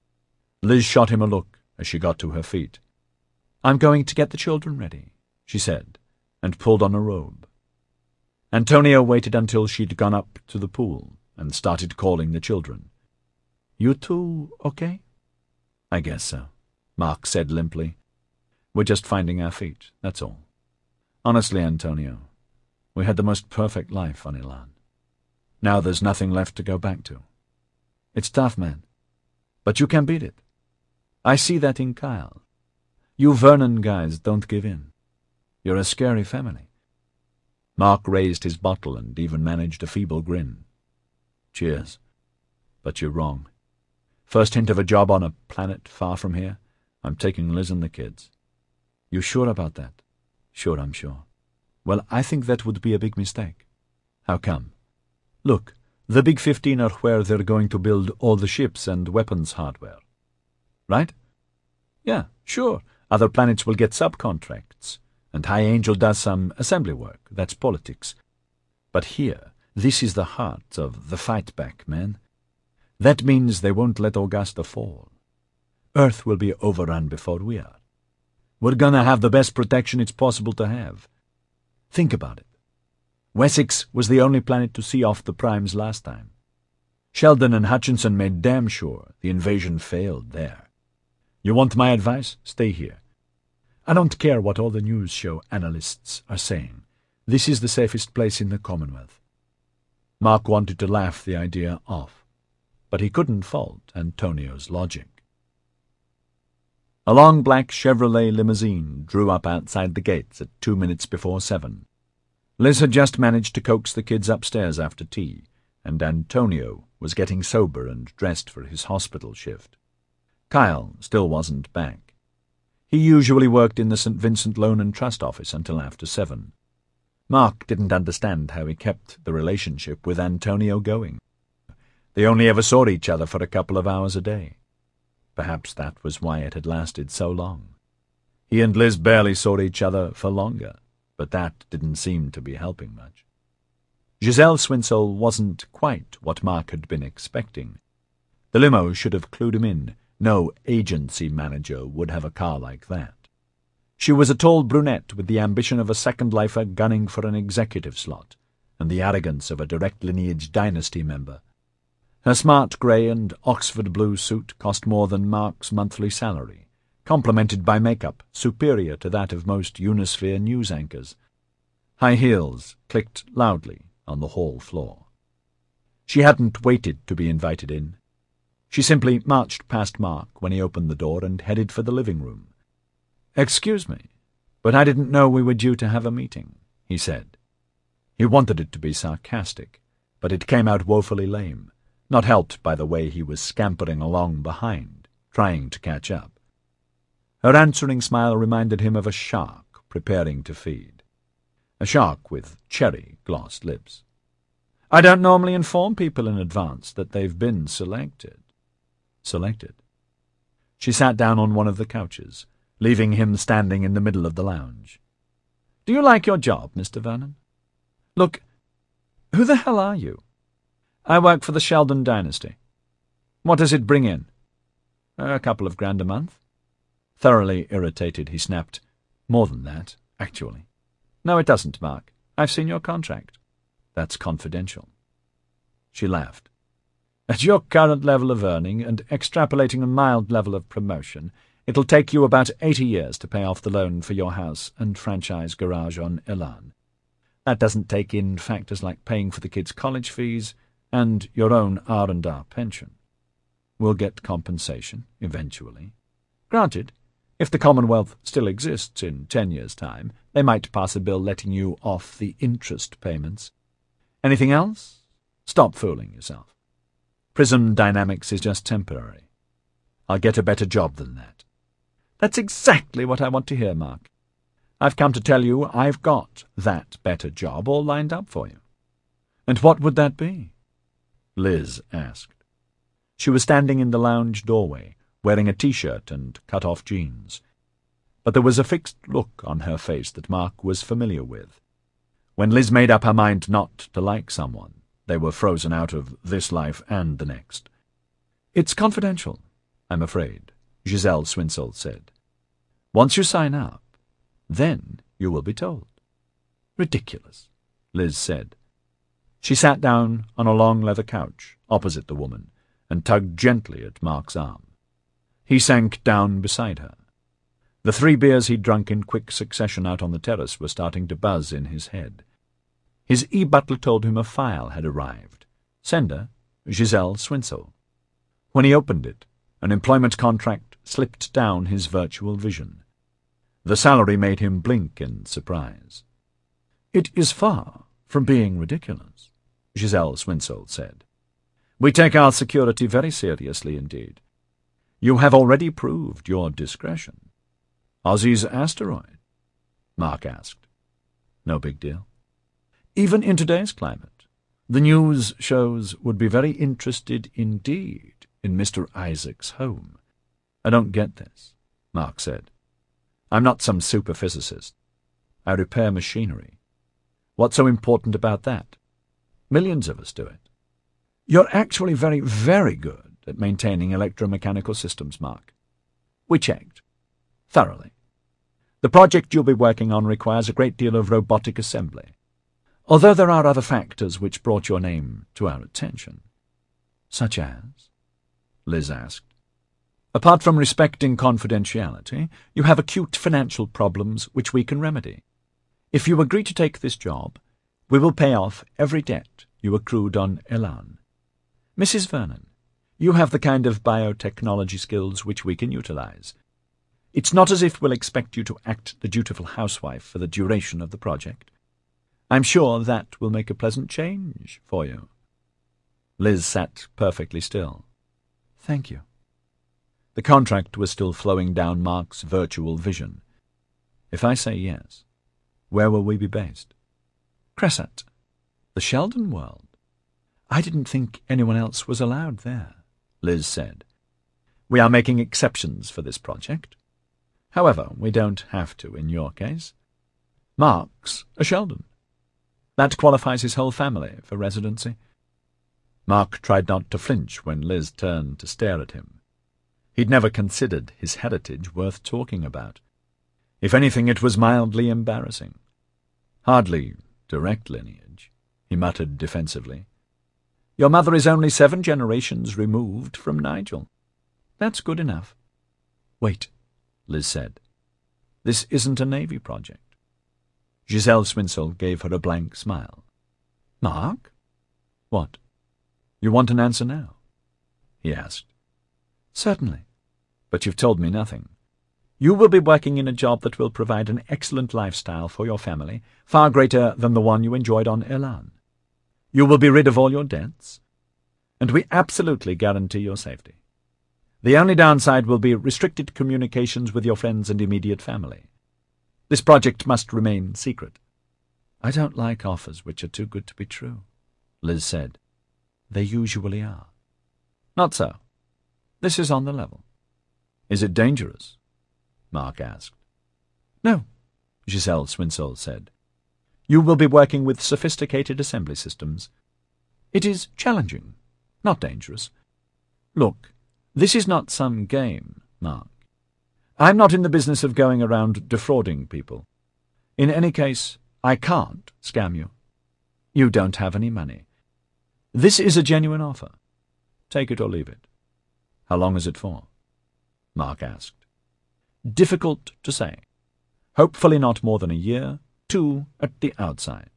Liz shot him a look as she got to her feet. "I'm going to get the children ready," she said, and pulled on a robe. Antonio waited until she'd gone up to the pool and started calling the children. "You two okay?" "I guess so," Mark said limply. "We're just finding our feet, that's all. Honestly, Antonio, we had the most perfect life on Elan. Now there's nothing left to go back to. It's tough, man. But you can beat it. I see that in Kyle. You Vernon guys don't give in. You're a scary family. Mark raised his bottle and even managed a feeble grin. Cheers. But you're wrong. First hint of a job on a planet far from here, I'm taking Liz and the kids. You sure about that? Sure, I'm sure. Well, I think that would be a big mistake. How come? Look, the Big 15 are where they're going to build all the ships and weapons hardware. Right? Yeah, sure. Other planets will get subcontracts, and High Angel does some assembly work. That's politics. But here, this is the heart of the fight back, man. That means they won't let Augusta fall. Earth will be overrun before we are. We're gonna have the best protection it's possible to have. Think about it. Wessex was the only planet to see off the primes last time. Sheldon and Hutchinson made damn sure the invasion failed there. You want my advice? Stay here. I don't care what all the news show analysts are saying. This is the safest place in the Commonwealth. Mark wanted to laugh the idea off, but he couldn't fault Antonio's logic. A long black Chevrolet limousine drew up outside the gates at 2 minutes before 7. Liz had just managed to coax the kids upstairs after tea, and Antonio was getting sober and dressed for his hospital shift. Kyle still wasn't back. He usually worked in the St. Vincent Loan and Trust office until after 7. Mark didn't understand how he kept the relationship with Antonio going. They only ever saw each other for a couple of hours a day. Perhaps that was why it had lasted so long. He and Liz barely saw each other for longer, but that didn't seem to be helping much. Giselle Swinsell wasn't quite what Mark had been expecting. The limo should have clued him in. No agency manager would have a car like that. She was a tall brunette with the ambition of a second-lifer gunning for an executive slot, and the arrogance of a direct lineage dynasty member. Her smart grey and Oxford blue suit cost more than Mark's monthly salary, complemented by makeup superior to that of most Unisphere news anchors. High heels clicked loudly on the hall floor. She hadn't waited to be invited in. She simply marched past Mark when he opened the door and headed for the living room. "Excuse me, but I didn't know we were due to have a meeting," he said. He wanted it to be sarcastic, but it came out woefully lame, not helped by the way he was scampering along behind, trying to catch up. Her answering smile reminded him of a shark preparing to feed. A shark with cherry-glossed lips. "I don't normally inform people in advance that they've been selected." Selected. She sat down on one of the couches, leaving him standing in the middle of the lounge. "Do you like your job, Mr. Vernon?" "Look, who the hell are you?" "I work for the Sheldon dynasty." "What does it bring in?" "A couple of grand a month." Thoroughly irritated, he snapped, "More than that, actually." "No, it doesn't, Mark. I've seen your contract." "That's confidential." She laughed. "At your current level of earning and extrapolating a mild level of promotion, it'll take you about 80 years to pay off the loan for your house and franchise garage on Elan. That doesn't take in factors like paying for the kids' college fees and your own R&R pension. We'll get compensation, eventually. Granted, if the Commonwealth still exists in 10 years' time, they might pass a bill letting you off the interest payments. Anything else? Stop fooling yourself. Prism Dynamics is just temporary. I'll get a better job than that." "That's exactly what I want to hear, Mark. I've come to tell you I've got that better job all lined up for you." "And what would that be?" Liz asked. She was standing in the lounge doorway, wearing a T-shirt and cut-off jeans. But there was a fixed look on her face that Mark was familiar with. When Liz made up her mind not to like someone, they were frozen out of this life and the next. "It's confidential, I'm afraid," Giselle Swinsell said. "Once you sign up, then you will be told." "Ridiculous," Liz said. She sat down on a long leather couch opposite the woman and tugged gently at Mark's arm. He sank down beside her. The 3 beers he'd drunk in quick succession out on the terrace were starting to buzz in his head. His e-butler told him a file had arrived. Sender, Giselle Swinsell. When he opened it, an employment contract slipped down his virtual vision. The salary made him blink in surprise. "It is far from being ridiculous," Giselle Swinsold said. "We take our security very seriously indeed. You have already proved your discretion." "Ozzy's asteroid?" Mark asked. "No big deal. Even in today's climate, the news shows would be very interested indeed in Mr. Isaac's home." "I don't get this," Mark said. "I'm not some superphysicist. I repair machinery. What's so important about that? Millions of us do it." "You're actually very, very good at maintaining electromechanical systems, Mark. We checked. Thoroughly. The project you'll be working on requires a great deal of robotic assembly, although there are other factors which brought your name to our attention." "Such as?" Liz asked. "Apart from respecting confidentiality, you have acute financial problems which we can remedy. If you agree to take this job, we will pay off every debt you accrued on Elan. Mrs. Vernon, you have the kind of biotechnology skills which we can utilize. It's not as if we'll expect you to act the dutiful housewife for the duration of the project. I'm sure that will make a pleasant change for you." Liz sat perfectly still. "Thank you." The contract was still flowing down Mark's virtual vision. "If I say yes, where will we be based?" "Cresat. The Sheldon world. I didn't think anyone else was allowed there," Liz said. "We are making exceptions for this project. However, we don't have to in your case. Mark's a Sheldon. That qualifies his whole family for residency." Mark tried not to flinch when Liz turned to stare at him. He'd never considered his heritage worth talking about. If anything, it was mildly embarrassing. "Hardly direct lineage," he muttered defensively. "Your mother is only 7 generations removed from Nigel. That's good enough." "Wait," Liz said. "This isn't a Navy project." Giselle Swinsold gave her a blank smile. "Mark?" "What? You want an answer now?" he asked. "Certainly. But you've told me nothing. You will be working in a job that will provide an excellent lifestyle for your family, far greater than the one you enjoyed on Elan. You will be rid of all your debts, and we absolutely guarantee your safety. The only downside will be restricted communications with your friends and immediate family. This project must remain secret." "I don't like offers which are too good to be true," Liz said. "They usually are." "Not so. This is on the level." "Is it dangerous?" Mark asked. "No," Giselle Swinsold said. "You will be working with sophisticated assembly systems. It is challenging, not dangerous. Look, this is not some game, Mark. I'm not in the business of going around defrauding people. In any case, I can't scam you. You don't have any money. This is a genuine offer. Take it or leave it." "How long is it for?" Mark asked. "Difficult to say. Hopefully not more than a year, 2 at the outside."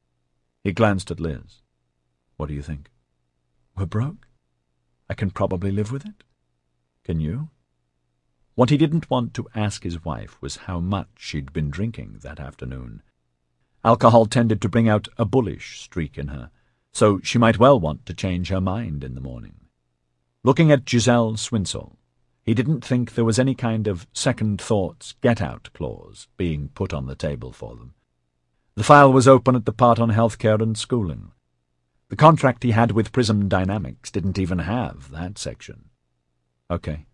He glanced at Liz. "What do you think?" "We're broke. I can probably live with it." "Can you?" What he didn't want to ask his wife was how much she'd been drinking that afternoon. Alcohol tended to bring out a bullish streak in her, so she might well want to change her mind in the morning. Looking at Giselle Swinsold, he didn't think there was any kind of second thoughts get-out clause being put on the table for them. The file was open at the part on healthcare and schooling. The contract he had with Prism Dynamics didn't even have that section. "Okay.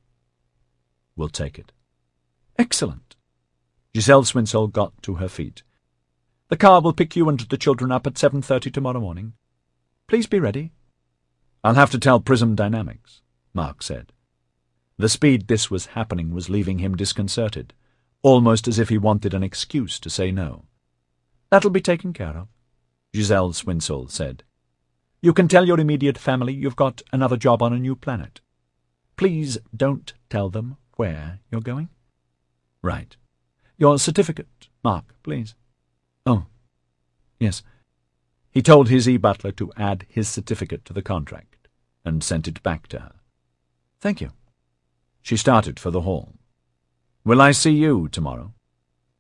We'll take it." "Excellent." Giselle Swinsold got to her feet. "The car will pick you and the children up at 7:30 tomorrow morning. Please be ready." "I'll have to tell Prism Dynamics," Mark said. The speed this was happening was leaving him disconcerted, almost as if he wanted an excuse to say no. "That'll be taken care of," Giselle Swinsold said. "You can tell your immediate family you've got another job on a new planet. Please don't tell them where you're going." "Right. Your certificate, Mark, please." "Oh, yes." He told his e-butler to add his certificate to the contract and sent it back to her. "Thank you." She started for the hall. "Will I see you tomorrow?"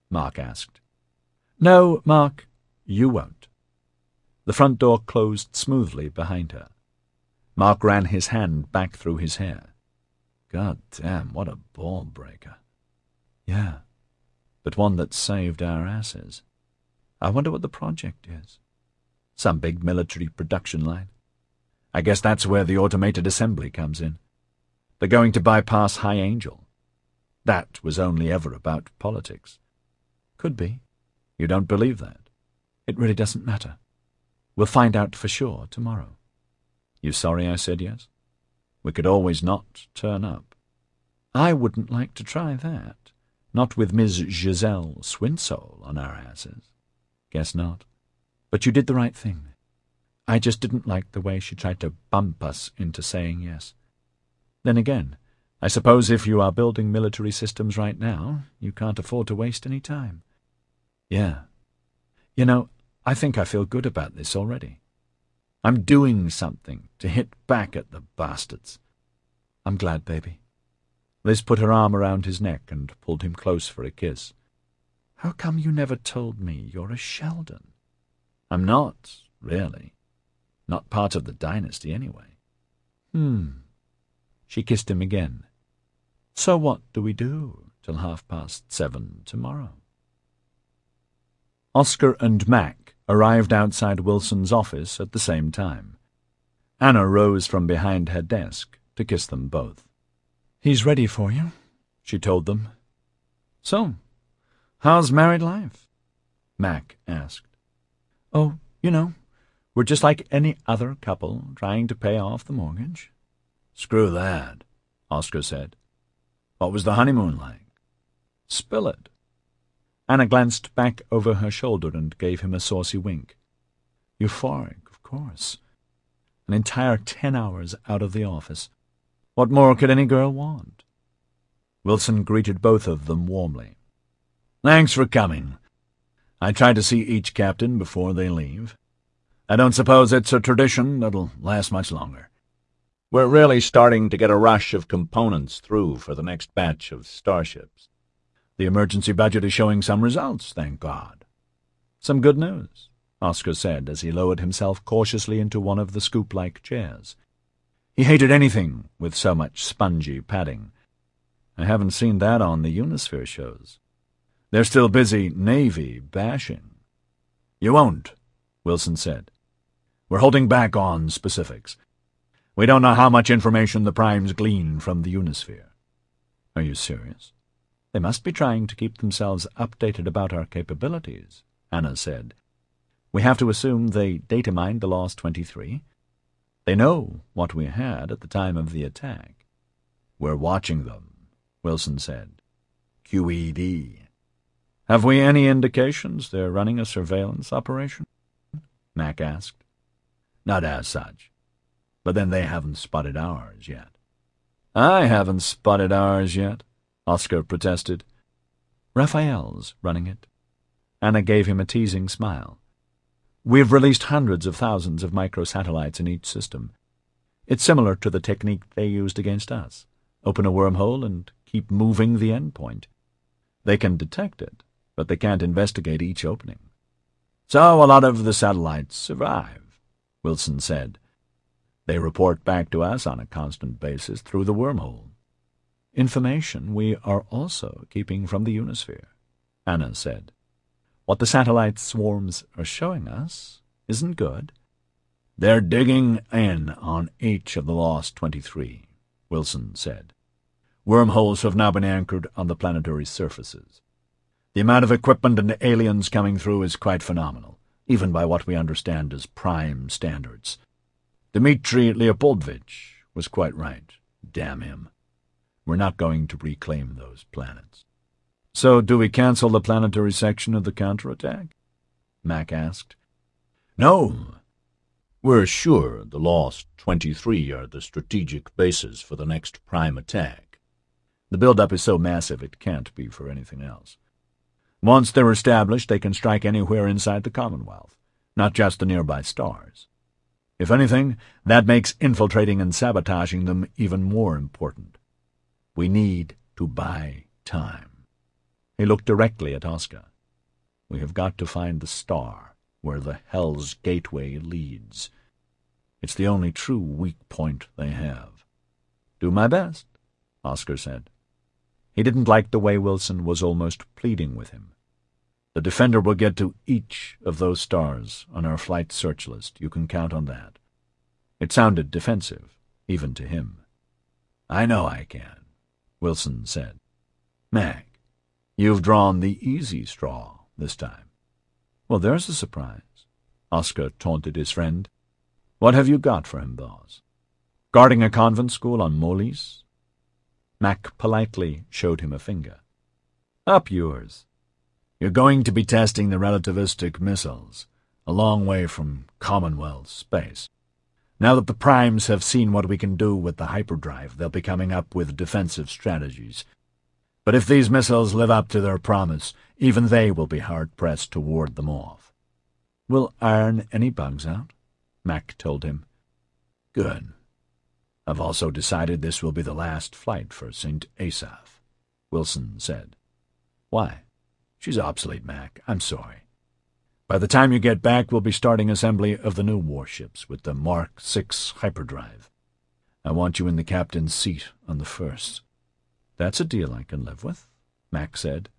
Mark asked. No, Mark, you won't. The front door closed smoothly behind her. Mark ran his hand back through his hair. God damn, what a ball breaker. Yeah, but one that saved our asses. I wonder what the project is. Some big military production line. I guess that's where the automated assembly comes in. They're going to bypass High Angel. That was only ever about politics. Could be. You don't believe that. It really doesn't matter. We'll find out for sure tomorrow. You sorry I said yes? We could always not turn up. I wouldn't like to try that. Not with Ms. Giselle Swinsoul on our asses. Guess not. But you did the right thing. I just didn't like the way she tried to bump us into saying yes. Then again, I suppose if you are building military systems right now, you can't afford to waste any time. Yeah. You know, I think I feel good about this already. I'm doing something to hit back at the bastards. I'm glad, baby. Liz put her arm around his neck and pulled him close for a kiss. How come you never told me you're a Sheldon? I'm not, really. Not part of the dynasty, anyway. She kissed him again. So what do we do till 7:30 tomorrow? Oscar and Mac arrived outside Wilson's office at the same time. Anna rose from behind her desk to kiss them both. He's ready for you, she told them. So, how's married life? Mac asked. Oh, you know, we're just like any other couple trying to pay off the mortgage. Screw that, Oscar said. What was the honeymoon like? Spill it. Anna glanced back over her shoulder and gave him a saucy wink. Euphoric, of course. An entire 10 hours out of the office. What more could any girl want? Wilson greeted both of them warmly. Thanks for coming. I try to see each captain before they leave. I don't suppose it's a tradition that'll last much longer. We're really starting to get a rush of components through for the next batch of starships. The emergency budget is showing some results, thank God. Some good news, Oscar said as he lowered himself cautiously into one of the scoop-like chairs. He hated anything with so much spongy padding. I haven't seen that on the Unisphere shows. They're still busy Navy bashing. You won't, Wilson said. We're holding back on specifics. We don't know how much information the primes glean from the Unisphere. Are you serious? They must be trying to keep themselves updated about our capabilities, Anna said. We have to assume they data mined the Lost 23. They know what we had at the time of the attack. We're watching them, Wilson said. QED. Have we any indications they're running a surveillance operation? Mac asked. Not as such. But then they haven't spotted ours yet. I haven't spotted ours yet, Oscar protested. Raphael's running it. Anna gave him a teasing smile. We've released hundreds of thousands of microsatellites in each system. It's similar to the technique they used against us. Open a wormhole and keep moving the endpoint. They can detect it, but they can't investigate each opening. So a lot of the satellites survive, Wilson said. They report back to us on a constant basis through the wormhole. Information we are also keeping from the Unisphere, Anna said. What the satellite swarms are showing us isn't good. They're digging in on each of the Lost 23, Wilson said. Wormholes have now been anchored on the planetary surfaces. The amount of equipment and aliens coming through is quite phenomenal, even by what we understand as prime standards. Dmitry Leopoldovich was quite right. Damn him. We're not going to reclaim those planets. So do we cancel the planetary section of the counterattack? Mac asked. No. We're sure the Lost 23 are the strategic bases for the next prime attack. The build-up is so massive it can't be for anything else. Once they're established, they can strike anywhere inside the Commonwealth, not just the nearby stars. If anything, that makes infiltrating and sabotaging them even more important. We need to buy time. He looked directly at Oscar. "We have got to find the star where the Hell's Gateway leads. It's the only true weak point they have." "Do my best," Oscar said. He didn't like the way Wilson was almost pleading with him. "The Defender will get to each of those stars on our flight search list. You can count on that." It sounded defensive, even to him. "I know I can," Wilson said. "Mac, you've drawn the easy straw this time." "Well, there's a surprise," Oscar taunted his friend. "What have you got for him, boss? Guarding a convent school on Molis?" Mac politely showed him a finger. "Up yours. You're going to be testing the relativistic missiles, a long way from Commonwealth space. Now that the Primes have seen what we can do with the hyperdrive, they'll be coming up with defensive strategies. But if these missiles live up to their promise, even they will be hard-pressed to ward them off." "We'll iron any bugs out," Mac told him. "Good. I've also decided this will be the last flight for St. Asaph," Wilson said. "Why?" "She's obsolete, Mac. I'm sorry. By the time you get back, we'll be starting assembly of the new warships with the Mark VI hyperdrive. I want you in the captain's seat on the first." "That's a deal I can live with," Mac said.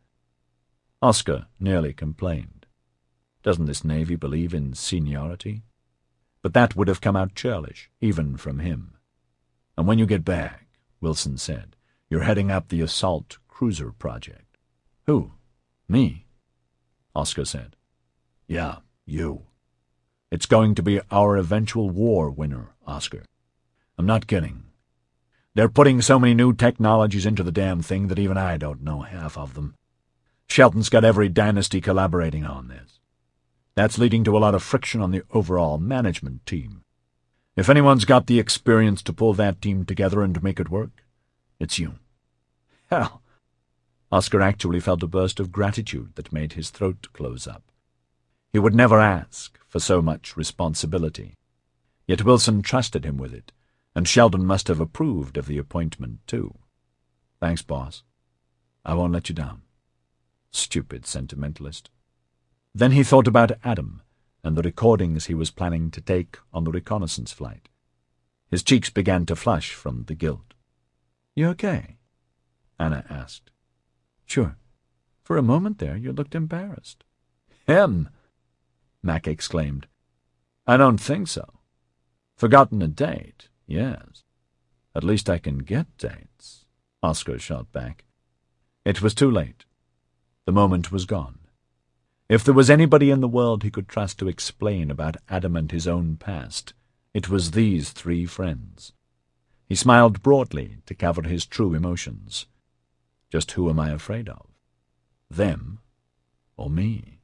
Oscar nearly complained. Doesn't this Navy believe in seniority? But that would have come out churlish, even from him. "And when you get back," Wilson said, "you're heading up the assault cruiser project." "Who? Me?" Oscar said. "Yeah, you. It's going to be our eventual war winner, Oscar. I'm not kidding. They're putting so many new technologies into the damn thing that even I don't know half of them. Shelton's got every dynasty collaborating on this. That's leading to a lot of friction on the overall management team. If anyone's got the experience to pull that team together and make it work, it's you." "Hell!" Oscar actually felt a burst of gratitude that made his throat close up. He would never ask for so much responsibility. Yet Wilson trusted him with it, and Sheldon must have approved of the appointment, too. "Thanks, boss. I won't let you down." Stupid sentimentalist. Then he thought about Adam and the recordings he was planning to take on the reconnaissance flight. His cheeks began to flush from the guilt. "You okay?" Anna asked. "Sure. For a moment there you looked embarrassed." "Him?" Mac exclaimed. "I don't think so. Forgotten a date, yes. At least I can get dates," Oscar shot back. It was too late. The moment was gone. If there was anybody in the world he could trust to explain about Adam and his own past, it was these three friends. He smiled broadly to cover his true emotions. Just who am I afraid of? Them or me?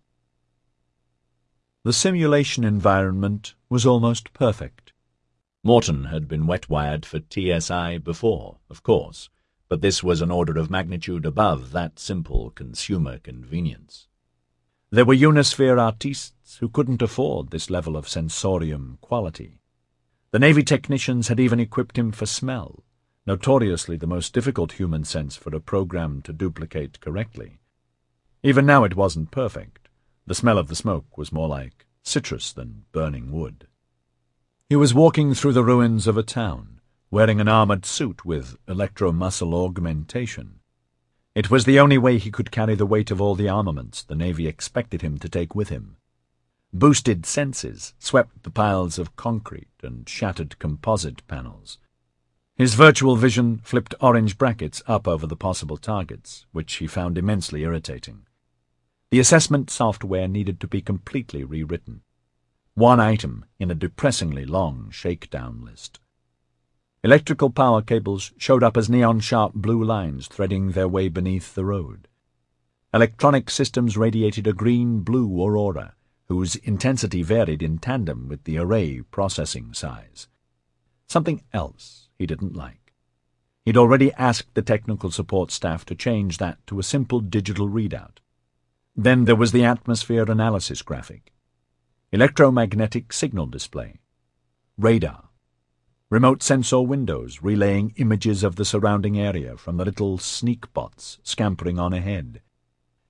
The simulation environment was almost perfect. Morton had been wet-wired for TSI before, of course, but this was an order of magnitude above that simple consumer convenience. There were Unisphere artistes who couldn't afford this level of sensorium quality. The Navy technicians had even equipped him for smell, notoriously the most difficult human sense for a program to duplicate correctly. Even now it wasn't perfect. The smell of the smoke was more like citrus than burning wood. He was walking through the ruins of a town, wearing an armored suit with electromuscle augmentation. It was the only way he could carry the weight of all the armaments the Navy expected him to take with him. Boosted senses swept the piles of concrete and shattered composite panels. His virtual vision flipped orange brackets up over the possible targets, which he found immensely irritating. The assessment software needed to be completely rewritten. One item in a depressingly long shakedown list. Electrical power cables showed up as neon-sharp blue lines threading their way beneath the road. Electronic systems radiated a green-blue aurora, whose intensity varied in tandem with the array processing size. Something else he didn't like. He'd already asked the technical support staff to change that to a simple digital readout. Then there was the atmosphere analysis graphic. Electromagnetic signal display. Radar. Remote sensor windows relaying images of the surrounding area from the little sneak bots scampering on ahead.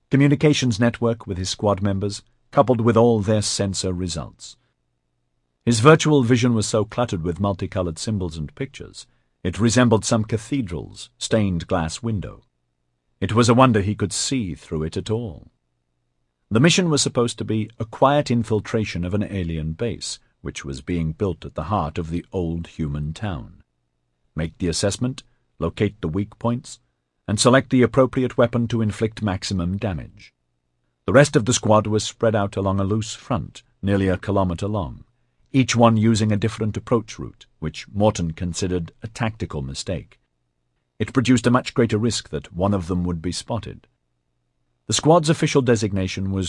communications network with his squad members, coupled with all their sensor results. His virtual vision was so cluttered with multicolored symbols and pictures, it resembled some cathedral's stained glass window. It was a wonder he could see through it at all. The mission was supposed to be a quiet infiltration of an alien base, which was being built at the heart of the old human town. Make the assessment, locate the weak points, and select the appropriate weapon to inflict maximum damage. The rest of the squad was spread out along a loose front, nearly a kilometre long, each one using a different approach route, which Morton considered a tactical mistake. It produced a much greater risk that one of them would be spotted. The squad's official designation was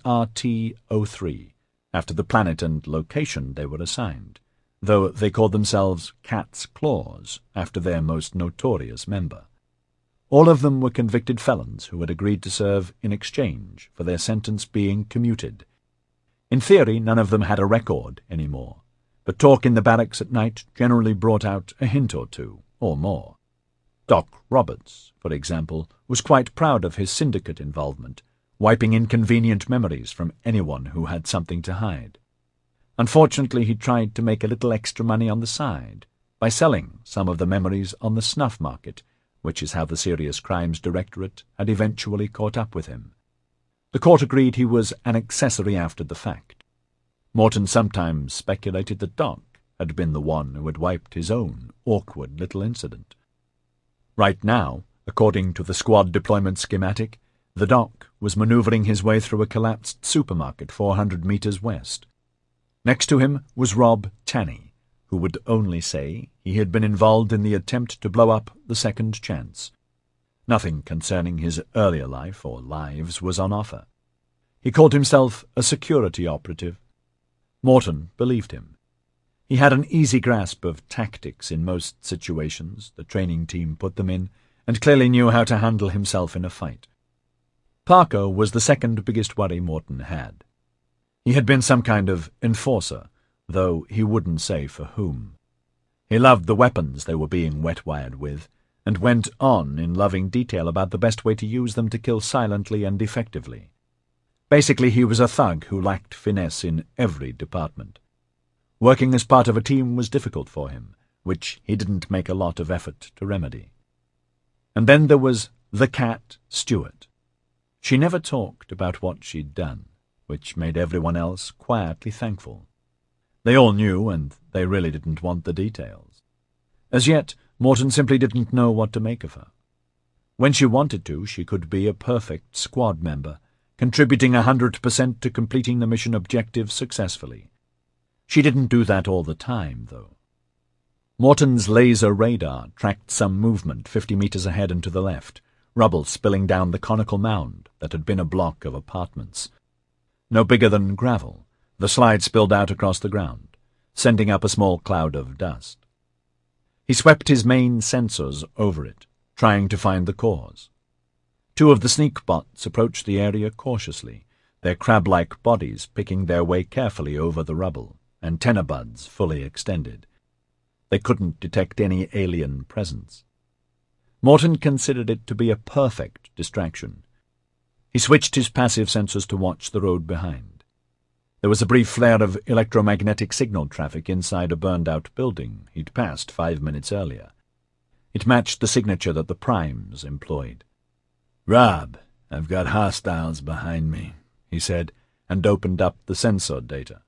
ERT-03, after the planet and location they were assigned, though they called themselves Cat's Claws, after their most notorious member. All of them were convicted felons who had agreed to serve in exchange for their sentence being commuted. In theory, none of them had a record anymore, but talk in the barracks at night generally brought out a hint or two, or more. Doc Roberts, for example, was quite proud of his syndicate involvement, wiping inconvenient memories from anyone who had something to hide. Unfortunately, he tried to make a little extra money on the side by selling some of the memories on the snuff market, which is how the Serious Crimes Directorate had eventually caught up with him. The court agreed he was an accessory after the fact. Morton sometimes speculated that Doc had been the one who had wiped his own awkward little incident. Right now, according to the squad deployment schematic, the Doc was maneuvering his way through a collapsed supermarket 400 meters west. Next to him was Rob Tanny, who would only say he had been involved in the attempt to blow up the Second Chance. Nothing concerning his earlier life or lives was on offer. He called himself a security operative. Morton believed him. He had an easy grasp of tactics in most situations the training team put them in, and clearly knew how to handle himself in a fight. Parker was the second biggest worry Morton had. He had been some kind of enforcer, though he wouldn't say for whom. He loved the weapons they were being wet-wired with, and went on in loving detail about the best way to use them to kill silently and effectively. Basically, he was a thug who lacked finesse in every department. Working as part of a team was difficult for him, which he didn't make a lot of effort to remedy. And then there was the cat, Stuart. She never talked about what she'd done, which made everyone else quietly thankful. They all knew, and they really didn't want the details. As yet, Morton simply didn't know what to make of her. When she wanted to, she could be a perfect squad member, contributing 100% to completing the mission objective successfully. She didn't do that all the time, though. Morton's laser radar tracked some movement 50 meters ahead and to the left, rubble spilling down the conical mound that had been a block of apartments. No bigger than gravel, the slide spilled out across the ground, sending up a small cloud of dust. He swept his main sensors over it, trying to find the cause. Two of the sneak bots approached the area cautiously, their crab-like bodies picking their way carefully over the rubble, antenna buds fully extended. They couldn't detect any alien presence. Morton considered it to be a perfect distraction. He switched his passive sensors to watch the road behind. There was a brief flare of electromagnetic signal traffic inside a burned-out building he'd passed 5 minutes earlier. It matched the signature that the Primes employed. "Rob, I've got hostiles behind me," he said, and opened up the sensor data.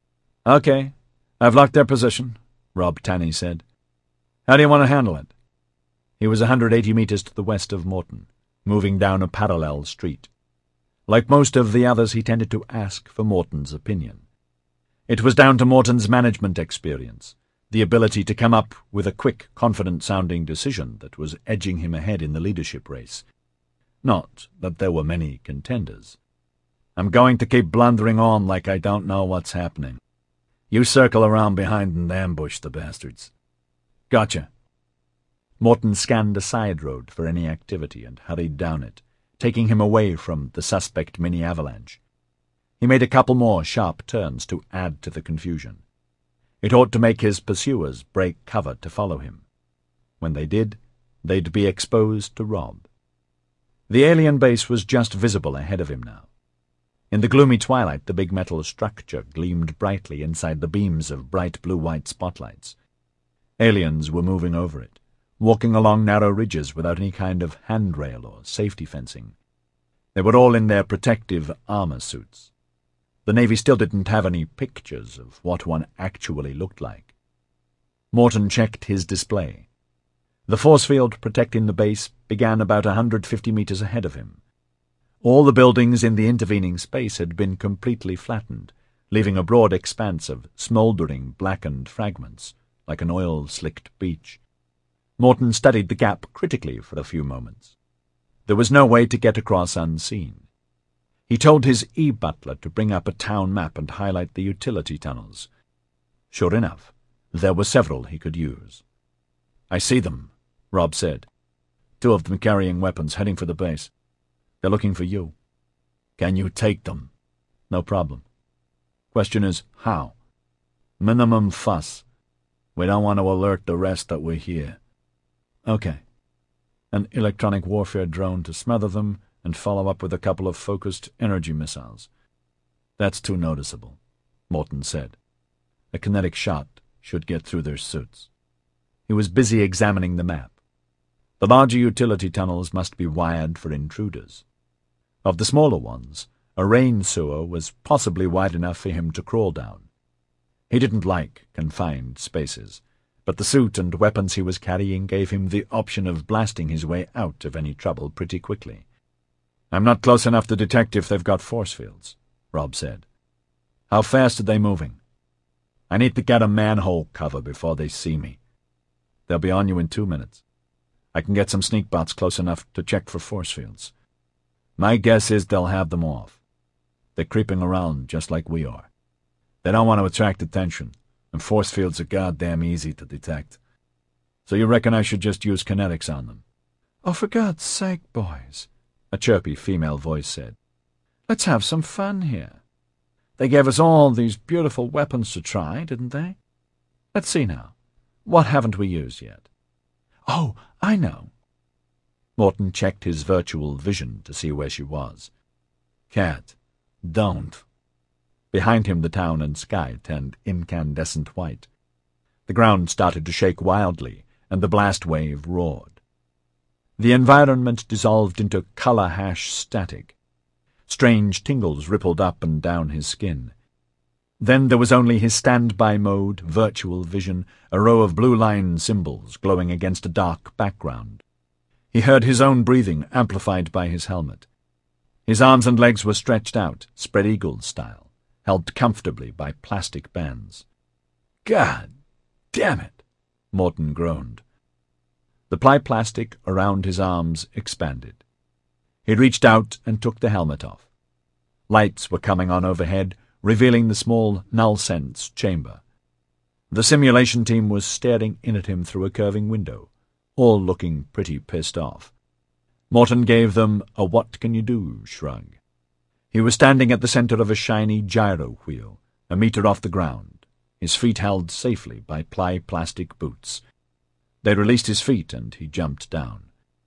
"Okay, I've locked their position," Rob Tanny said. "How do you want to handle it?" He was 180 meters to the west of Morton, moving down a parallel street. Like most of the others, he tended to ask for Morton's opinion. It was down to Morton's management experience, the ability to come up with a quick, confident-sounding decision that was edging him ahead in the leadership race. Not that there were many contenders. "I'm going to keep blundering on like I don't know what's happening. You circle around behind and ambush the bastards." "Gotcha." Morton scanned a side road for any activity and hurried down it, taking him away from the suspect mini-avalanche. He made a couple more sharp turns to add to the confusion. It ought to make his pursuers break cover to follow him. When they did, they'd be exposed to Rob. The alien base was just visible ahead of him now. In the gloomy twilight, the big metal structure gleamed brightly inside the beams of bright blue-white spotlights. Aliens were moving over it, walking along narrow ridges without any kind of handrail or safety fencing. They were all in their protective armor suits. The Navy still didn't have any pictures of what one actually looked like. Morton checked his display. The force field protecting the base began about 150 meters ahead of him. All the buildings in the intervening space had been completely flattened, leaving a broad expanse of smouldering, blackened fragments, like an oil-slicked beach. Morton studied the gap critically for a few moments. There was no way to get across unseen. He told his e-butler to bring up a town map and highlight the utility tunnels. Sure enough, there were several he could use. "I see them," Rob said. "Two of them carrying weapons, heading for the base. They're looking for you. Can you take them?" "No problem. Question is, how?" "Minimum fuss. We don't want to alert the rest that we're here." "Okay. An electronic warfare drone to smother them and follow up with a couple of focused energy missiles." "That's too noticeable," Morton said. "A kinetic shot should get through their suits." He was busy examining the map. The larger utility tunnels must be wired for intruders. Of the smaller ones, a rain sewer was possibly wide enough for him to crawl down. He didn't like confined spaces, but the suit and weapons he was carrying gave him the option of blasting his way out of any trouble pretty quickly. "I'm not close enough to detect if they've got force fields," Rob said. "How fast are they moving?" "I need to get a manhole cover before they see me." "They'll be on you in 2 minutes. I can get some sneak bots close enough to check for force fields. My guess is they'll have them off. They're creeping around just like we are. They don't want to attract attention, and force fields are goddamn easy to detect. So you reckon I should just use kinetics on them?" "Oh, for God's sake, boys," a chirpy female voice said. "Let's have some fun here. They gave us all these beautiful weapons to try, didn't they? Let's see now. What haven't we used yet?" "Oh, I know." Morton checked his virtual vision to see where she was. "Cat, don't." Behind him the town and sky turned incandescent white. The ground started to shake wildly, and the blast wave roared. The environment dissolved into color hash static. Strange tingles rippled up and down his skin. Then there was only his standby mode, virtual vision, a row of blue line symbols glowing against a dark background. He heard his own breathing, amplified by his helmet. His arms and legs were stretched out, spread eagle style, held comfortably by plastic bands. "God damn it!" Morton groaned. The plastic around his arms expanded. He reached out and took the helmet off. Lights were coming on overhead, revealing the small null-sense chamber. The simulation team was staring in at him through a curving window, all looking pretty pissed off. Morton gave them a what-can-you-do shrug. He was standing at the center of a shiny gyro wheel, a meter off the ground, his feet held safely by plastic boots. They released his feet, and he jumped down.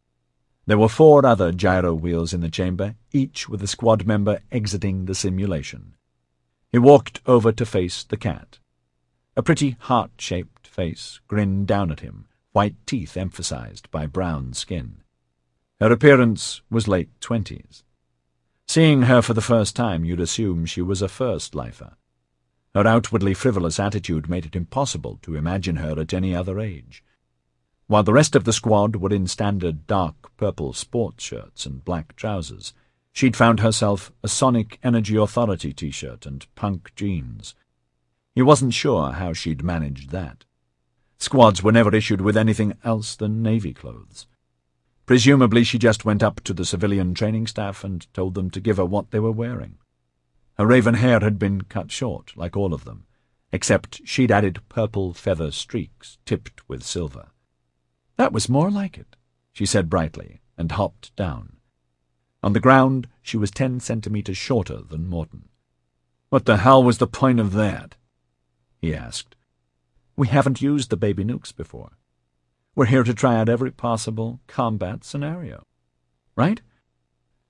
There were 4 other gyro wheels in the chamber, each with a squad member exiting the simulation. He walked over to face the cat. A pretty heart-shaped face grinned down at him, white teeth emphasized by brown skin. Her appearance was late 20s. Seeing her for the first time, you'd assume she was a first-lifer. Her outwardly frivolous attitude made it impossible to imagine her at any other age. While the rest of the squad were in standard dark purple sports shirts and black trousers, she'd found herself a Sonic Energy Authority t-shirt and punk jeans. He wasn't sure how she'd managed that. Squads were never issued with anything else than Navy clothes. Presumably she just went up to the civilian training staff and told them to give her what they were wearing. Her raven hair had been cut short, like all of them, except she'd added purple feather streaks tipped with silver. "That was more like it," she said brightly, and hopped down. On the ground she was 10 centimeters shorter than Morton. "What the hell was the point of that?" he asked. "We haven't used the baby nukes before. We're here to try out every possible combat scenario. Right?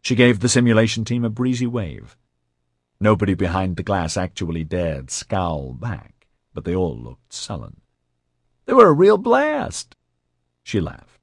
She gave the simulation team a breezy wave. Nobody behind the glass actually dared scowl back, but they all looked sullen. "They were a real blast," she laughed.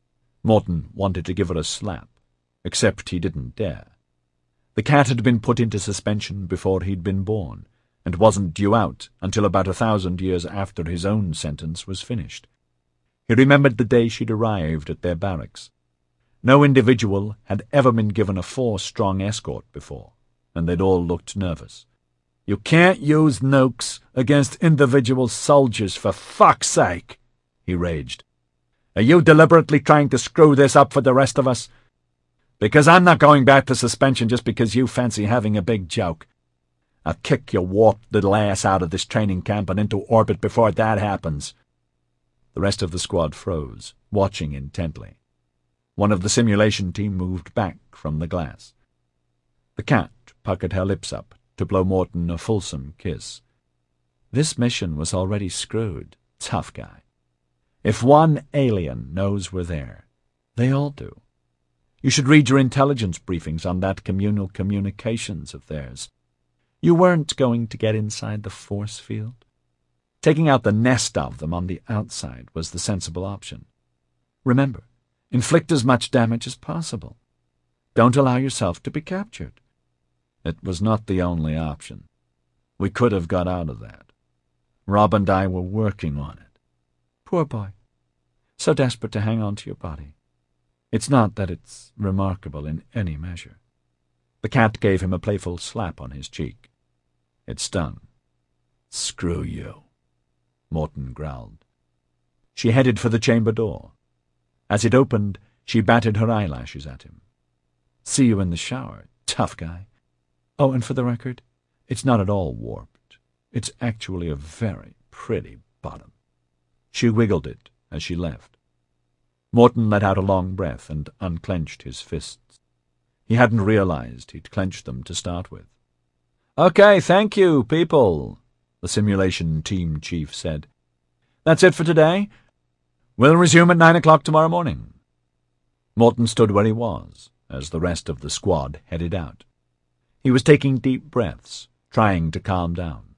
Morton wanted to give her a slap, except he didn't dare. The cat had been put into suspension before he'd been born, and wasn't due out until about 1,000 years after his own sentence was finished. He remembered the day she'd arrived at their barracks. No individual had ever been given a 4-strong escort before, and they'd all looked nervous. "You can't use nukes against individual soldiers, for fuck's sake," he raged. "Are you deliberately trying to screw this up for the rest of us? Because I'm not going back to suspension just because you fancy having a big joke. I'll kick your warped little ass out of this training camp and into orbit before that happens." The rest of the squad froze, watching intently. One of the simulation team moved back from the glass. The cat puckered her lips up to blow Morton a fulsome kiss. This mission was already screwed, tough guy. If one alien knows we're there, they all do. You should read your intelligence briefings on that communal communications of theirs. You weren't going to get inside the force field. Taking out the nest of them on the outside was the sensible option. Remember, inflict as much damage as possible. Don't allow yourself to be captured. It was not the only option. We could have got out of that. Rob and I were working on it. Poor boy. So desperate to hang on to your body. It's not that it's remarkable in any measure. The cat gave him a playful slap on his cheek. It stung. "Screw you," Morton growled. She headed for the chamber door. As it opened, she batted her eyelashes at him. "See you in the shower, tough guy. Oh, and for the record, it's not at all warped. It's actually a very pretty bottom." She wiggled it as she left. Morton let out a long breath and unclenched his fists. He hadn't realized he'd clenched them to start with. "Okay, thank you, people," the simulation team chief said. "That's it for today. We'll resume at 9 o'clock tomorrow morning." Morton stood where he was as the rest of the squad headed out. He was taking deep breaths, trying to calm down.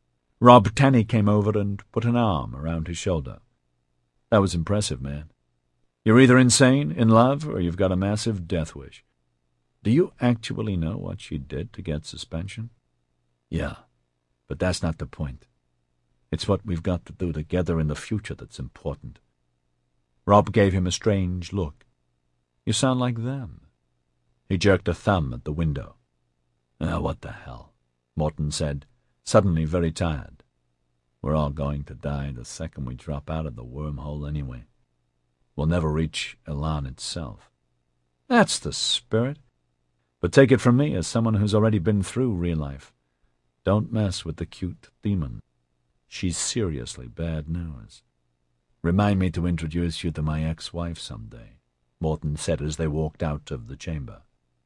Rob Tenney came over and put an arm around his shoulder. "That was impressive, man. You're either insane, in love, or you've got a massive death wish. Do you actually know what she did to get suspension?" "Yeah, but that's not the point. It's what we've got to do together in the future that's important." Rob gave him a strange look. "You sound like them." He jerked a thumb at the window. What the hell," Morton said, suddenly very tired. "We're all going to die the second we drop out of the wormhole anyway. We'll never reach Elan itself." "That's the spirit. But take it from me as someone who's already been through real life. Don't mess with the cute demon. She's seriously bad news." "Remind me to introduce you to my ex-wife someday," Morton said as they walked out of the chamber.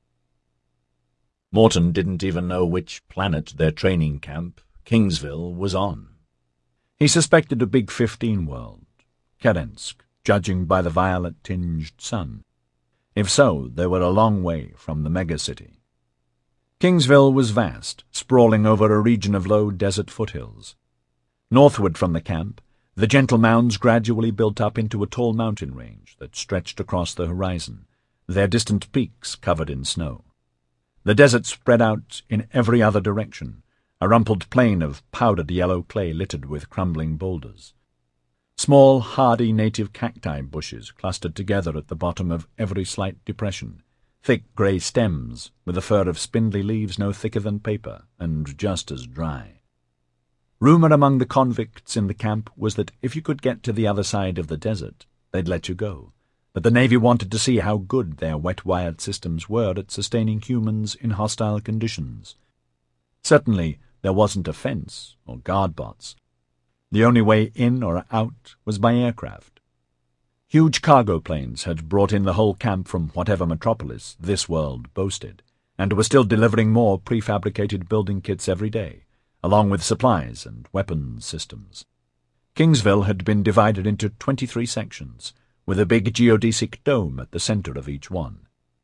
Morton didn't even know which planet their training camp, Kingsville, was on. He suspected a Big 15 world, Kerensk, judging by the violet-tinged sun. If so, they were a long way from the megacity. Kingsville was vast, sprawling over a region of low desert foothills. Northward from the camp, the gentle mounds gradually built up into a tall mountain range that stretched across the horizon, their distant peaks covered in snow. The desert spread out in every other direction, a rumpled plain of powdered yellow clay littered with crumbling boulders. Small, hardy native cacti bushes clustered together at the bottom of every slight depression, thick grey stems with a fur of spindly leaves no thicker than paper and just as dry. Rumour among the convicts in the camp was that if you could get to the other side of the desert, they'd let you go, that the Navy wanted to see how good their wet-wired systems were at sustaining humans in hostile conditions. Certainly there wasn't a fence or guard bots. The only way in or out was by aircraft. Huge cargo planes had brought in the whole camp from whatever metropolis this world boasted, and were still delivering more prefabricated building kits every day, along with supplies and weapons systems. Kingsville had been divided into 23 sections, with a big geodesic dome at the center of each one.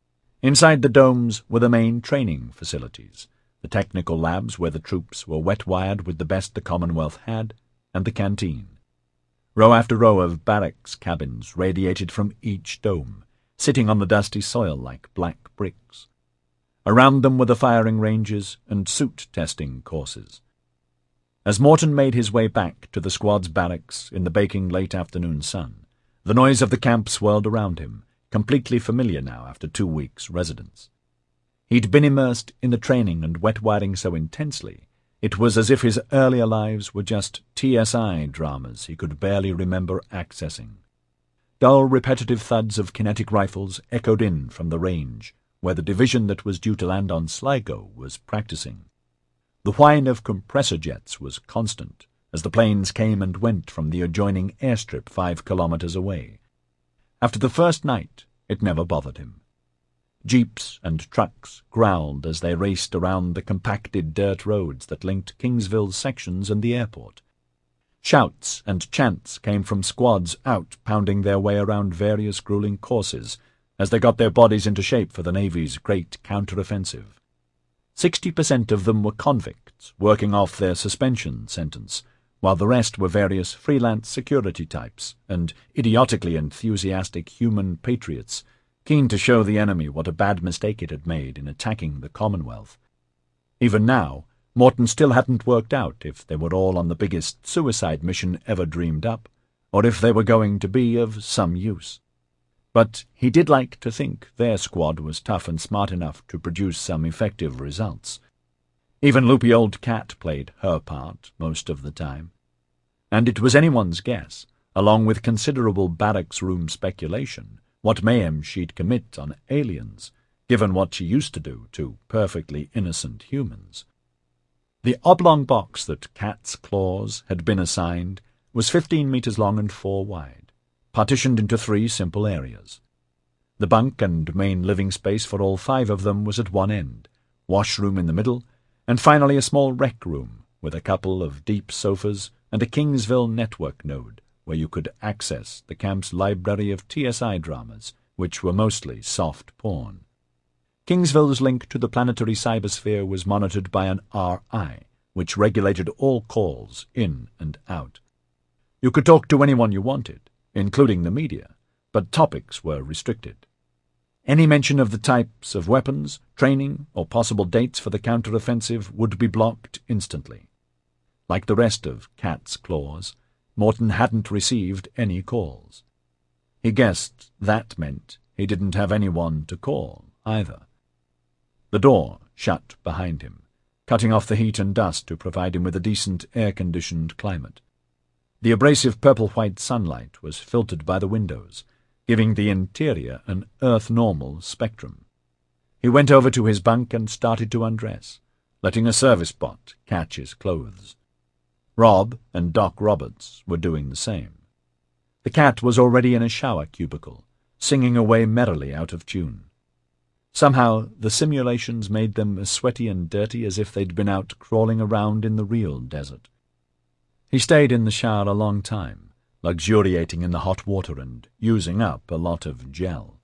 Inside the domes were the main training facilities, the technical labs where the troops were wet-wired with the best the Commonwealth had, and the canteen. Row after row of barracks cabins radiated from each dome, sitting on the dusty soil like black bricks. Around them were the firing ranges and suit-testing courses. As Morton made his way back to the squad's barracks in the baking late-afternoon sun, the noise of the camp swirled around him, completely familiar now after 2 weeks' residence. He'd been immersed in the training and wet-wiring so intensely, it was as if his earlier lives were just TSI dramas he could barely remember accessing. Dull, repetitive thuds of kinetic rifles echoed in from the range, where the division that was due to land on Sligo was practicing. The whine of compressor jets was constant, as the planes came and went from the adjoining airstrip 5 kilometers away. After the first night, it never bothered him. Jeeps and trucks growled as they raced around the compacted dirt roads that linked Kingsville's sections and the airport. Shouts and chants came from squads out pounding their way around various grueling courses as they got their bodies into shape for the Navy's great counter-offensive. 60% of them were convicts working off their suspension sentence, while the rest were various freelance security types and idiotically enthusiastic human patriots, keen to show the enemy what a bad mistake it had made in attacking the Commonwealth. Even now, Morton still hadn't worked out if they were all on the biggest suicide mission ever dreamed up, or if they were going to be of some use. But he did like to think their squad was tough and smart enough to produce some effective results. Even loopy old Cat played her part most of the time. And it was anyone's guess, along with considerable barracks room speculation, what mayhem she'd commit on aliens, given what she used to do to perfectly innocent humans. The oblong box that Cat's claws had been assigned was 15 meters long and 4 wide, partitioned into 3 simple areas. The bunk and main living space for all 5 of them was at one end, washroom in the middle, and finally a small rec room with a couple of deep sofas and a Kingsville network node where you could access the camp's library of TSI dramas, which were mostly soft porn. Kingsville's link to the planetary cybersphere was monitored by an RI, which regulated all calls in and out. You could talk to anyone you wanted, including the media, but topics were restricted. Any mention of the types of weapons, training, or possible dates for the counter-offensive would be blocked instantly. Like the rest of Cat's claws, Morton hadn't received any calls. He guessed that meant he didn't have anyone to call, either. The door shut behind him, cutting off the heat and dust to provide him with a decent air-conditioned climate. The abrasive purple-white sunlight was filtered by the windows, giving the interior an Earth-normal spectrum. He went over to his bunk and started to undress, letting a service bot catch his clothes. Rob and Doc Roberts were doing the same. The Cat was already in a shower cubicle, singing away merrily out of tune. Somehow the simulations made them as sweaty and dirty as if they'd been out crawling around in the real desert. He stayed in the shower a long time, luxuriating in the hot water and using up a lot of gel.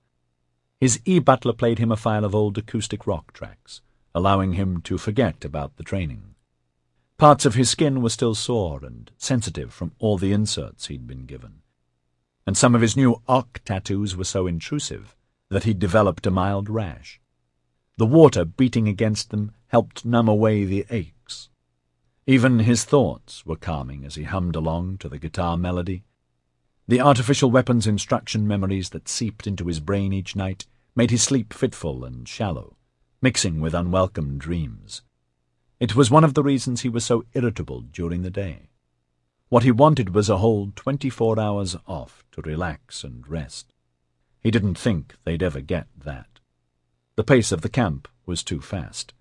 His e-butler played him a file of old acoustic rock tracks, allowing him to forget about the training. Parts of his skin were still sore and sensitive from all the inserts he'd been given, and some of his new Ock tattoos were so intrusive that he'd developed a mild rash. The water beating against them helped numb away the aches. Even his thoughts were calming as he hummed along to the guitar melody. The artificial weapons instruction memories that seeped into his brain each night made his sleep fitful and shallow, mixing with unwelcome dreams. It was one of the reasons he was so irritable during the day. What he wanted was a whole 24 hours off to relax and rest. He didn't think they'd ever get that. The pace of the camp was too fast.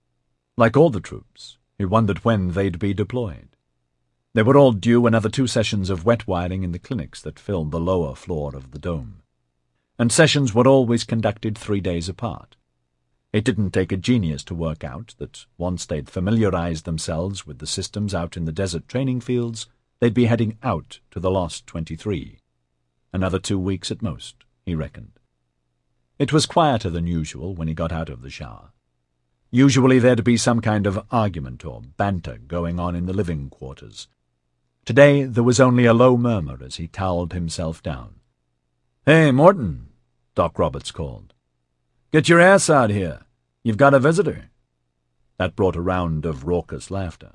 Like all the troops, he wondered when they'd be deployed. They were all due another 2 sessions of wet wiring in the clinics that filled the lower floor of the dome. And sessions were always conducted 3 days apart. It didn't take a genius to work out that once they'd familiarized themselves with the systems out in the desert training fields, they'd be heading out to the Lost 23. Another 2 weeks at most, he reckoned. It was quieter than usual when he got out of the shower. Usually there'd be some kind of argument or banter going on in the living quarters. Today there was only a low murmur as he toweled himself down. "Hey, Morton," Doc Roberts called. "Get your ass out here. You've got a visitor." That brought a round of raucous laughter.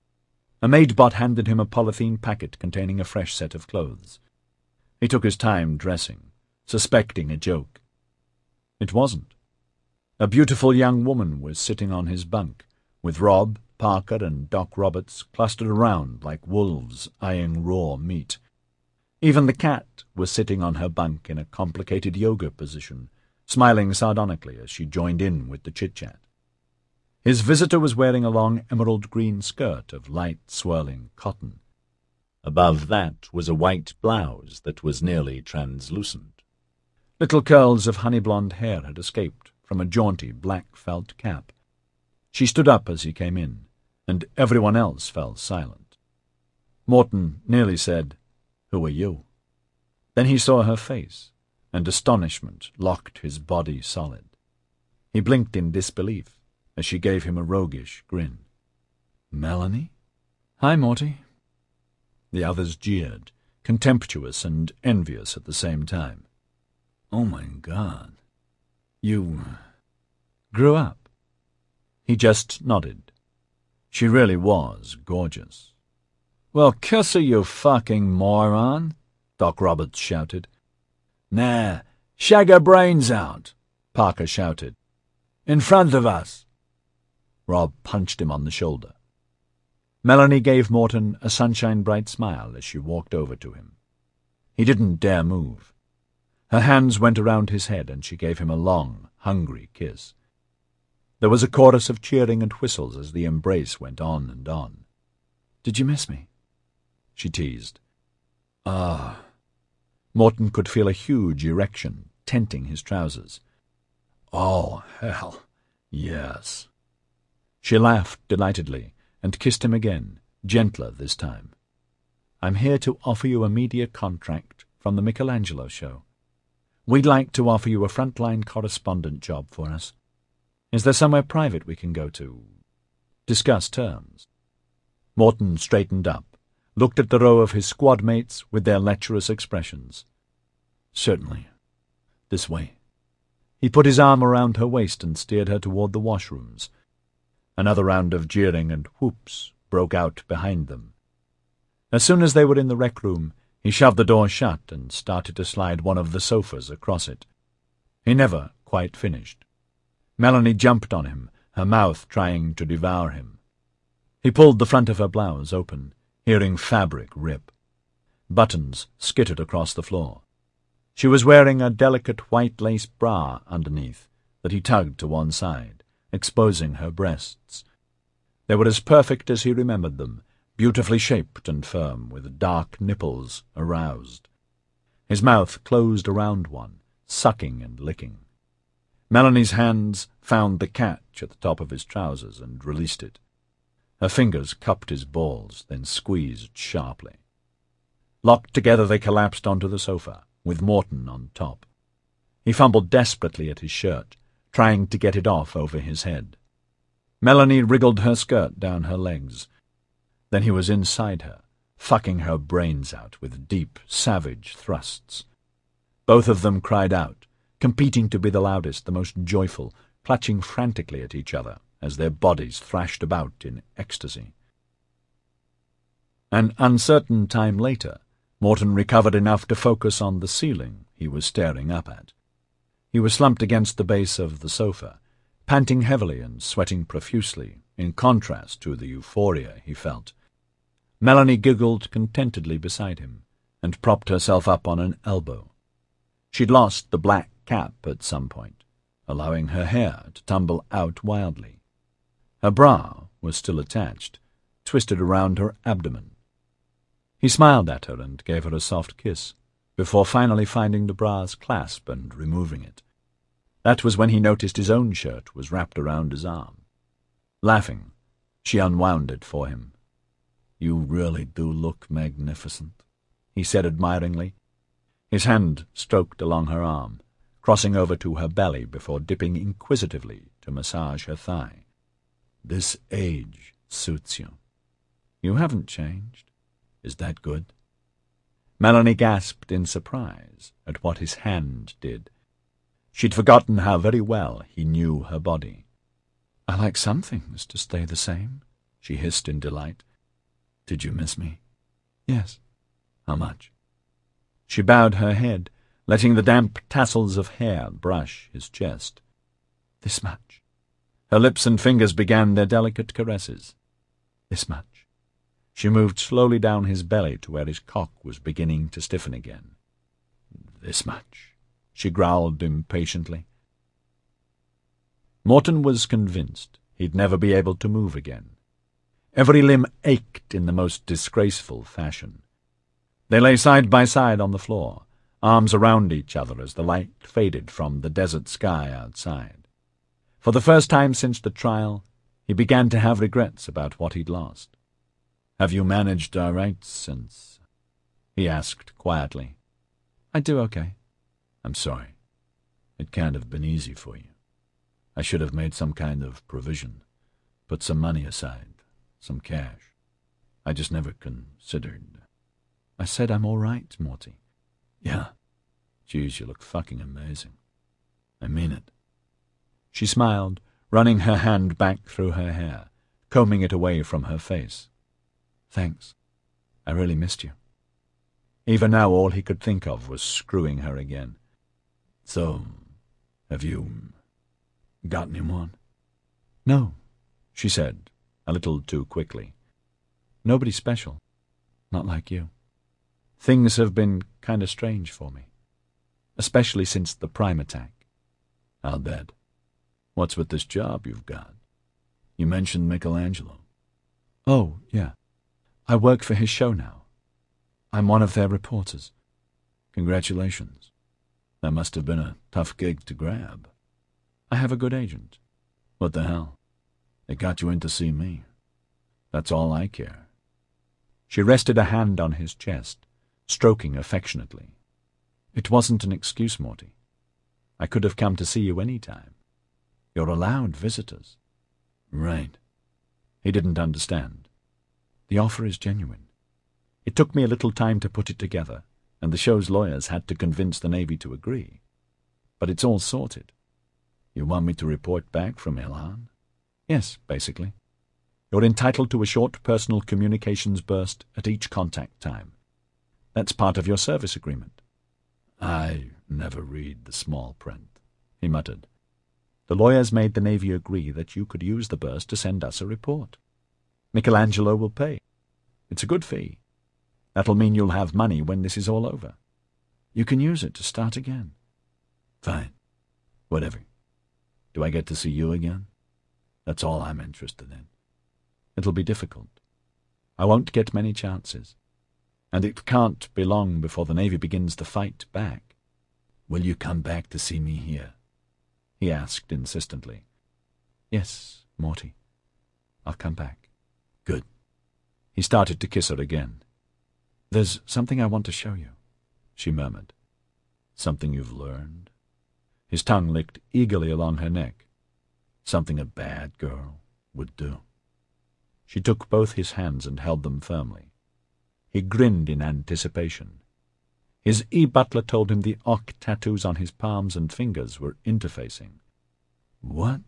A maidbot handed him a polythene packet containing a fresh set of clothes. He took his time dressing, suspecting a joke. It wasn't. A beautiful young woman was sitting on his bunk, with Rob, Parker, and Doc Roberts clustered around like wolves eyeing raw meat. Even the cat was sitting on her bunk in a complicated yoga position, smiling sardonically as she joined in with the chit-chat. His visitor was wearing a long emerald-green skirt of light, swirling cotton. Above that was a white blouse that was nearly translucent. Little curls of honey-blonde hair had escaped from a jaunty black felt cap. She stood up as he came in, and everyone else fell silent. Morton nearly said, "Who are you?" Then he saw her face, and astonishment locked his body solid. He blinked in disbelief as she gave him a roguish grin. "Melanie?" "Hi, Morty." The others jeered, contemptuous and envious at the same time. "Oh, my God. You grew up?" He just nodded. She really was gorgeous. "Well, kiss her, you fucking moron," Doc Roberts shouted. "Nah, shag her brains out," Parker shouted. "In front of us." Rob punched him on the shoulder. Melanie gave Morton a sunshine-bright smile as she walked over to him. He didn't dare move. Her hands went around his head and she gave him a long, hungry kiss. There was a chorus of cheering and whistles as the embrace went on and on. "Did you miss me?" she teased. "Ah." Morton could feel a huge erection tenting his trousers. "Oh, hell, yes." She laughed delightedly and kissed him again, gentler this time. "I'm here to offer you a media contract from the Michelangelo Show. We'd like to offer you a frontline correspondent job for us. Is there somewhere private we can go to discuss terms?" Morton straightened up, looked at the row of his squad mates with their lecherous expressions. "Certainly. This way." He put his arm around her waist and steered her toward the washrooms. Another round of jeering and whoops broke out behind them. As soon as they were in the rec room, he shoved the door shut and started to slide one of the sofas across it. He never quite finished. Melanie jumped on him, her mouth trying to devour him. He pulled the front of her blouse open, hearing fabric rip. Buttons skittered across the floor. She was wearing a delicate white lace bra underneath that he tugged to one side, exposing her breasts. They were as perfect as he remembered them, beautifully shaped and firm, with dark nipples aroused. His mouth closed around one, sucking and licking. Melanie's hands found the catch at the top of his trousers and released it. Her fingers cupped his balls, then squeezed sharply. Locked together they collapsed onto the sofa, with Morton on top. He fumbled desperately at his shirt, trying to get it off over his head. Melanie wriggled her skirt down her legs. Then he was inside her, fucking her brains out with deep, savage thrusts. Both of them cried out, competing to be the loudest, the most joyful, clutching frantically at each other as their bodies thrashed about in ecstasy. An uncertain time later, Morton recovered enough to focus on the ceiling he was staring up at. He was slumped against the base of the sofa, panting heavily and sweating profusely, in contrast to the euphoria he felt. Melanie giggled contentedly beside him and propped herself up on an elbow. She'd lost the black cap at some point, allowing her hair to tumble out wildly. Her bra was still attached, twisted around her abdomen. He smiled at her and gave her a soft kiss, before finally finding the bra's clasp and removing it. That was when he noticed his own shirt was wrapped around his arm. Laughing, she unwound it for him. "You really do look magnificent," he said admiringly. His hand stroked along her arm, crossing over to her belly before dipping inquisitively to massage her thigh. "This age suits you. You haven't changed. Is that good?" Melanie gasped in surprise at what his hand did. She'd forgotten how very well he knew her body. "I like some things to stay the same," she hissed in delight. "Did you miss me?" "Yes." "How much?" She bowed her head, letting the damp tassels of hair brush his chest. "This much." Her lips and fingers began their delicate caresses. "This much." She moved slowly down his belly to where his cock was beginning to stiffen again. "This much," she growled impatiently. Morton was convinced he'd never be able to move again. Every limb ached in the most disgraceful fashion. They lay side by side on the floor, arms around each other as the light faded from the desert sky outside. For the first time since the trial, he began to have regrets about what he'd lost. "Have you managed all right since?" he asked quietly. "I do okay." "I'm sorry. It can't have been easy for you. I should have made some kind of provision, put some money aside, some cash. I just never considered." "I said I'm all right, Morty." "Yeah. Geez, you look fucking amazing. I mean it." She smiled, running her hand back through her hair, combing it away from her face. "Thanks. I really missed you." Even now all he could think of was screwing her again. "So, have you got anyone?" "No," she said, a little too quickly. "Nobody special. Not like you. Things have been kind of strange for me, especially since the Prime attack." "I'll bet. What's with this job you've got? You mentioned Michelangelo." "Oh, yeah. I work for his show now. I'm one of their reporters." "Congratulations. That must have been a tough gig to grab." "I have a good agent." "What the hell? They got you in to see me. That's all I care." She rested a hand on his chest, stroking affectionately. "It wasn't an excuse, Morty. I could have come to see you any time. You're allowed visitors." "Right." He didn't understand. "The offer is genuine. It took me a little time to put it together, and the show's lawyers had to convince the Navy to agree. But it's all sorted." "You want me to report back from Iran?" "Yes, basically. You're entitled to a short personal communications burst at each contact time. That's part of your service agreement." "I never read the small print," he muttered. "The lawyers made the Navy agree that you could use the burst to send us a report. Michelangelo will pay. It's a good fee. That'll mean you'll have money when this is all over. You can use it to start again." "Fine. Whatever. Do I get to see you again? That's all I'm interested in." "It'll be difficult. I won't get many chances. And it can't be long before the Navy begins the fight back." "Will you come back to see me here?" he asked insistently. "Yes, Morty. I'll come back." "Good." He started to kiss her again. "There's something I want to show you," she murmured. "Something you've learned?" His tongue licked eagerly along her neck. "Something a bad girl would do." She took both his hands and held them firmly. He grinned in anticipation. His e-butler told him the Ock tattoos on his palms and fingers were interfacing. "What?"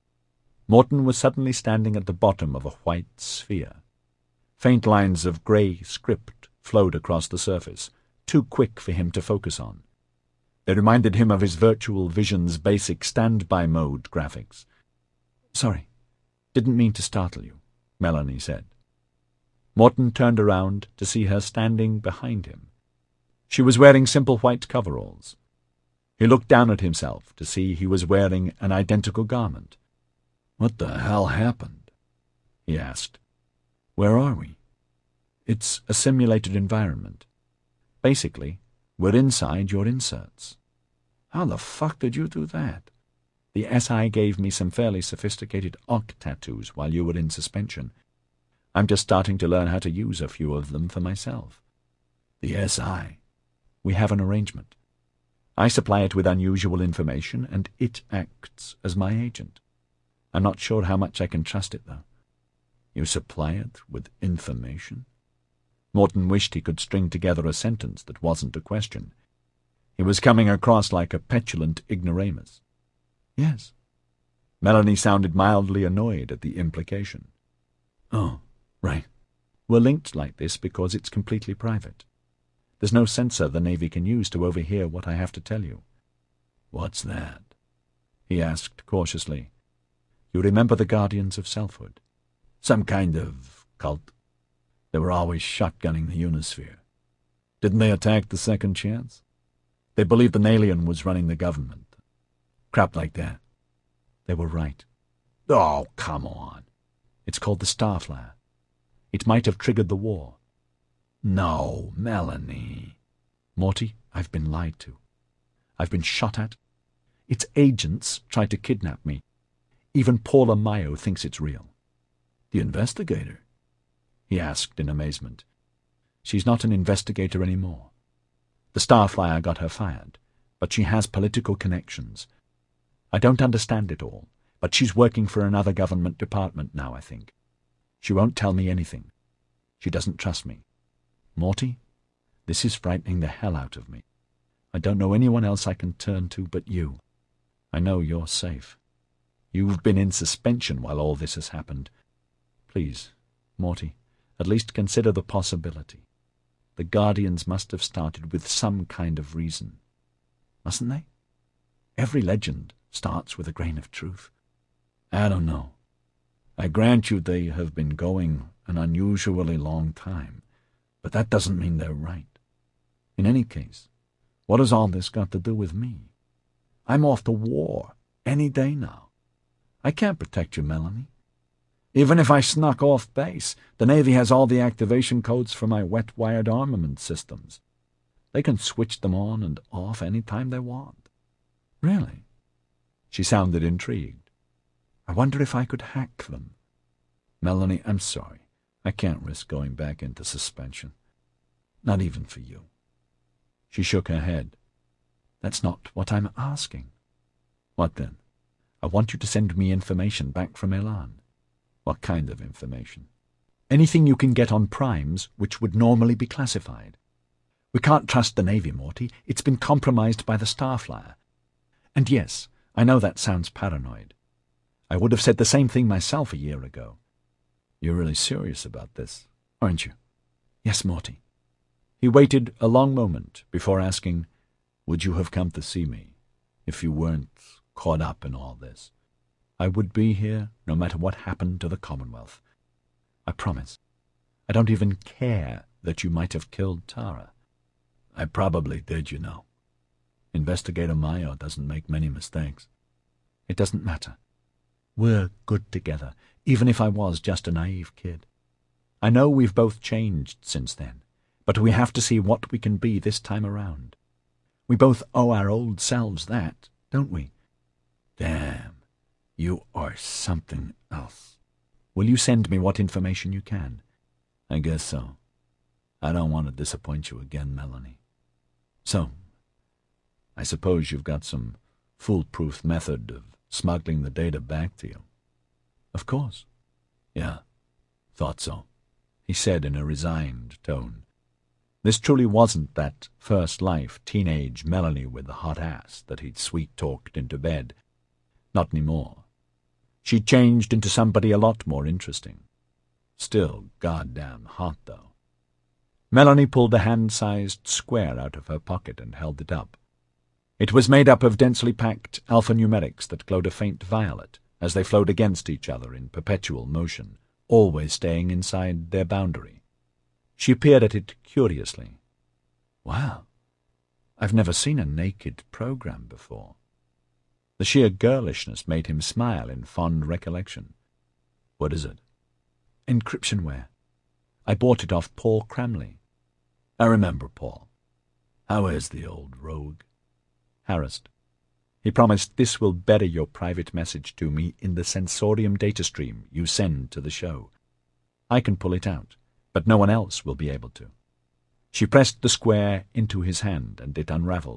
Morton was suddenly standing at the bottom of a white sphere. Faint lines of grey script flowed across the surface, too quick for him to focus on. They reminded him of his Virtual Vision's basic standby mode graphics. "Sorry, didn't mean to startle you," Melanie said. Morton turned around to see her standing behind him. She was wearing simple white coveralls. He looked down at himself to see he was wearing an identical garment. "What the hell happened?" he asked. "Where are we?" "It's a simulated environment. Basically, we're inside your inserts." "How the fuck did you do that?" "The SI gave me some fairly sophisticated Ock tattoos while you were in suspension. I'm just starting to learn how to use a few of them for myself." "The SI?" "We have an arrangement. I supply it with unusual information, and it acts as my agent. I'm not sure how much I can trust it, though. You supply it with information? Morton wished he could string together a sentence that wasn't a question. He was coming across like a petulant ignoramus. Yes. Melanie sounded mildly annoyed at the implication. Oh, right. We're linked like this because it's completely private. There's no censor the Navy can use to overhear what I have to tell you. What's that? He asked cautiously. You remember the Guardians of Selfhood? Some kind of cult. They were always shotgunning the Unisphere. Didn't they attack the Second Chance? They believed an alien was running the government. Crap like that. They were right. Oh, come on. It's called the Starflyer. It might have triggered the war. No, Melanie. Morty, I've been lied to. I've been shot at. Its agents tried to kidnap me. Even Paula Mayo thinks it's real. The investigator? He asked in amazement. She's not an investigator anymore. The Starflyer got her fired, but she has political connections. I don't understand it all, but she's working for another government department now, I think. She won't tell me anything. She doesn't trust me. Morty, this is frightening the hell out of me. I don't know anyone else I can turn to but you. I know you're safe. You've been in suspension while all this has happened. Please, Morty, at least consider the possibility. The Guardians must have started with some kind of reason. Mustn't they? Every legend starts with a grain of truth. I don't know. I grant you they have been going an unusually long time, but that doesn't mean they're right. In any case, what has all this got to do with me? I'm off to war any day now. I can't protect you, Melanie. Even if I snuck off base, the Navy has all the activation codes for my wet-wired armament systems. They can switch them on and off any time they want. Really? She sounded intrigued. I wonder if I could hack them. Melanie, I'm sorry. I can't risk going back into suspension. Not even for you. She shook her head. That's not what I'm asking. What then? I want you to send me information back from Elan. What kind of information? Anything you can get on primes which would normally be classified. We can't trust the Navy, Morty. It's been compromised by the Starflyer. And yes, I know that sounds paranoid. I would have said the same thing myself a year ago. You're really serious about this, aren't you? Yes, Morty. He waited a long moment before asking, Would you have come to see me if you weren't caught up in all this? I would be here no matter what happened to the Commonwealth. I promise. I don't even care that you might have killed Tara. I probably did, you know. Investigator Mayo doesn't make many mistakes. It doesn't matter. We're good together, even if I was just a naive kid. I know we've both changed since then, but we have to see what we can be this time around. We both owe our old selves that, don't we? Damn, you are something else. Will you send me what information you can? I guess so. I don't want to disappoint you again, Melanie. So, I suppose you've got some foolproof method of smuggling the data back to you. Of course. Yeah, thought so, he said in a resigned tone. This truly wasn't that first life teenage Melanie with the hot ass that he'd sweet-talked into bed. Not anymore. She'd changed into somebody a lot more interesting. Still goddamn hot, though. Melanie pulled a hand-sized square out of her pocket and held it up. It was made up of densely packed alphanumerics that glowed a faint violet as they flowed against each other in perpetual motion, always staying inside their boundary. She peered at it curiously. Wow, I've never seen a naked program before. The sheer girlishness made him smile in fond recollection. What is it? Encryptionware. I bought it off Paul Cramley. I remember Paul. How is the old rogue? Harassed. He promised this will better your private message to me in the sensorium data stream you send to the show. I can pull it out, but no one else will be able to. She pressed the square into his hand, and it unraveled,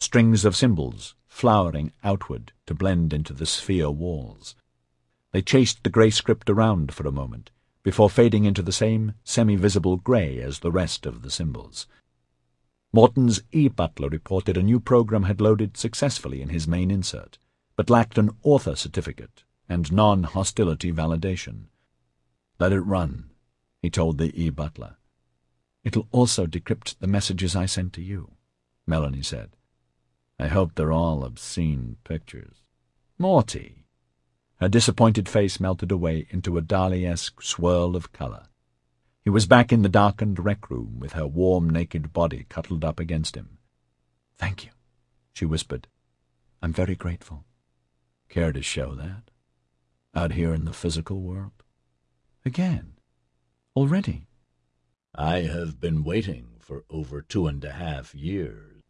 strings of symbols flowering outward to blend into the sphere walls. They chased the grey script around for a moment, before fading into the same semi-visible grey as the rest of the symbols. Morton's e-butler reported a new program had loaded successfully in his main insert, but lacked an author certificate and non-hostility validation. "Let it run," he told the e-butler. "It'll also decrypt the messages I sent to you," Melanie said. "I hope they're all obscene pictures." "Morty!" Her disappointed face melted away into a Dali-esque swirl of colour. He was back in the darkened rec room with her warm, naked body cuddled up against him. "Thank you," she whispered. "I'm very grateful." "Care to show that? Out here in the physical world?" "Again? Already?" "I have been waiting for over 2.5 years.